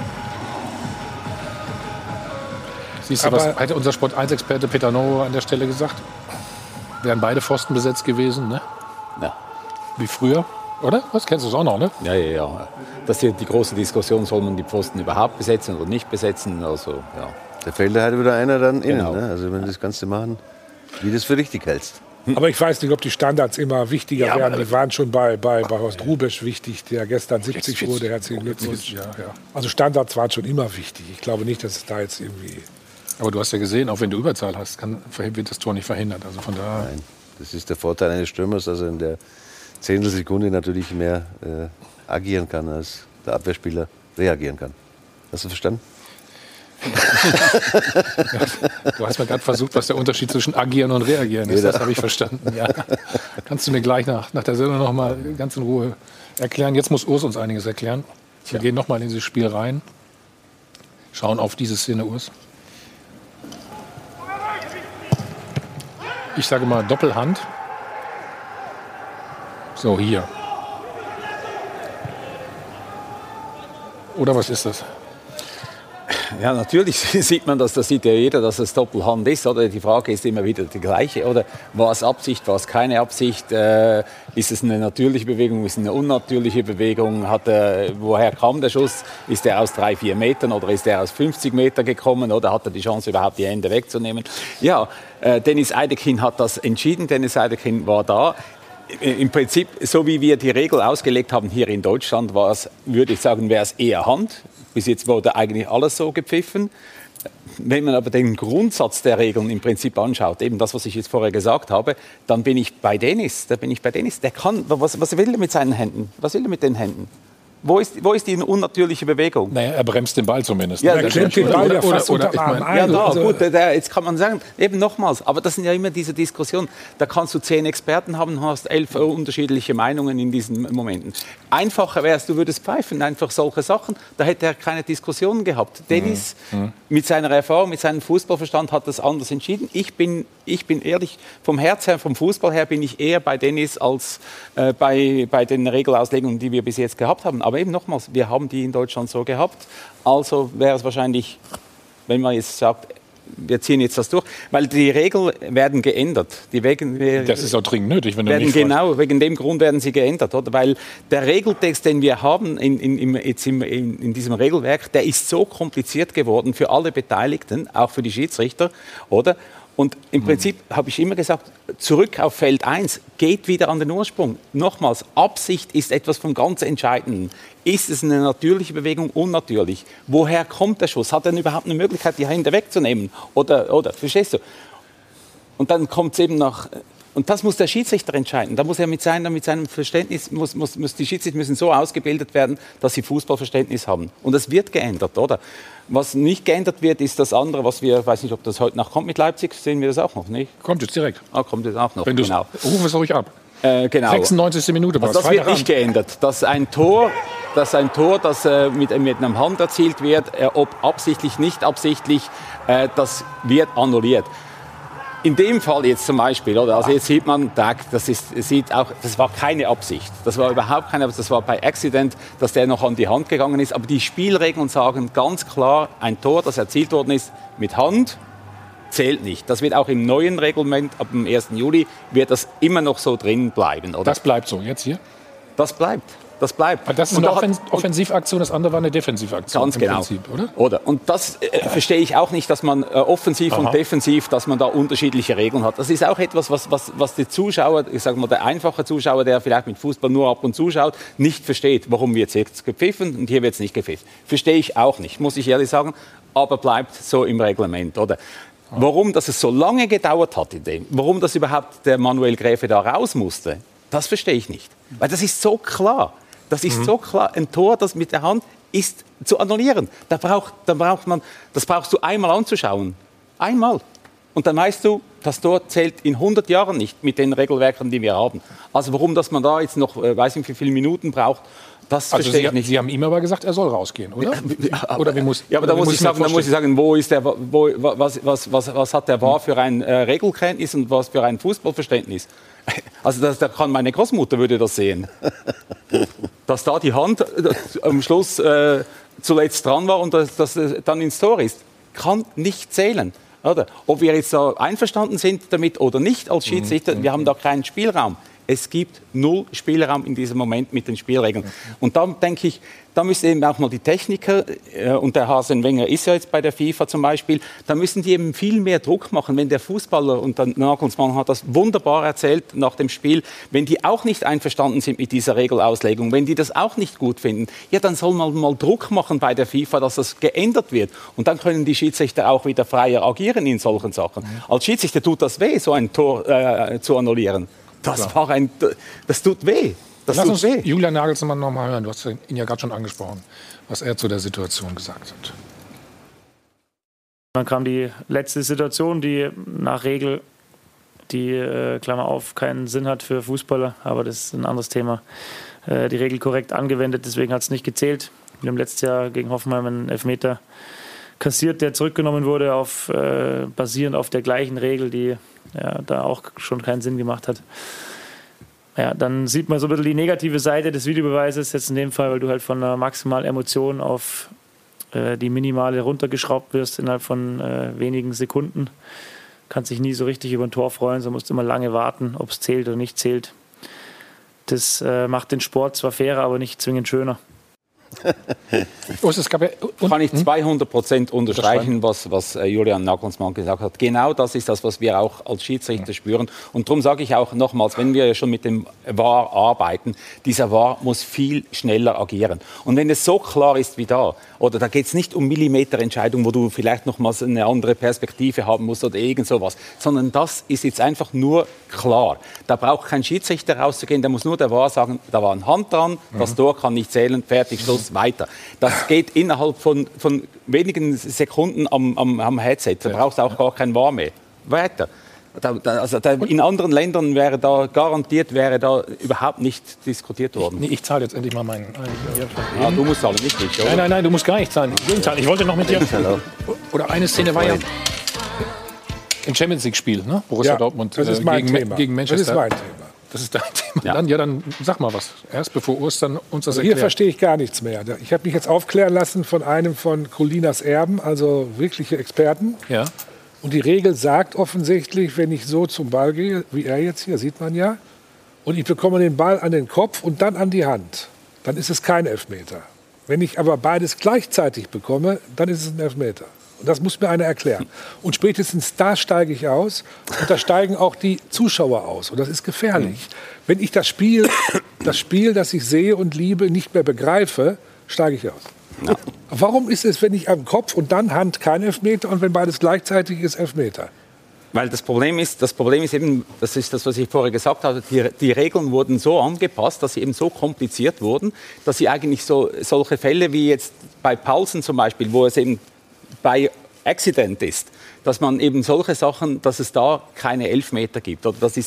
Siehst du, Aber- was hätte unser Sport eins Experte Peter Novo an der Stelle gesagt? Wären beide Pfosten besetzt gewesen, ne? Ja. Wie früher, oder? Was kennst du es auch noch, ne? Ja, ja, ja. Das ist ja die große Diskussion, soll man die Pfosten überhaupt besetzen oder nicht besetzen. Also, ja. Da fällt halt wieder einer dann innen. Genau. Ne? Also wenn du das Ganze machen, wie du das für richtig hältst. Aber ich weiß nicht, ob die Standards immer wichtiger Ja, werden. aber- Die waren schon bei, bei, bei Horst Rubesch wichtig, der gestern siebzig Jetzt- wurde. Herzlichen jetzt- Glückwunsch. ja, ja. Also Standards waren schon immer wichtig. Ich glaube nicht, dass es da jetzt irgendwie... Aber du hast ja gesehen, auch wenn du Überzahl hast, kann, wird das Tor nicht verhindert. Also von daher. Nein, das ist der Vorteil eines Stürmers, dass er in der Zehntelsekunde natürlich mehr äh, agieren kann, als der Abwehrspieler reagieren kann. Hast du verstanden? Du hast mir gerade versucht, was der Unterschied zwischen agieren und reagieren ist. Jeder. Das habe ich verstanden. Ja. Kannst du mir gleich nach, nach der Sendung noch mal ganz in Ruhe erklären. Jetzt muss Urs uns einiges erklären. Wir gehen noch mal in dieses Spiel rein. Schauen auf diese Szene, Urs. Ich sage mal Doppelhand. So, hier. Oder was ist das? Ja, natürlich sieht man das, das sieht ja jeder, dass es Doppelhand ist. Oder? Die Frage ist immer wieder die gleiche. Oder war es Absicht, war es keine Absicht? Äh, ist es eine natürliche Bewegung, ist es eine unnatürliche Bewegung? Hat er, woher kam der Schuss? Ist er aus drei, vier Metern oder ist er aus fünfzig Meter gekommen? Oder hat er die Chance, überhaupt die Hände wegzunehmen? Ja, äh, Dennis Eidekin hat das entschieden. Dennis Eidekin war da. Im Prinzip, so wie wir die Regel ausgelegt haben hier in Deutschland, war es, würde ich sagen, wäre es eher Hand. Bis jetzt wurde eigentlich alles so gepfiffen. Wenn man aber den Grundsatz der Regeln im Prinzip anschaut, eben das, was ich jetzt vorher gesagt habe, dann bin ich bei Dennis. Da bin ich bei Dennis. Der kann, was, was will er mit seinen Händen? Was will er mit den Händen? Wo ist, wo ist die unnatürliche Bewegung? Naja, er bremst den Ball zumindest. Ja, ne? der klemmt den Ball ja fast oder, unter ich Arm mein, ein. Ja, da, Also- gut, der, jetzt kann man sagen, eben nochmals, aber das sind ja immer diese Diskussionen. Da kannst du zehn Experten haben, hast elf unterschiedliche Meinungen in diesen Momenten. Einfacher wäre es, du würdest pfeifen, einfach solche Sachen, da hätte er keine Diskussionen gehabt. Dennis, Mhm. mit seiner Erfahrung, mit seinem Fußballverstand, hat das anders entschieden. Ich bin, ich bin ehrlich, vom Herz her, vom Fußball her, bin ich eher bei Dennis als äh, bei, bei den Regelauslegungen, die wir bis jetzt gehabt haben. Aber eben nochmals, wir haben die in Deutschland so gehabt. Also wäre es wahrscheinlich, wenn man jetzt sagt, wir ziehen jetzt das durch, weil die Regeln werden geändert. Die wegen, Das ist auch dringend nötig, wenn du werden nicht genau, wegen dem Grund werden sie geändert, oder? Weil der Regeltext, den wir haben in, in, im, jetzt im, in, in diesem Regelwerk, der ist so kompliziert geworden für alle Beteiligten, auch für die Schiedsrichter, oder? Und im Prinzip habe ich immer gesagt, zurück auf Feld eins, geht wieder an den Ursprung. Nochmals, Absicht ist etwas vom ganz Entscheidenden. Ist es eine natürliche Bewegung, unnatürlich? Woher kommt der Schuss? Hat er denn überhaupt eine Möglichkeit, die Hände wegzunehmen? Oder, oder verstehst du? Und dann kommt es eben nach... Und das muss der Schiedsrichter entscheiden. Da muss er mit, seiner, mit seinem Verständnis, muss, muss, muss, die Schiedsrichter müssen so ausgebildet werden, dass sie Fußballverständnis haben. Und das wird geändert, oder? Was nicht geändert wird, ist das andere, was wir, ich weiß nicht, ob das heute noch kommt mit Leipzig, sehen wir das auch noch, nicht? Kommt jetzt direkt. Ah, kommt jetzt auch noch, Wenn genau. Rufen wir es ruhig ab. Äh, genau. sechsundneunzigste Minute war Also es. das wird Freitagabend. nicht geändert. Dass ein Tor, dass ein Tor, das äh, mit, mit einer Hand erzielt wird, äh, ob absichtlich, nicht absichtlich, äh, das wird annulliert. In dem Fall jetzt zum Beispiel, oder? Also jetzt sieht man, das, ist, sieht auch, das war keine Absicht. Das war überhaupt keine Absicht. Das war bei Accident, dass der noch an die Hand gegangen ist. Aber die Spielregeln sagen ganz klar, ein Tor, das erzielt worden ist mit Hand, zählt nicht. Das wird auch im neuen Reglement ab dem ersten Juli wird das immer noch so drin bleiben. Oder? Das bleibt so, jetzt hier? Das bleibt. Das bleibt. Das ist eine Offen- Offensivaktion, das andere war eine Defensivaktion. Ganz genau. Prinzip, oder? oder? Und das äh, verstehe ich auch nicht, dass man äh, offensiv Aha. und defensiv, dass man da unterschiedliche Regeln hat. Das ist auch etwas, was, was, was die Zuschauer, ich sage mal, der einfache Zuschauer, der vielleicht mit Fußball nur ab und zu schaut, nicht versteht, warum wird jetzt gepfiffen und hier wird es nicht gepfiffen. Verstehe ich auch nicht, muss ich ehrlich sagen, aber bleibt so im Reglement, oder? Warum das es so lange gedauert hat in dem, warum das überhaupt der Manuel Gräfe da raus musste, das verstehe ich nicht. Weil das ist so klar. Das ist mhm. so klar, ein Tor, das mit der Hand ist zu annullieren. Da braucht, da braucht man, das brauchst du einmal anzuschauen. Einmal. Und dann weißt du, das Tor zählt in hundert Jahren nicht mit den Regelwerken, die wir haben. Also warum, dass man da jetzt noch, äh, weiß nicht, wie viele Minuten braucht, das also verstehe Sie, ich nicht. Sie haben ihm aber gesagt, er soll rausgehen, oder? Ja, oder wie muss, ja, aber da muss ich, sagen, da muss ich sagen, wo ist der, wo, was, was, was, was hat der V A R für ein äh, Regelkenntnis und was für ein Fußballverständnis? Also das, da kann meine Großmutter würde das sehen, dass da die Hand äh, am Schluss äh, zuletzt dran war und dass das äh, dann ins Tor ist, kann nicht zählen. Oder? Ob wir jetzt da einverstanden sind damit oder nicht als Schiedsrichter, mhm. wir haben da keinen Spielraum. Es gibt null Spielraum in diesem Moment mit den Spielregeln. Und da denke ich, da müssen eben auch mal die Techniker, äh, und der Arsene Wenger ist ja jetzt bei der FIFA zum Beispiel, da müssen die eben viel mehr Druck machen. Wenn der Fußballer, und der Nagelsmann hat das wunderbar erzählt nach dem Spiel, wenn die auch nicht einverstanden sind mit dieser Regelauslegung, wenn die das auch nicht gut finden, ja, dann soll man mal Druck machen bei der FIFA, dass das geändert wird. Und dann können die Schiedsrichter auch wieder freier agieren in solchen Sachen. Mhm. Als Schiedsrichter tut das weh, so ein Tor äh, zu annullieren. Das, war ein, das tut weh. Das Lass tut uns weh. Julian Nagelsmann noch mal hören. Du hast ihn ja gerade schon angesprochen, was er zu der Situation gesagt hat. Dann kam die letzte Situation, die nach Regel, die, äh, Klammer auf, keinen Sinn hat für Fußballer, aber das ist ein anderes Thema. Äh, die Regel korrekt angewendet, deswegen hat es nicht gezählt. Wir haben letztes Jahr gegen Hoffenheim einen Elfmeter kassiert, der zurückgenommen wurde, auf, äh, basierend auf der gleichen Regel, die ja, da auch schon keinen Sinn gemacht hat. Ja, dann sieht man so ein bisschen die negative Seite des Videobeweises, jetzt in dem Fall, weil du halt von einer maximalen Emotion auf äh, die minimale runtergeschraubt wirst innerhalb von äh, wenigen Sekunden. Kannst dich nie so richtig über ein Tor freuen, sondern musst immer lange warten, ob es zählt oder nicht zählt. Das äh, macht den Sport zwar fairer, aber nicht zwingend schöner. Kann ich zweihundert Prozent unterstreichen, was, was Julian Nagelsmann gesagt hat. Genau das ist das, was wir auch als Schiedsrichter spüren. Und darum sage ich auch nochmals, wenn wir schon mit dem V A R arbeiten, dieser V A R muss viel schneller agieren. Und wenn es so klar ist wie da, oder da geht es nicht um Millimeterentscheidungen, wo du vielleicht nochmals eine andere Perspektive haben musst oder irgend sowas, sondern das ist jetzt einfach nur klar. Da braucht kein Schiedsrichter rauszugehen, da muss nur der V A R sagen, da war eine Hand dran, das Tor kann nicht zählen, fertig, Schluss. Weiter. Das geht innerhalb von, von wenigen Sekunden am, am, am Headset. Da brauchst du auch gar kein V A R mehr. Weiter. Da, da, also da, in anderen Ländern wäre da garantiert wäre da überhaupt nicht diskutiert worden. Ich, ich zahle jetzt endlich mal meinen. Ja, du musst zahlen, nicht ich. Nein, nein, nein, du musst gar nicht zahlen. Ich wollte noch mit dir. Oder eine Szene war ja im Champions League-Spiel, ne? Borussia ja, Dortmund das ist mein gegen, Thema. gegen Manchester. Das ist mein Thema. Das ist dein Thema. Ja. Dann, ja, dann sag mal was. Erst bevor Ostern uns das also hier erklärt. verstehe ich gar nichts mehr. Ich habe mich jetzt aufklären lassen von einem von Colinas Erben, also wirkliche Experten. Ja. Und die Regel sagt offensichtlich, wenn ich so zum Ball gehe, wie er jetzt hier, sieht man ja, und ich bekomme den Ball an den Kopf und dann an die Hand, dann ist es kein Elfmeter. Wenn ich aber beides gleichzeitig bekomme, dann ist es ein Elfmeter. Und das muss mir einer erklären. Und spätestens da steige ich aus. Und da steigen auch die Zuschauer aus. Und das ist gefährlich. Wenn ich das Spiel, das Spiel, das ich sehe und liebe, nicht mehr begreife, steige ich aus. Ja. Warum ist es, wenn ich am Kopf und dann Hand kein Elfmeter und wenn beides gleichzeitig ist, Elfmeter? Weil das Problem ist, das Problem ist eben, das ist das, was ich vorher gesagt habe, die, die Regeln wurden so angepasst, dass sie eben so kompliziert wurden, dass sie eigentlich so, solche Fälle wie jetzt bei Paulsen zum Beispiel, wo es eben bei Accident ist, dass man eben solche Sachen, dass es da keine Elfmeter gibt. Oder das ist so,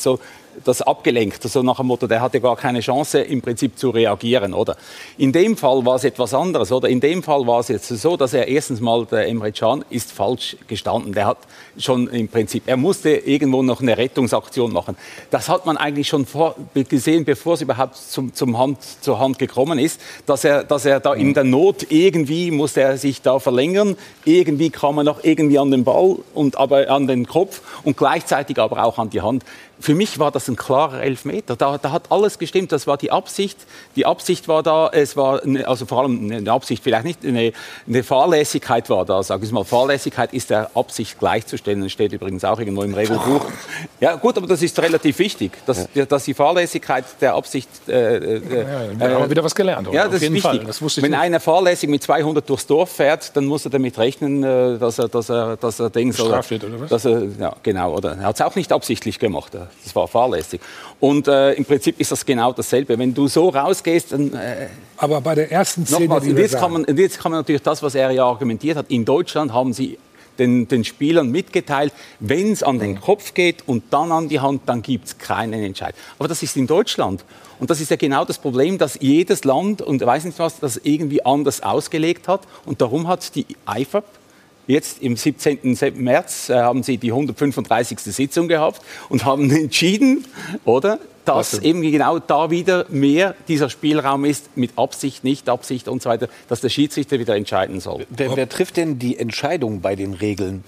das abgelenkt, so nach dem Motto, der hatte gar keine Chance im Prinzip zu reagieren, oder? In dem Fall war es etwas anderes, oder? In dem Fall war es jetzt so, dass er erstens mal, der Emre Can ist falsch gestanden. Der hat schon im Prinzip, er musste irgendwo noch eine Rettungsaktion machen. Das hat man eigentlich schon vor, gesehen, bevor es überhaupt zum, zum Hand, zur Hand gekommen ist, dass er, dass er da in der Not irgendwie musste er sich da verlängern, irgendwie kam er noch irgendwie an den Ball und aber an den Kopf und gleichzeitig aber auch an die Hand. Für mich war das ein klarer Elfmeter. Da, da hat alles gestimmt. Das war die Absicht. Die Absicht war da. Es war eine, also vor allem eine Absicht, vielleicht nicht eine, eine Fahrlässigkeit war da. Sag ich mal, Fahrlässigkeit ist der Absicht gleichzustellen. Das steht übrigens auch irgendwo im Regelbuch. Ja, gut, aber das ist relativ wichtig, dass, ja. dass die Fahrlässigkeit der Absicht. Äh, äh, ja, wir haben äh, wieder was gelernt. Oder? Ja, das Auf jeden ist wichtig. Fall. Das wusste ich Wenn nicht. einer fahrlässig mit zweihundert durchs Dorf fährt, dann muss er damit rechnen, dass er, dass er, dass er Dings bestraft wird, oder was? Dass er, ja, genau. Oder er hat es auch nicht absichtlich gemacht. Das war fahrlässig. Und äh, im Prinzip ist das genau dasselbe. Wenn du so rausgehst, dann... Äh, Aber bei der ersten Szene, nochmals, die und wir jetzt, kann man, und jetzt kann man natürlich das, was er ja argumentiert hat, in Deutschland haben sie den, den Spielern mitgeteilt, wenn es an den Kopf geht und dann an die Hand, dann gibt es keinen Entscheid. Aber das ist in Deutschland. Und das ist ja genau das Problem, dass jedes Land, und weiß nicht was, das irgendwie anders ausgelegt hat. Und darum hat die I F A B jetzt im siebzehnten März äh, haben sie die hundertfünfunddreißigste Sitzung gehabt und haben entschieden, oder, dass eben genau da wieder mehr dieser Spielraum ist, mit Absicht, nicht Absicht und so weiter, dass der Schiedsrichter wieder entscheiden soll. Wer, wer trifft denn die Entscheidung bei den Regeln?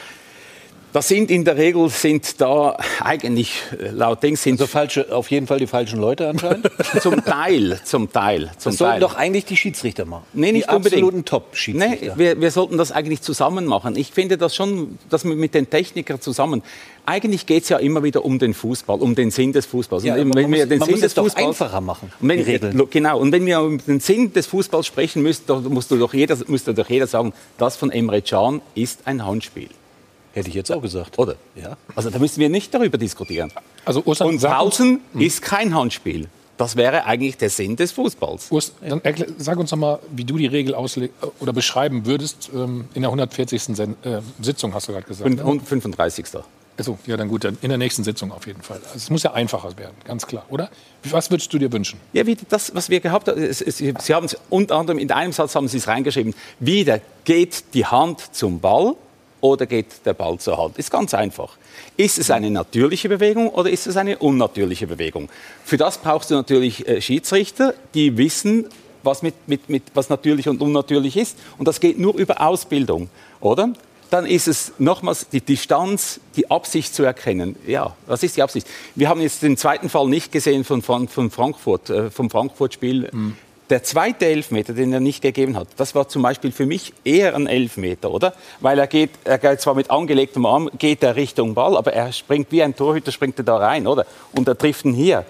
Das sind in der Regel sind da eigentlich laut Dings sind also falsche, auf jeden Fall die falschen Leute anscheinend. zum Teil, zum Teil, zum das sollten Teil. doch eigentlich die Schiedsrichter machen. Nee, nicht die unbedingt. Absoluten Top-Schiedsrichter. Nee, wir, wir sollten das eigentlich zusammen machen. Ich finde das schon, dass wir mit den Technikern zusammen. Eigentlich geht es ja immer wieder um den Fußball, um den Sinn des Fußballs. Ja, und wenn wir muss, den man Sinn muss des es doch Fußballs einfacher machen. Wenn, die Regeln. Genau. Und wenn wir um den Sinn des Fußballs sprechen müssen, dann musst du doch jeder, müsste doch jeder sagen, das von Emre Can ist ein Handspiel. Hätte ich jetzt auch gesagt. Oder? Ja. Also da müssen wir nicht darüber diskutieren. Also Urs, und draußen ist kein Handspiel. Das wäre eigentlich der Sinn des Fußballs. Urs, dann erklär, sag uns noch mal, wie du die Regel ausleg oder beschreiben würdest ähm, in der hundertvierzigsten Sen äh, Sitzung, hast du gerade gesagt. hundertfünfunddreißigsten Also, ja, dann gut, dann in der nächsten Sitzung auf jeden Fall. Also, es muss ja einfacher werden, ganz klar, oder? Was würdest du dir wünschen? Ja, wie das, was wir gehabt haben. Es, es, Sie haben es unter anderem in einem Satz haben Sie es reingeschrieben. Wieder geht die Hand zum Ball oder geht der Ball zur Hand? Ist ganz einfach. Ist es eine natürliche Bewegung oder ist es eine unnatürliche Bewegung? Für das brauchst du natürlich äh, Schiedsrichter, die wissen, was, mit, mit, mit, was natürlich und unnatürlich ist. Und das geht nur über Ausbildung, oder? Dann ist es nochmals die Distanz, die Absicht zu erkennen. Ja, was ist die Absicht? Wir haben jetzt den zweiten Fall nicht gesehen von, von, von Frankfurt, äh, vom Frankfurt-Spiel. Mhm. Der zweite Elfmeter, den er nicht gegeben hat, das war zum Beispiel für mich eher ein Elfmeter, oder? Weil er geht, er geht zwar mit angelegtem Arm, geht er Richtung Ball, aber er springt wie ein Torhüter, springt er da rein, oder? Und er trifft ihn hier.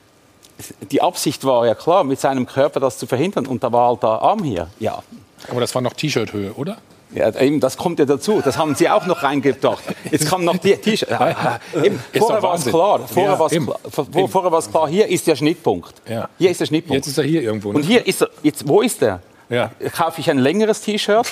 Die Absicht war ja klar, mit seinem Körper das zu verhindern, und da war halt der Arm hier. Ja. Aber das war noch T-Shirt-Höhe, oder? Ja, eben, das kommt ja dazu. Das haben Sie auch noch reingedacht. Jetzt kam noch die T-Shirt. Ja, vorher war es klar. Vorher, ja, war klar. Vor, vorher war es klar. Hier ist der Schnittpunkt. Ja. Hier ist der Schnittpunkt. Jetzt ist er hier irgendwo. Ne? Und hier ist er. Jetzt, wo ist er? Ja. Kaufe ich ein längeres T-Shirt?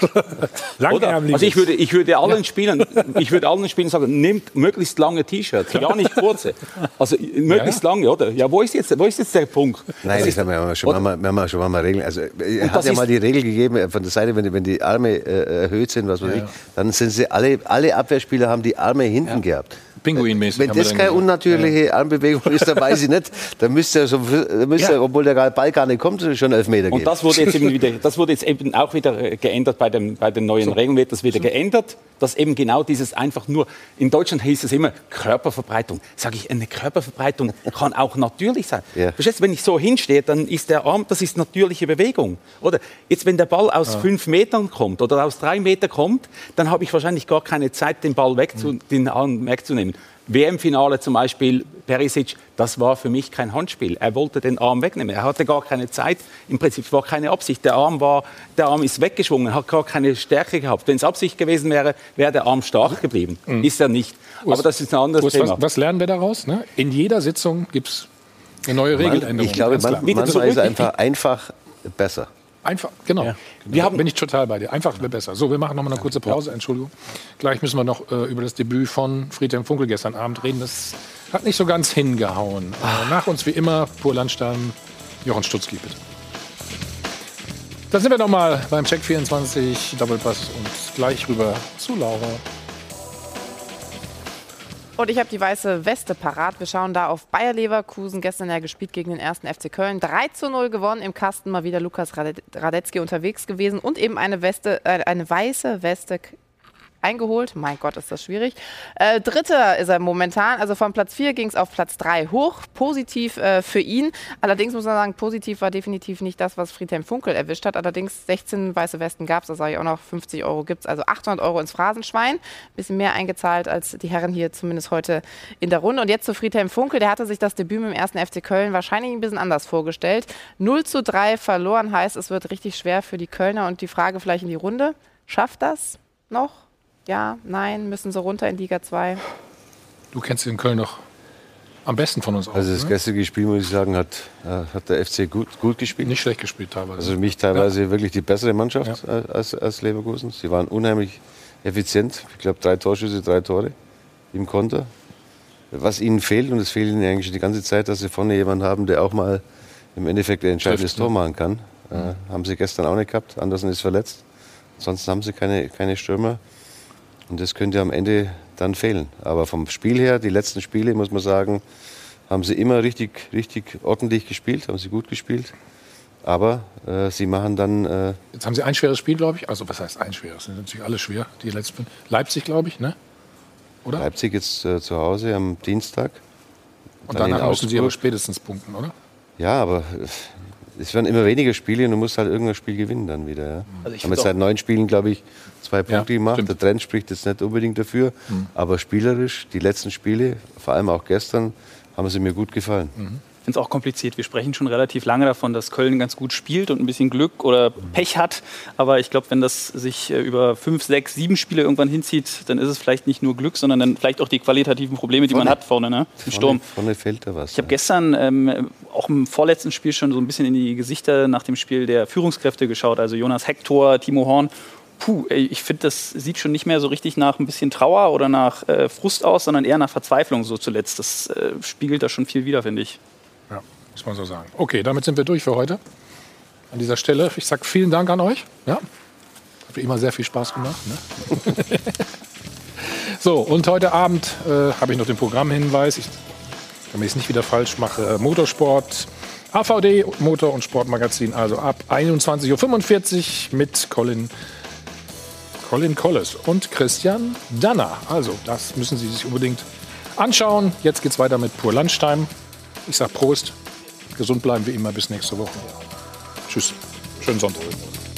Also ich würde, ich würde allen Spielern, ich würde allen Spielern sagen, nehmt möglichst lange T-Shirts, ja nicht kurze. Also möglichst ja. lange, oder? Ja, wo ist jetzt, wo ist jetzt der Punkt? Nein, das, das haben wir schon mal, wir haben schon mal Regeln. Also er hat ja mal die Regel gegeben von der Seite, wenn die, wenn die Arme äh, erhöht sind, was weiß ja. ich, dann sind sie alle, alle Abwehrspieler haben die Arme hinten ja. gehabt. Pinguinmäßig. Wenn das keine unnatürliche ja. Armbewegung ist, dann weiß ich nicht. Dann müsste er, so, müsste ja. obwohl der Ball gar nicht kommt, schon Elfmeter geben. Und das wurde jetzt eben wieder, das wurde jetzt eben auch wieder geändert bei, dem, bei den neuen so. Regeln, wird das wieder so. geändert, dass eben genau dieses einfach nur, in Deutschland hieß es immer Körperverbreitung. Sage ich, eine Körperverbreitung kann auch natürlich sein. Ja. Verstehst du, wenn ich so hinstehe, dann ist der Arm, das ist natürliche Bewegung. Oder jetzt, wenn der Ball aus ja. fünf Metern kommt oder aus drei Metern kommt, dann habe ich wahrscheinlich gar keine Zeit, den Ball wegzu, mhm. den Arm wegzunehmen. W M-Finale zum Beispiel, Perisic, das war für mich kein Handspiel. Er wollte den Arm wegnehmen. Er hatte gar keine Zeit. Im Prinzip war keine Absicht. Der Arm, war, der Arm ist weggeschwungen, hat gar keine Stärke gehabt. Wenn es Absicht gewesen wäre, wäre der Arm stark geblieben. Mhm. Ist er nicht. Urs, Aber das ist ein anderes Urs, Thema. Was, was lernen wir daraus? Ne? In jeder Sitzung gibt es eine neue Regeländerung. Ich glaube, man, manchmal ist es einfach, einfach besser. Einfach, genau. Ja. Wir haben, bin ich total bei dir. Einfach wäre besser. So, wir machen noch mal eine kurze Pause. Entschuldigung. Gleich müssen wir noch äh, über das Debüt von Friedhelm Funkel gestern Abend reden. Das hat nicht so ganz hingehauen. Äh, nach uns wie immer, Pur Landstein, Jochen Stutzki, bitte. Da sind wir noch mal beim Check vierundzwanzig Doppelpass und gleich rüber zu Laura. Und ich habe die weiße Weste parat. Wir schauen da auf Bayer Leverkusen. Gestern ja gespielt gegen den ersten F C Köln. drei zu null gewonnen im Kasten. Mal wieder Lukas Radetzky unterwegs gewesen. Und eben eine, Weste, äh, eine weiße Weste eingeholt. Mein Gott, ist das schwierig. Äh, Dritter ist er momentan. Also von Platz vier ging es auf Platz drei hoch. Positiv äh, für ihn. Allerdings muss man sagen, positiv war definitiv nicht das, was Friedhelm Funkel erwischt hat. Allerdings sechzehn weiße Westen gab es. Da sage ich auch noch, fünfzig Euro gibt es. Also achthundert Euro ins Phrasenschwein. Bisschen mehr eingezahlt als die Herren hier zumindest heute in der Runde. Und jetzt zu Friedhelm Funkel. Der hatte sich das Debüt mit dem ersten F C Köln wahrscheinlich ein bisschen anders vorgestellt. null zu drei verloren heißt, es wird richtig schwer für die Kölner. Und die Frage vielleicht in die Runde. Schafft das noch? Ja, nein, müssen sie runter in Liga zwei. Du kennst den Köln noch am besten von uns aus. Also das ne? gestrige Spiel, muss ich sagen, hat, äh, hat der F C gut, gut gespielt. Nicht schlecht gespielt teilweise. Also für mich teilweise ja. wirklich die bessere Mannschaft ja. als, als Leverkusen. Sie waren unheimlich effizient. Ich glaube, drei Torschüsse, drei Tore im Konter. Was ihnen fehlt, und es fehlt ihnen eigentlich die ganze Zeit, dass sie vorne jemanden haben, der auch mal im Endeffekt ein entscheidendes Tor machen kann. Mhm. Äh, haben sie gestern auch nicht gehabt. Andersen ist verletzt. Ansonsten haben sie keine, keine Stürmer. Und das könnte am Ende dann fehlen. Aber vom Spiel her, die letzten Spiele, muss man sagen, haben sie immer richtig, richtig ordentlich gespielt, haben sie gut gespielt. Aber äh, sie machen dann... Äh Jetzt haben sie ein schweres Spiel, glaube ich. Also was heißt ein schweres? Sind natürlich alle schwer, die letzten. Leipzig, glaube ich, ne? Oder? Leipzig jetzt äh, zu Hause am Dienstag. Und dann danach müssen sie aber spätestens punkten, oder? Ja, aber... Es werden immer weniger Spiele und du musst halt irgendein Spiel gewinnen dann wieder. Ja. Also ich haben jetzt seit neun Spielen, glaube ich, zwei Punkte ja, gemacht. Stimmt. Der Trend spricht jetzt nicht unbedingt dafür. Mhm. Aber spielerisch, die letzten Spiele, vor allem auch gestern, haben sie mir gut gefallen. Mhm. Ich finde es auch kompliziert. Wir sprechen schon relativ lange davon, dass Köln ganz gut spielt und ein bisschen Glück oder Pech hat. Aber ich glaube, wenn das sich über fünf, sechs, sieben Spiele irgendwann hinzieht, dann ist es vielleicht nicht nur Glück, sondern dann vielleicht auch die qualitativen Probleme, die vorne, man hat vorne, ne? Im Sturm. Vorne fehlt da was. Ich habe ja. gestern ähm, auch im vorletzten Spiel schon so ein bisschen in die Gesichter nach dem Spiel der Führungskräfte geschaut. Also Jonas Hector, Timo Horn. Puh, ich finde, das sieht schon nicht mehr so richtig nach ein bisschen Trauer oder nach äh, Frust aus, sondern eher nach Verzweiflung so zuletzt. Das äh, spiegelt da schon viel wider, finde ich. Ja, muss man so sagen. Okay, damit sind wir durch für heute. An dieser Stelle, ich sage vielen Dank an euch. Ja, hat wie immer sehr viel Spaß gemacht. Ne? So, und heute Abend äh, habe ich noch den Programmhinweis. Ich, damit ich es nicht wieder falsch mache, Motorsport, A V D, Motor- und Sportmagazin, also ab einundzwanzig Uhr fünfundvierzig mit Colin, Colin Collis und Christian Danner. Also, das müssen Sie sich unbedingt anschauen. Jetzt geht es weiter mit Pur Landstein. Ich sage Prost, gesund bleiben wie immer, bis nächste Woche. Tschüss, schönen Sonntag.